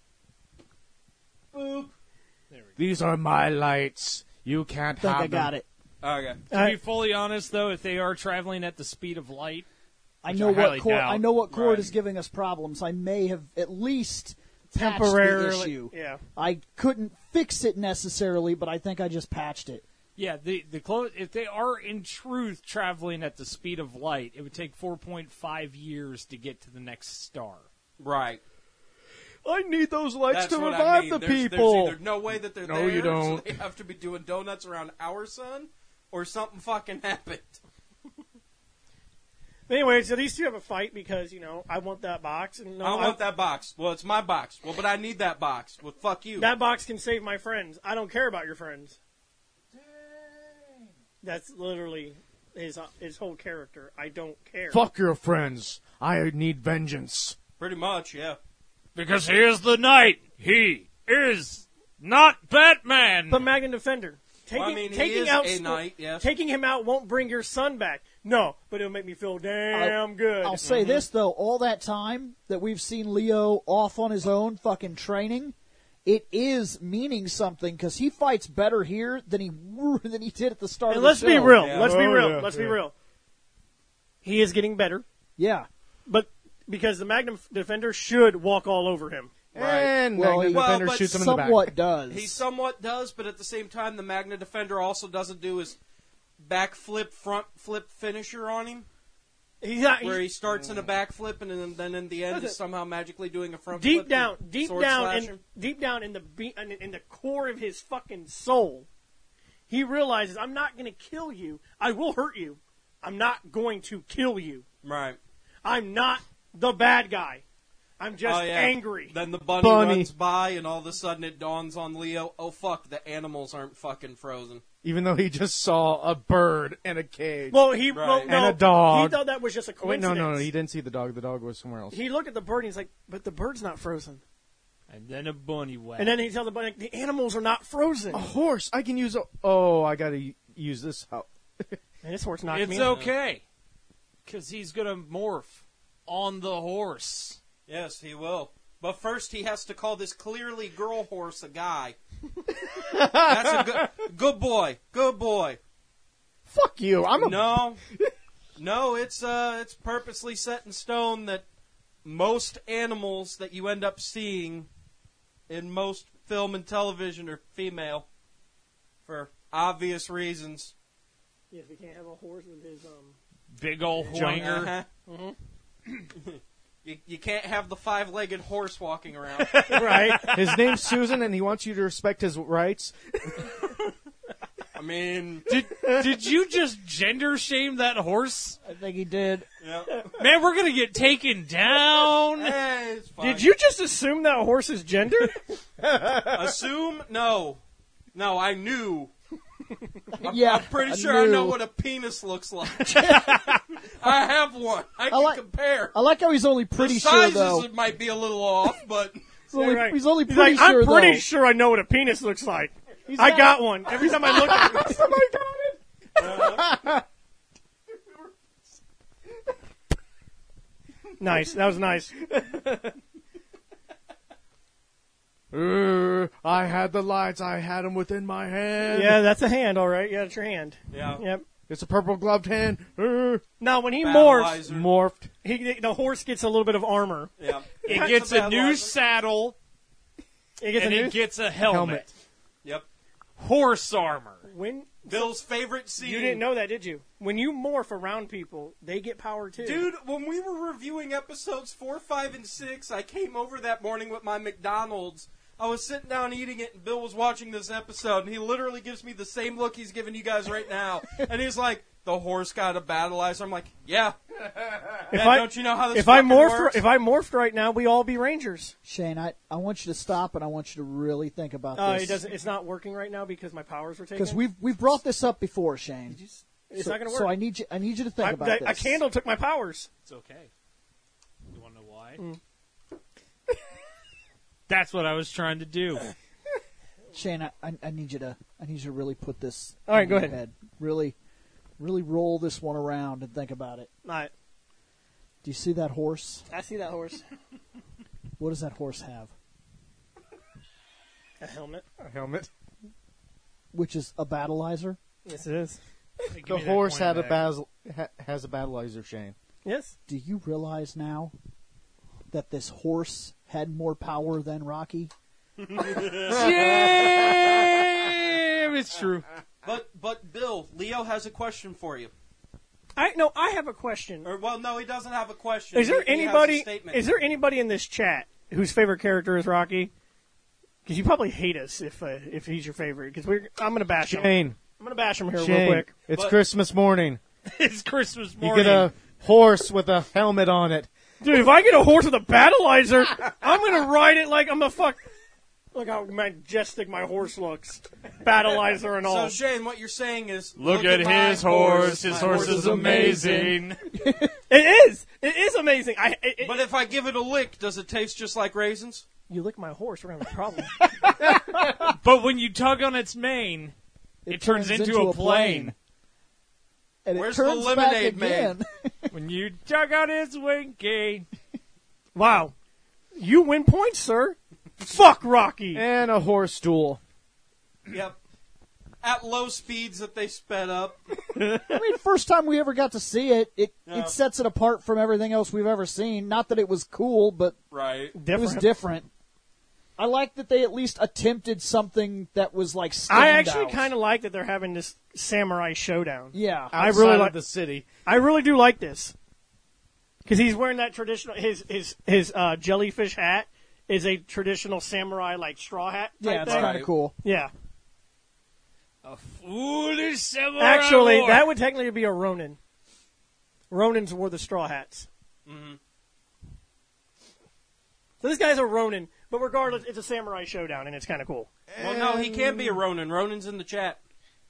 Boop. These are my lights. You can't I think have I got them. it. Okay. To be fully honest, though, if they are traveling at the speed of light, I Which know I what highly Cord, doubt. I know what Cord Right. is giving us problems. I may have at least patched the Temporarily, issue. yeah. I couldn't fix it necessarily, but I think I just patched it. yeah, the the clo- if they are in truth traveling at the speed of light, it would take four point five years to get to the next star. Right. I need those lights That's to what revive I mean. the there's, people. There's either no way that they're No, there, you don't. so they have to be doing donuts around our sun, or something fucking happened. Anyway, so these two have a fight because you know I want that box, and no, I want that box. Well, it's my box. Well, but I need that box. Well, fuck you. That box can save my friends. I don't care about your friends. That's literally his uh, his whole character. I don't care. Fuck your friends. I need vengeance. Pretty much, yeah. Because he is the knight. He is not Batman. But Magnum Defender, taking Well, I mean, he taking is out a Sp- knight, yes. taking him out won't bring your son back. No, but it'll make me feel damn good. I'll say this though: all that time that we've seen Leo off on his own, fucking training, it is meaning something because he fights better here than he than he did at the start And of the let's be show. real. Yeah. Let's be Oh, real. yeah, let's be yeah. real. He is getting better, Yeah. but because the Magnum Defender should walk all over him. Right. And Well, Magnum he- Well, Defender but shoots him in the back. Somewhat does. He somewhat does, but at the same time, the Magna Defender also doesn't do his backflip, front flip finisher on him, He's not. where he's- he starts in a backflip and then, then in the end Listen, is somehow magically doing a front deep flip. down, and deep sword down, slash in, him. deep down in the be- in, in the core of his fucking soul, he realizes, I'm not going to kill you. I will hurt you. I'm not going to kill you. Right. I'm not the bad guy. I'm just Oh, yeah. angry. Then the bunny, Bunny. runs by, and all of a sudden it dawns on Leo, oh, fuck, the animals aren't fucking frozen. Even though he just saw a bird in a cage. Well, he Right. well, And no, a dog. He thought that was just a Oh, wait, no, coincidence. no, no. He didn't see the dog. The dog was somewhere else. He looked at the bird and he's like, but the bird's not frozen. And then a bunny whack. And then he tells the bunny, the animals are not frozen. A horse. I can use a. Oh, I gotta y- use this. How? And this horse knocked It's me out. okay. Because he's going to morph on the horse. Yes, he will. But first he has to call this clearly girl horse a guy. That's a good, good boy. Good boy. Fuck you. I'm a. No. No, it's uh it's purposely set in stone that most animals that you end up seeing in most film and television are female. For obvious reasons. Yes, we can't have a horse with his um. Big ol' whinger. Uh-huh. you, you can't have the five-legged horse walking around. Right. His name's Susan, and he wants you to respect his rights. I mean, Did, did you just gender shame that horse? I think he did. yeah. Man, we're going to get taken down. Eh, it's fine. Did you just assume that horse's gender? assume? No. No, I knew. Yeah, I'm pretty I sure I know knew. what a penis looks like. I have one. I can like- compare. I like how he's only pretty the sure sizes though. might be a little off, but He's only, Right. he's only He's pretty like, sure I'm pretty though. sure I know what a penis looks like. He's I got- got one. Every time I look at it. Nice. That was nice. Uh, I had the lights. I had them within my hand. Yeah, that's a hand, all right. Yeah, that's your hand. yeah. Yep. It's a purple gloved hand. Uh, Now, when he morphs, Battleizer. morphed. he, the horse gets a little bit of armor. Yeah. It That's gets a bad new logic. saddle, He gets and a new it gets a helmet. Helmet. Yep. Horse armor. when Bill's favorite scene. you didn't know that, did you? When you morph around people, they get power too. Dude, when we were reviewing episodes four, five, and six, I came over that morning with my McDonald's. I was sitting down eating it, and Bill was watching this episode, and he literally gives me the same look he's giving you guys right now. And he's like, the horse got a battleizer. I'm like, yeah. if Yeah, I don't you know how this if I fucking morph works? if I morphed right now, we all be rangers. Shane, I, I want you to stop and I want you to really think about Uh, this. it doesn't. It's not working right now because my powers were taken. Because we've we've brought this up before, Shane. It's so, not going to So work. I need you I need you to think I- about that- this. a candle took my powers. It's okay. You want to know why? Mm. That's what I was trying to do. Shane, I, I, I need you to I need you to really put this. All right, in go your ahead. head. Really, really roll this one around and think about it. All right. Do you see that horse? I see that horse. What does that horse have? A helmet. A helmet. Which is a battleizer. Yes, it is. Give The me that horse coin had a back. bas- ha- has a battleizer, Shane. Yes. Do you realize now that this horse had more power than Rocky? Yeah, it's true. But, but Bill, Leo has a question for you. I no. I have a question. Or, well, no, he doesn't have a question. Is there He- he has a anybody? statement. Is there anybody in this chat whose favorite character is Rocky? Because you probably hate us if uh, if he's your favorite. Because we're I'm gonna bash him. Shane. I'm gonna bash him here Shane. real quick. It's But- Christmas morning. It's Christmas You morning. get a horse with a helmet on it. Dude, if I get a horse with a battleizer, I'm gonna ride it like I'm a fuck. Look how majestic my horse looks, battleizer and all. So, Shane, what you're saying is... Look, at my his horse. His My horse is amazing. It is. It is amazing. I. It, it, But if I give it a lick, does it taste just like raisins? you lick my horse, we're gonna have a problem. But when you tug on its mane, it, turns, into, a plane. And Where's it the turns lemonade back again. When you tug on its winky. Wow, you win points, sir. Fuck Rocky. And a horse stool. Yep. At low speeds that they sped up. I mean, first time we ever got to see it, it, Yeah. it sets it apart from everything else we've ever seen. Not that it was cool, but Right. it was Different. different. I like that they at least attempted something that was like standout. I actually kind of like that they're having this samurai showdown. Yeah. I Outside really of like the city. I really do like this because he's wearing that traditional his his his uh, jellyfish hat is a traditional samurai like straw hat. Type Yeah, it's thing. kind of cool. Yeah. A foolish samurai. Actually, war. that would technically be a Ronin. Ronins wore the straw hats. Mm-hmm. So this guy's a Ronin, but regardless, it's a samurai showdown, and it's kind of cool. Well, no, he can't be a Ronin. Ronin's in the chat.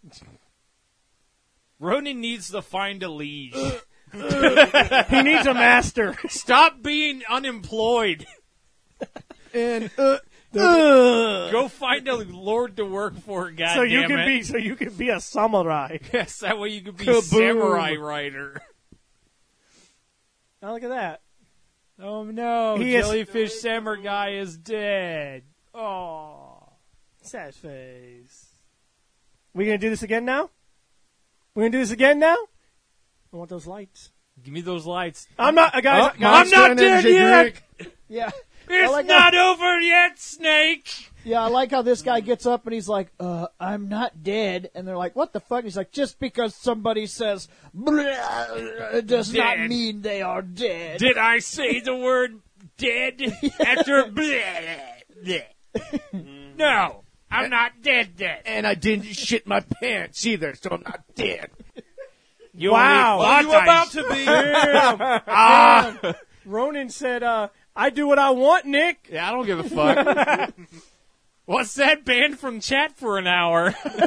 Ronin needs to find a liege. He needs a master. Stop being unemployed. And uh, Go find a lord to work for, goddammit. so you can be so you can be a samurai. Yes, that way you can be Kaboom. samurai rider. Now look at that. Oh no, He is- jellyfish samurai guy is dead. Oh. Sad face. We gonna do this again now? We gonna do this again now? I want those lights. Give me those lights. I'm not, uh, guys. Oh, I'm Monster not and dead energy yet. drink. Yeah. It's like not over yet, Snake. Yeah, I like how this guy gets up and he's like, uh, I'm not dead. And they're like, what the fuck? He's like, just because somebody says, "Bleh," does not Dead. mean they are dead. Did I say the word dead after bleh, bleh? No, I'm not dead dead. And I didn't shit my pants either, so I'm not dead. You Wow. only Well, you thought I about to be. Ronan said, uh, I do what I want, Nick. Yeah, I don't give a fuck. What's that banned from chat for an hour? Damn!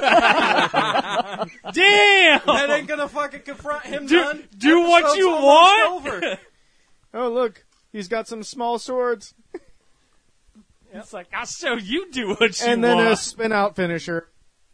That ain't gonna fucking confront him, Do- none. do what Episode's you almost want. Over. Oh, look. He's got some small swords. It's like, I'll show you do what you And then want. a spin out finisher.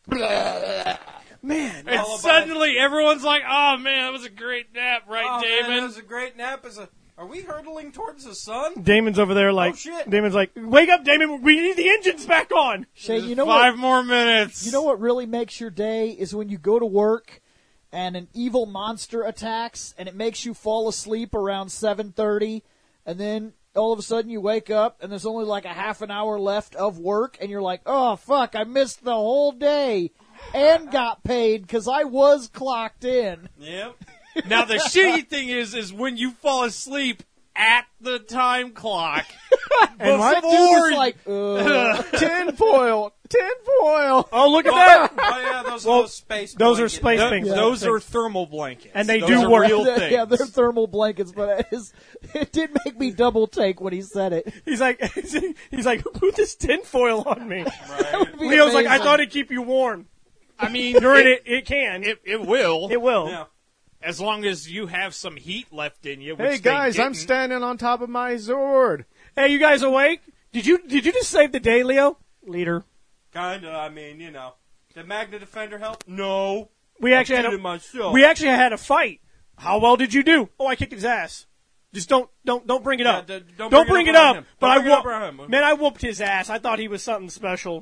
Man. and Followed by- suddenly everyone's like, oh man, that was a great nap, right, Oh, man, Damon? that was a great nap. Is a. Are we hurtling towards the sun? Damon's over there like, Oh, shit. Damon's like, wake up, Damon. We need the engines back on. Shane, you know Five what? more minutes. You know what really makes your day is when you go to work and an evil monster attacks and it makes you fall asleep around seven thirty and then all of a sudden you wake up and there's only like a half an hour left of work and you're like, oh fuck, I missed the whole day and got paid because I was clocked in. Yep. Now the shitty thing is, is when you fall asleep at the time clock. And my dude Before was like, uh, Tinfoil! Tinfoil! Oh, look at that. Oh yeah, those Well, are those space. those are blankets. space Th- things. Those Yeah. are thermal blankets, And they Those do are work. Real things. yeah, they're thermal blankets, but it, is, it did make me double take when he said it. He's like, he's like, who put this tinfoil on me? That'd be Leo's like, I amazing. thought it'd keep you warm. I mean, During it, it, it can. it, it will, It will. Yeah. as long as you have some heat left in you. Which Hey they guys, I'm didn't. standing on top of my Zord. Hey, you guys awake? Did you did you just save the day, Leo? Leader. Kinda. I mean, you know. Did Magna Defender help? No. We actually I had did it a myself. we actually had a fight. How well did you do? Oh, I kicked his ass. Just don't don't don't bring it Yeah, up. d- don't, don't bring, bring it it up up. around him. But Don't I bring it up whoop- around him. man, I whooped his ass. I thought he was something special.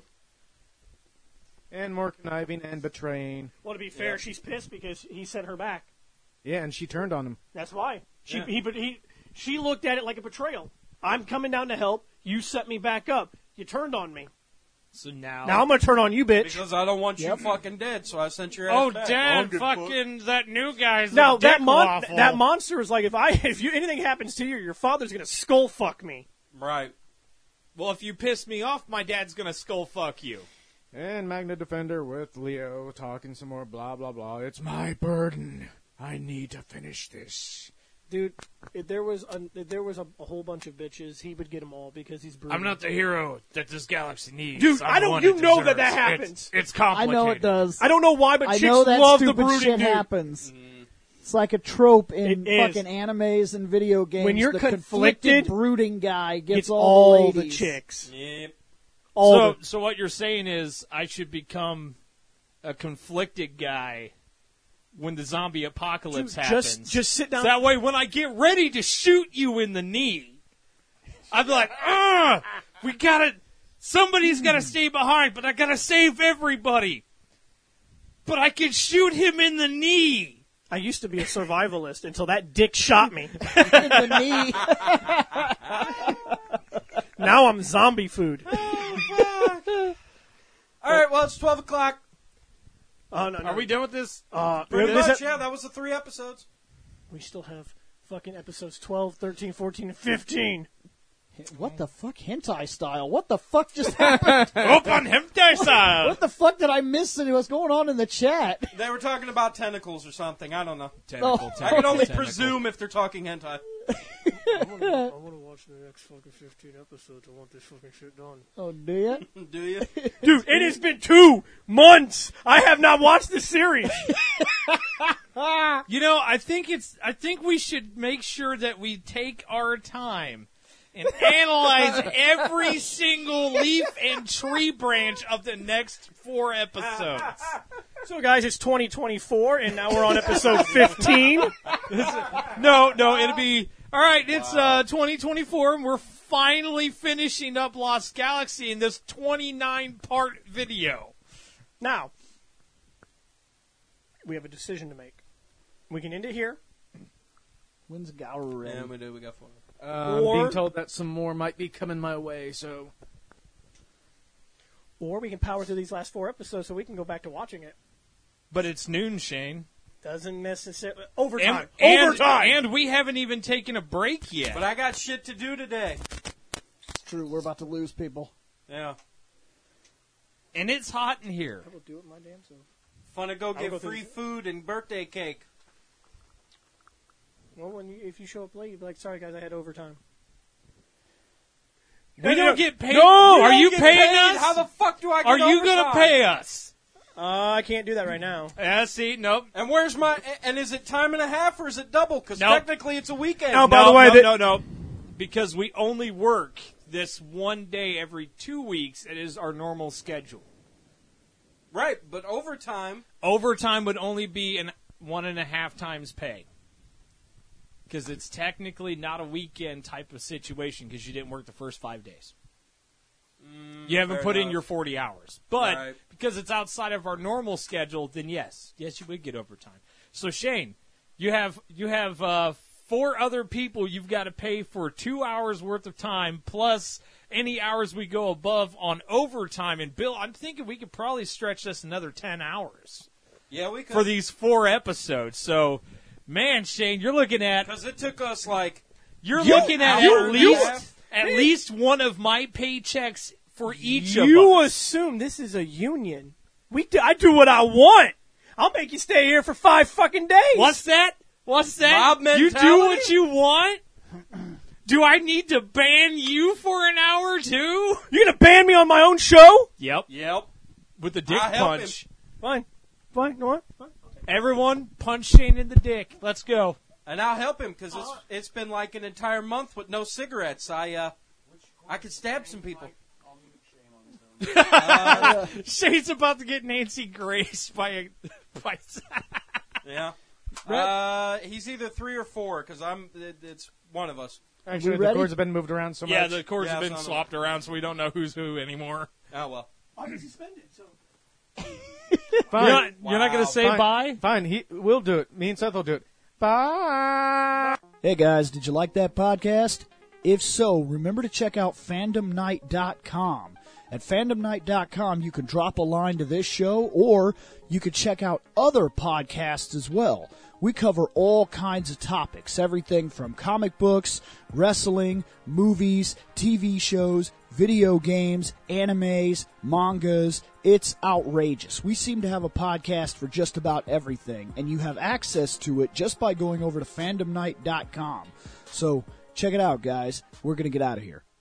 And more conniving and betraying. Well, to be fair, she's pissed because he sent her back. Yeah, and she turned on him. That's why. She Yeah. he but he she looked at it like a betrayal. I'm coming down to help. You set me back up. You turned on me. So now, Now I'm gonna turn on you, bitch. Because I don't want Yep. you fucking dead, so I sent your ass oh back. damn, good fucking that new guy's a Now that dick mon- waffle. that monster is like, if I if you anything happens to you, your father's gonna skull fuck me. Right. Well, if you piss me off, my dad's gonna skull fuck you. And Magna Defender with Leo talking some more blah blah blah. It's my burden. I need to finish this. Dude, if there was a, if there was a, a whole bunch of bitches, he would get them all because he's brutal. I'm not the hero that this galaxy needs. Dude, I'm I the don't- one you it know that deserves. that happens. It's, it's I complicated. know it does. I don't know why, but I chicks know that love the stupid brooding shit dude. happens. It's like a trope in It is. fucking animes and video games. When you're the conflicted, brooding guy gets It's all, all the the ladies. chicks. Yep. All So, the, so what you're saying is I should become a conflicted guy when the zombie apocalypse Dude, happens. just just sit So down. that way, when I get ready to shoot you in the knee, I'd be like, "Ugh, we gotta. Somebody's gotta stay behind, but I gotta save everybody. But I can shoot him in the knee." I used to be a survivalist until that dick shot me. In the knee. Now I'm zombie food. All right. Well, it's twelve o'clock. Oh no, no. Are we done with this? Uh, Pretty this- much. Yeah, that was the three episodes. We still have fucking episodes twelve, thirteen, fourteen, and fifteen. What the fuck? Hentai style. What the fuck just happened? Open hentai style. What the fuck did I miss? What's going on in the chat? They were talking about tentacles or something. I don't know. Tentacle, Oh. I can only tentacle. presume if they're talking hentai. I want to watch the next fucking fifteen episodes. I want this fucking shit done. Oh, do you? Do you? Dude, it has been two months. I have not watched the series. You know, I think it's. I think we should make sure that we take our time and analyze every single leaf and tree branch of the next four episodes. So, guys, it's twenty twenty-four, and now we're on episode fifteen. No, no, it'll be all right. It's uh, twenty twenty-four, and we're finally finishing up Lost Galaxy in this twenty-nine part video. Now, we have a decision to make. We can end it here. When's Gauru ready? Yeah, we do. We got four. Uh, I'm Or- being told that some more might be coming my way, so Or we can power through these last four episodes so we can go back to watching it. But it's noon, Shane. Doesn't necessarily... Overtime. And, and, Overtime! and we haven't even taken a break yet. But I got shit to do today. It's true. We're about to lose people. Yeah. And it's hot in here. I will do it my damn self. Fun to go get go through free this. food and birthday cake. Well, when you, if you show up late, you'll be like, sorry, guys, I had overtime. We don't get paid. No! Are We you don't get paying paid. us? How the fuck do I get Are you overtime? gonna pay us? Uh, I can't do that right now. Yeah, see, nope. And where's my... And is it time and a half or is it double? Because Nope. technically it's a weekend. No, by no, the way, no, that- no, no. Because we only work this one day every two weeks. It is our normal schedule. Right, but overtime... Overtime would only be an one and a half times pay. Because it's technically not a weekend type of situation because you didn't work the first five days. You haven't fair put in enough. your forty hours. But Right. because it's outside of our normal schedule, then yes. Yes, you would get overtime. So, Shane, you have you have uh, four other people you've got to pay for two hours worth of time plus any hours we go above on overtime. And, Bill, I'm thinking we could probably stretch this another ten hours Yeah, we could. for these four episodes. So, man, Shane, you're looking at Because it took us like... you're You- looking at you- at least you- at least one of my paychecks for each of You us. assume this is a union. We do, I do what I want. I'll make you stay here for five fucking days. What's that? What's that? Mob You do mentality? what you want? Do I need to ban you for an hour too? You gonna ban me on my own show? Yep. Yep. With the dick I'll help punch. Fine. Fine. You know what? Fine. Everyone, punch Shane in the dick. Let's go. And I'll help him because it's, it's been like an entire month with no cigarettes. I uh, I could stab some people. Shane's about to get Nancy Grace by a by. Yeah. Uh, he's either three or four because I'm. It, it's one of us. actually the ready? cords have been moved around so yeah, much. the cords Yeah, have been son of a- swapped around, so we don't know who's who anymore. Oh well. I've been suspended, so. Fine. You're not, you're not going to Wow. say Fine. bye? Fine, he we'll do it. Me and Seth will do it. Bye. Hey guys, did you like that podcast? If so, remember to check out fandom night dot com. At fandom night dot com, you can drop a line to this show, or you could check out other podcasts as well. We cover all kinds of topics, everything from comic books, wrestling, movies, T V shows, video games, animes, mangas. It's outrageous. We seem to have a podcast for just about everything, and you have access to it just by going over to fandom night dot com. So check it out, guys. We're going to get out of here.